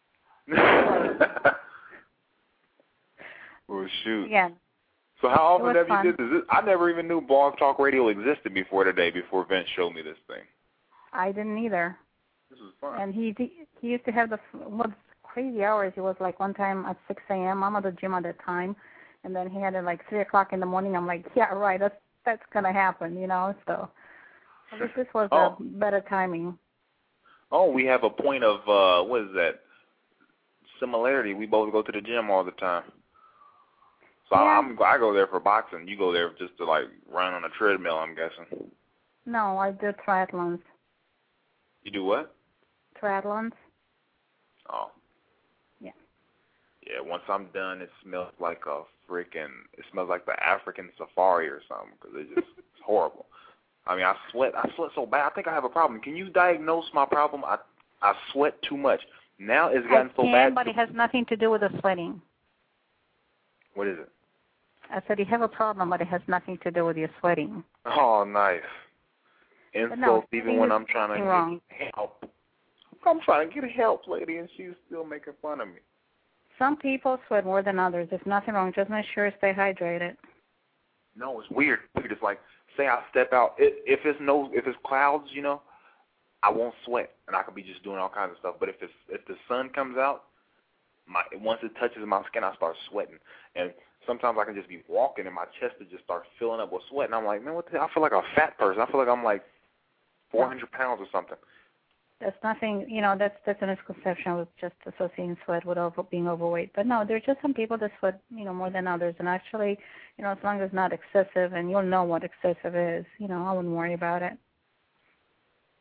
well, shoot. Again. So how often have you did this? I never even knew Blog Talk Radio existed before Vince showed me this thing. I didn't either. This is fun. And he used to have the most crazy hours. He was like one time at 6 a.m. I'm at the gym at that time, and then he had it like 3 o'clock in the morning. I'm like, yeah, right, that's gonna happen, So I guess this was a better timing. Oh, we have a point of what is that? Similarity. We both go to the gym all the time. So yeah. I go there for boxing. You go there just to like run on a treadmill, I'm guessing. No, I do triathlons. You do what? Triathlons. Oh. Yeah. Yeah, once I'm done, it smells like it smells like the African safari or something because it's horrible. I mean, I sweat so bad. I think I have a problem. Can you diagnose my problem? I sweat too much. Now it's gotten so bad. But it has nothing to do with the sweating. What is it? I said you have a problem, but it has nothing to do with your sweating. Oh, nice. Insults even when I'm trying to get help. I'm trying to get help, lady, and she's still making fun of me. Some people sweat more than others. There's nothing wrong. Just make sure you stay hydrated. No, it's weird. It's like, say I step out. If it's clouds, I won't sweat, and I could be just doing all kinds of stuff. But if the sun comes out, once it touches my skin, I start sweating. And sometimes I can just be walking, and my chest will just start filling up with sweat. And I'm like, man, what the hell? I feel like a fat person. I feel like I'm like 400 pounds or something. That's nothing, that's a misconception with just associating sweat with being overweight. But no, there's just some people that sweat, more than others. And actually, as long as it's not excessive, and you'll know what excessive is, I wouldn't worry about it.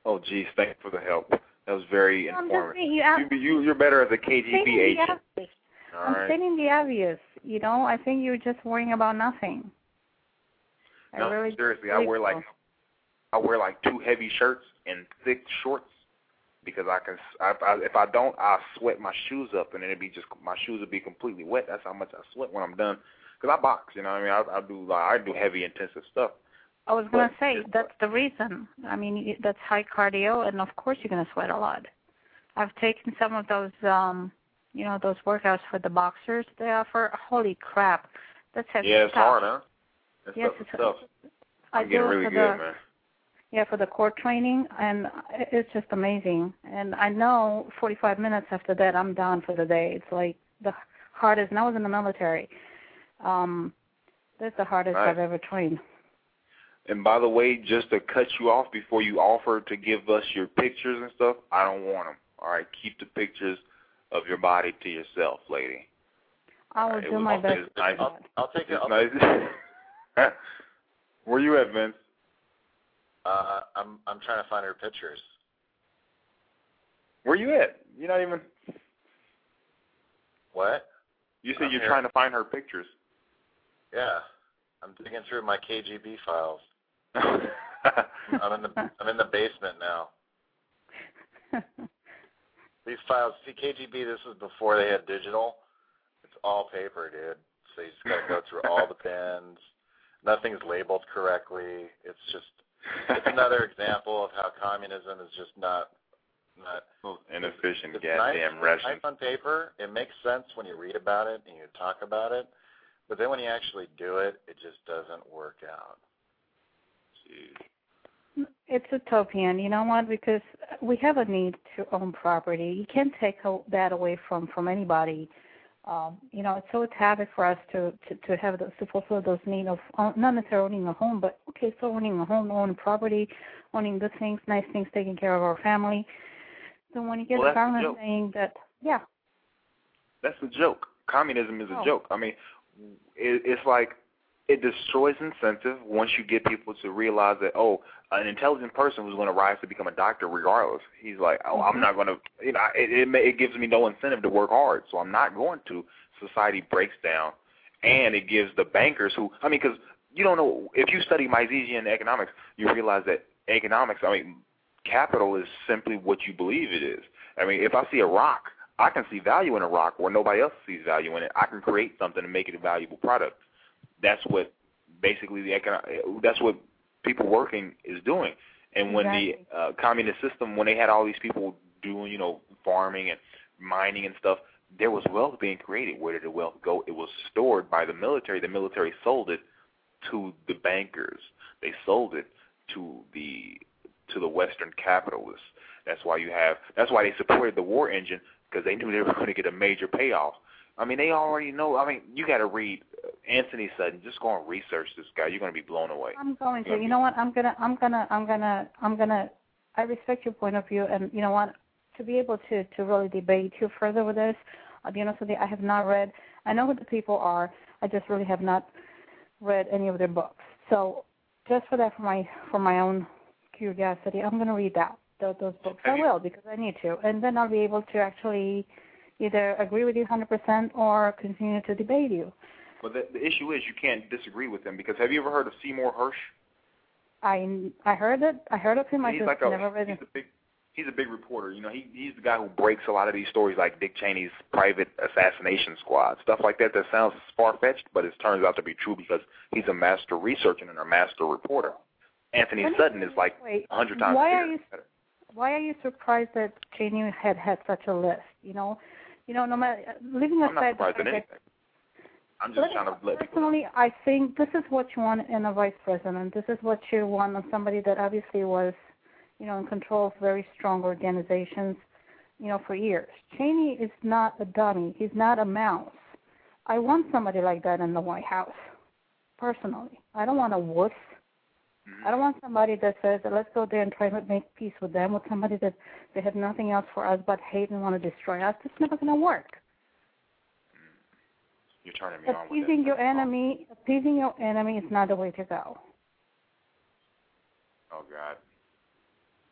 Oh, geez, thanks for the help. That was very informative. You're better as a KGB agent. I'm stating the obvious. You know, I think you're just worrying about nothing. No, seriously, I wear like 2 heavy shirts and thick shorts because if I don't, I'll sweat my shoes up and then my shoes will be completely wet. That's how much I sweat when I'm done. Because I box, you know what I mean? I do heavy, intensive stuff. I was going to say, that's the reason. I mean, that's high cardio, and of course you're going to sweat a lot. I've taken some of those, those workouts for the boxers they offer. Holy crap. That's heavy stuff. Yeah, it's hard, huh? Yes, it's tough. I'm getting really good, man. Yeah, for the core training, and it's just amazing. And I know 45 minutes after that, I'm done for the day. It's like the hardest, and I was in the military. That's the hardest I've ever trained. And by the way, just to cut you off before you offer to give us your pictures and stuff, I don't want them. All right, keep the pictures of your body to yourself, lady. I will do my best. Nice. I'll take it. Nice. Where you at, Vince? I'm trying to find her pictures. Where you at? You're not even. What? You said you're trying to find her pictures. Yeah, I'm digging through my KGB files. I'm in the basement now. These files, see, KGB, this was before they had digital. It's all paper, dude. So you just got to go through all the pins. Nothing's labeled correctly. It's another example of how communism is just not inefficient, it's goddamn nice on paper. It makes sense when you read about it and you talk about it. But then when you actually do it, it just doesn't work out. Jeez. It's utopian, you know what? Because we have a need to own property. You can't take that away from anybody. It's habit for us to have to fulfill those needs of not necessarily owning a home, but so owning a home, owning property, owning good things, nice things, taking care of our family. So when you get the government saying that, yeah. That's a joke. Communism is a joke. I mean, it's like it destroys incentive once you get people to realize that, an intelligent person who's going to rise to become a doctor regardless. He's like, I'm not going to, it gives me no incentive to work hard, so I'm not going to. Society breaks down, and it gives the bankers because you don't know, if you study Misesian economics, you realize that capital is simply what you believe it is. I mean, if I see a rock, I can see value in a rock where nobody else sees value in it. I can create something and make it a valuable product. That's what basically that's what people working is doing. And when the communist system, when they had all these people doing, farming and mining and stuff, there was wealth being created. Where did the wealth go? It was stored by the military. The military sold it to the bankers. They sold it to the Western capitalists. That's why they supported the war engine, because they knew they were going to get a major payoff. I mean, they already know. I mean, you got to read Anthony Sutton. Just go and research this guy. You're going to be blown away. I'm going to. You know what? I'm gonna. I respect your point of view, and you know what? To be able to really debate you further with this, I'll be honest with you. I have not read. I know who the people are. I just really have not read any of their books. So, just for that, for my own curiosity, I'm going to read those books. I will, because I need to, and then I'll be able to actually either agree with you 100% or continue to debate you. But the issue is you can't disagree with him, because have you ever heard of Seymour Hersh? I heard it. I heard of him. I just never read it. He's a big reporter. He's the guy who breaks a lot of these stories, like Dick Cheney's private assassination squad, stuff like that. That sounds far-fetched, but it turns out to be true because he's a master researcher and a master reporter. Anthony Sutton is like 100 times better. Why are you surprised that Cheney had such a list? No matter leaving aside. I'm not surprised at anything. I'm just trying to let people know. Personally, I think this is what you want in a vice president. This is what you want in somebody that obviously was, in control of very strong organizations, for years. Cheney is not a dummy. He's not a mouse. I want somebody like that in the White House, personally. I don't want a wuss. I don't want somebody that says, let's go there and try to make peace with them, with somebody that they have nothing else for us but hate and want to destroy us. It's never going to work. You're turning me on with appeasing your enemy is not the way to go. Oh, God.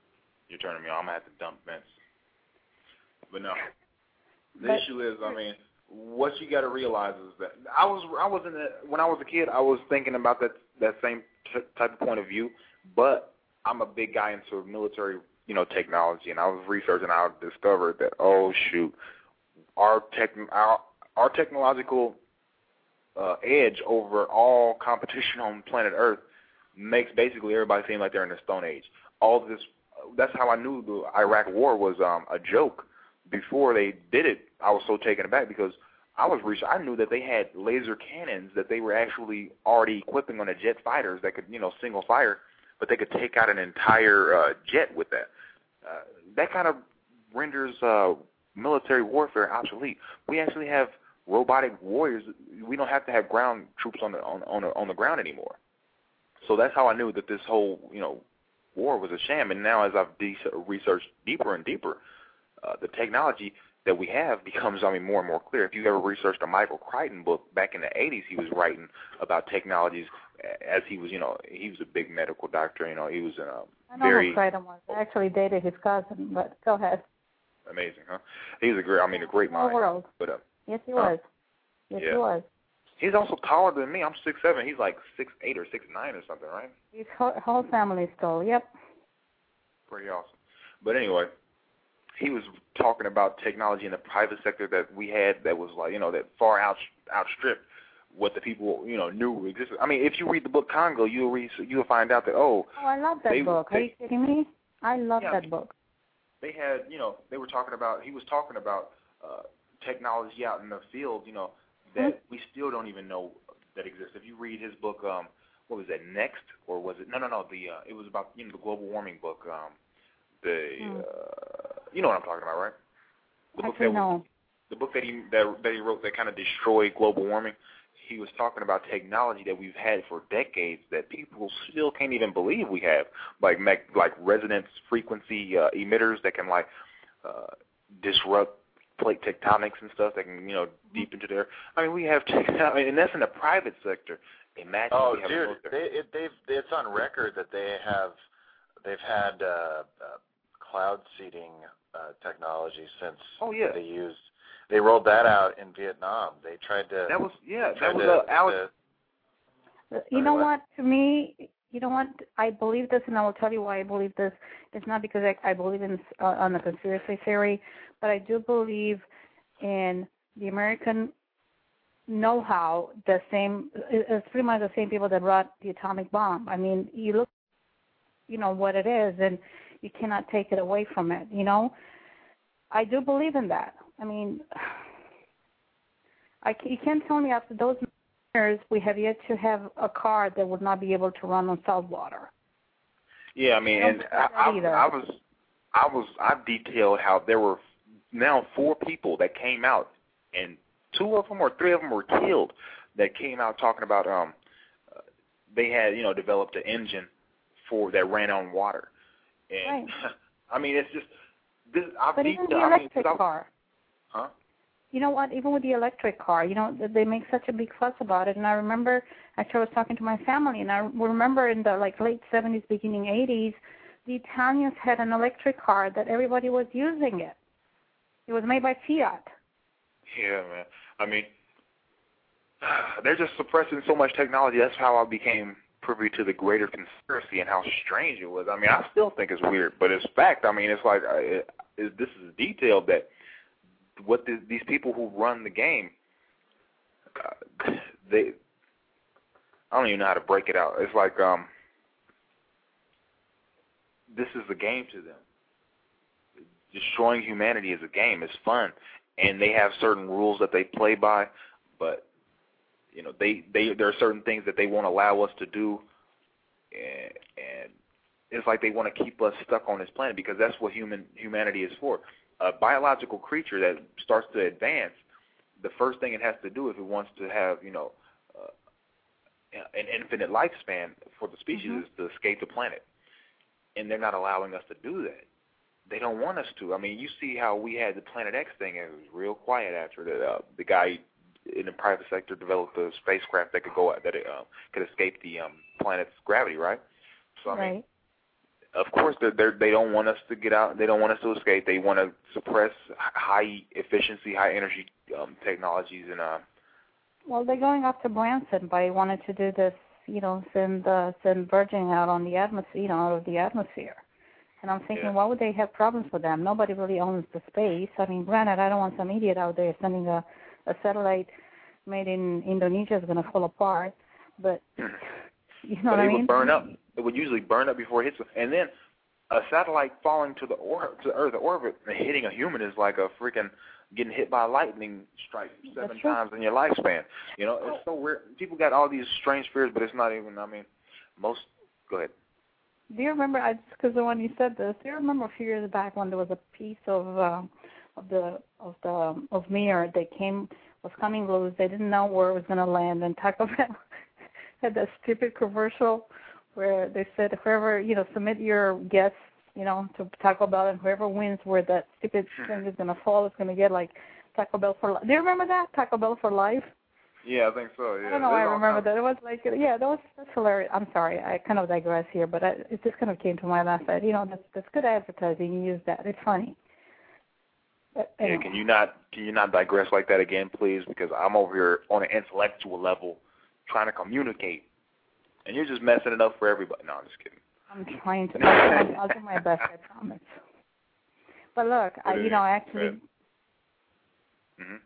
You're turning me on. I'm going to have to dump Vince. But no. The issue is, I mean, what you got to realize is that when I was a kid, I was thinking about that same type of point of view, but I'm a big guy into military, technology, and I was researching. I discovered that, oh shoot, our technological edge over all competition on planet Earth makes basically everybody seem like they're in the Stone Age. All this, that's how I knew the Iraq War was a joke. Before they did it, I was so taken aback because I knew that they had laser cannons that they were actually already equipping on the jet fighters that could, single fire, but they could take out an entire jet with that. That kind of renders military warfare obsolete. We actually have robotic warriors. We don't have to have ground troops on the ground anymore. So that's how I knew that this whole war was a sham. And now as I've researched deeper and deeper, the technology that we have becomes, more and more clear. If you ever researched a Michael Crichton book back in the 80s, he was writing about technologies as he was, he was a big medical doctor. He was I know who Crichton was. I actually dated his cousin, but go ahead. Amazing, huh? He was a great mind. World. But yes, he was. Yes, he was. He's also taller than me. I'm 6'7". He's like 6'8" or 6'9" or something, right? His whole family's tall. Yep. Pretty awesome. But anyway, he was talking about technology in the private sector that we had that was like, that far outstripped what the people, knew existed. If you read the book Congo, you'll find out that, Oh, I love that book. Are you kidding me? I love that book. They had, he was talking about technology out in the field, that we still don't even know that exists. If you read his book, what was that, Next? Or was it, no, it was about, the global warming book, you know what I'm talking about, right? The book that he wrote that kind of destroyed global warming. He was talking about technology that we've had for decades that people still can't even believe we have, like resonance frequency emitters that can disrupt plate tectonics and stuff that can deep into there. We have technology, and that's in the private sector. Imagine. Oh, dude, it's on record that they've had cloud seeding technology since they rolled that out in Vietnam. They tried to. You know what? To me, I believe this, and I will tell you why I believe this. It's not because I believe on the conspiracy theory, but I do believe in the American know-how. It's pretty much the same people that brought the atomic bomb. You look, what it is, and you cannot take it away from it. I do believe in that. You can't tell me after those years we have yet to have a car that would not be able to run on salt water. Yeah, and I detailed how there were now 4 people that came out, and 2 of them or 3 of them were killed. That came out talking about they had developed an engine that ran on water, and right. It's just this. But even the electric car. Huh? You know what? Even with the electric car, they make such a big fuss about it. And I remember, actually, I was talking to my family, and I remember in the late 70s, beginning 80s, the Italians had an electric car that everybody was using it. It was made by Fiat. Yeah, man. They're just suppressing so much technology. That's how I became privy to the greater conspiracy and how strange it was. I still think it's weird, but it's fact. It's like this is detailed that what these people who run the game, I don't even know how to break it out. It's like this is a game to them. Destroying humanity is a game. It's fun, and they have certain rules that they play by, but there are certain things that they won't allow us to do, and it's like they want to keep us stuck on this planet because that's what humanity is for. A biological creature that starts to advance, the first thing it has to do if it wants to have, an infinite lifespan for the species is to escape the planet. And they're not allowing us to do that. They don't want us to. You see how we had the Planet X thing, and it was real quiet after that. The guy in the private sector developed a spacecraft that could escape the planet's gravity, right? So of course, they don't want us to get out. They don't want us to escape. They want to suppress high efficiency, high energy technologies and. Well, they're going after Branson by wanting to do this, send Virgin out on the atmosphere, out of the atmosphere. And I'm thinking, why would they have problems with them? Nobody really owns the space. I mean, granted, I don't want some idiot out there sending a satellite made in Indonesia is going to fall apart, but you know what I mean? It would burn up. It would usually burn up before it hits, and then a satellite falling to Earth orbit and hitting a human is like a freaking getting hit by a lightning strike 7 times in your lifespan. It's so weird. People got all these strange fears, but it's not even. I mean, most. Go ahead. Do you remember? Because when you said this, do you remember a few years back when there was a piece of Mir that was coming loose? They didn't know where it was going to land, and Taco Bell had that stupid commercial where they said whoever submit your guests to Taco Bell, and whoever wins where that stupid thing is going to fall is going to get like Taco Bell for life. Do you remember that? Taco Bell for life? Yeah, I think so, yeah. I don't know why I remember that. It was like, that's hilarious. I'm sorry, I kind of digress here, but it just kind of came to my last side. That's good advertising. You use that. It's funny. But, yeah, can you not digress like that again, please? Because I'm over here on an intellectual level trying to communicate, and you're just messing it up for everybody. No, I'm just kidding. I'm trying to. I'll do my best, I promise. But look, I actually. Mhm.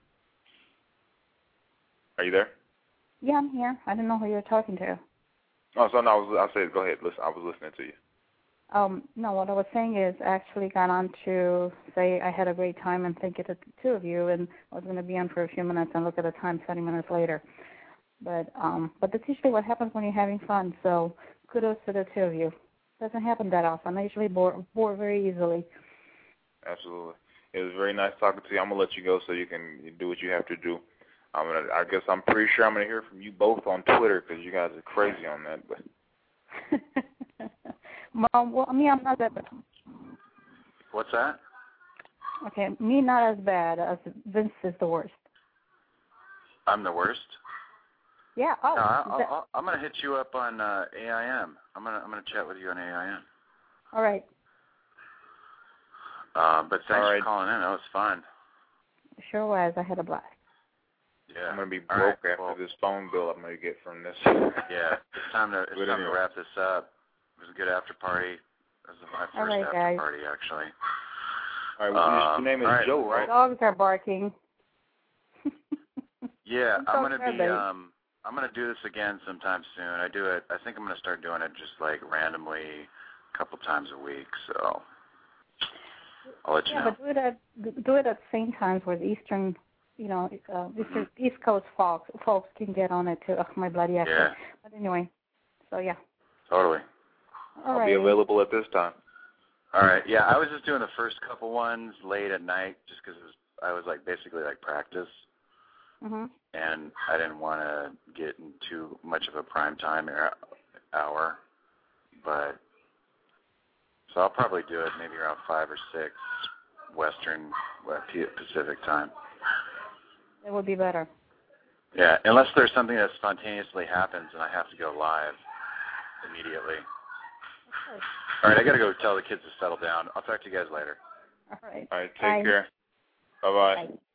Are you there? Yeah, I'm here. I didn't know who you were talking to. Oh, so no, I said go ahead. Listen, I was listening to you. No, what I was saying is I actually got on to say I had a great time and thank you to the two of you, and I was going to be on for a few minutes and look at the time 20 minutes later. But that's usually what happens when you're having fun. So kudos to the two of you. Doesn't happen that often. I usually bore very easily. Absolutely. It was very nice talking to you. I'm gonna let you go so you can do what you have to do. I guess I'm pretty sure I'm gonna hear from you both on Twitter because you guys are crazy on that. But well, me, I'm not that bad. What's that? Okay, me not as bad as Vince is the worst. I'm the worst? Yeah. Oh. No, I'm gonna hit you up on AIM. I'm gonna chat with you on AIM. All right. But thanks for calling in. That was fun. Sure was. I had a blast. Yeah. I'm gonna be broke after this phone bill I'm gonna get from this. Yeah. It's time to wrap this up. It was a good after party. This is my first after party, actually. All right. Your name is Joe, right? Dogs are barking. Yeah, I'm gonna do this again sometime soon. I think I'm gonna start doing it just like randomly, a couple times a week. So I'll let you know. Yeah, but do it at the same times where the Eastern, East Coast folks can get on it too. Oh, my bloody accent. Yeah. But anyway, so yeah. Totally. I'll be available at this time. All right. Yeah, I was just doing the first couple ones late at night just because I was like basically like practice. Mm-hmm. And I didn't want to get in too much of a prime time hour, but so I'll probably do it maybe around 5 or 6 Western Pacific time. It would be better. Yeah, unless there's something that spontaneously happens and I have to go live immediately. All right, I got to go tell the kids to settle down. I'll talk to you guys later. All right. All right, take care. Bye-bye. Bye.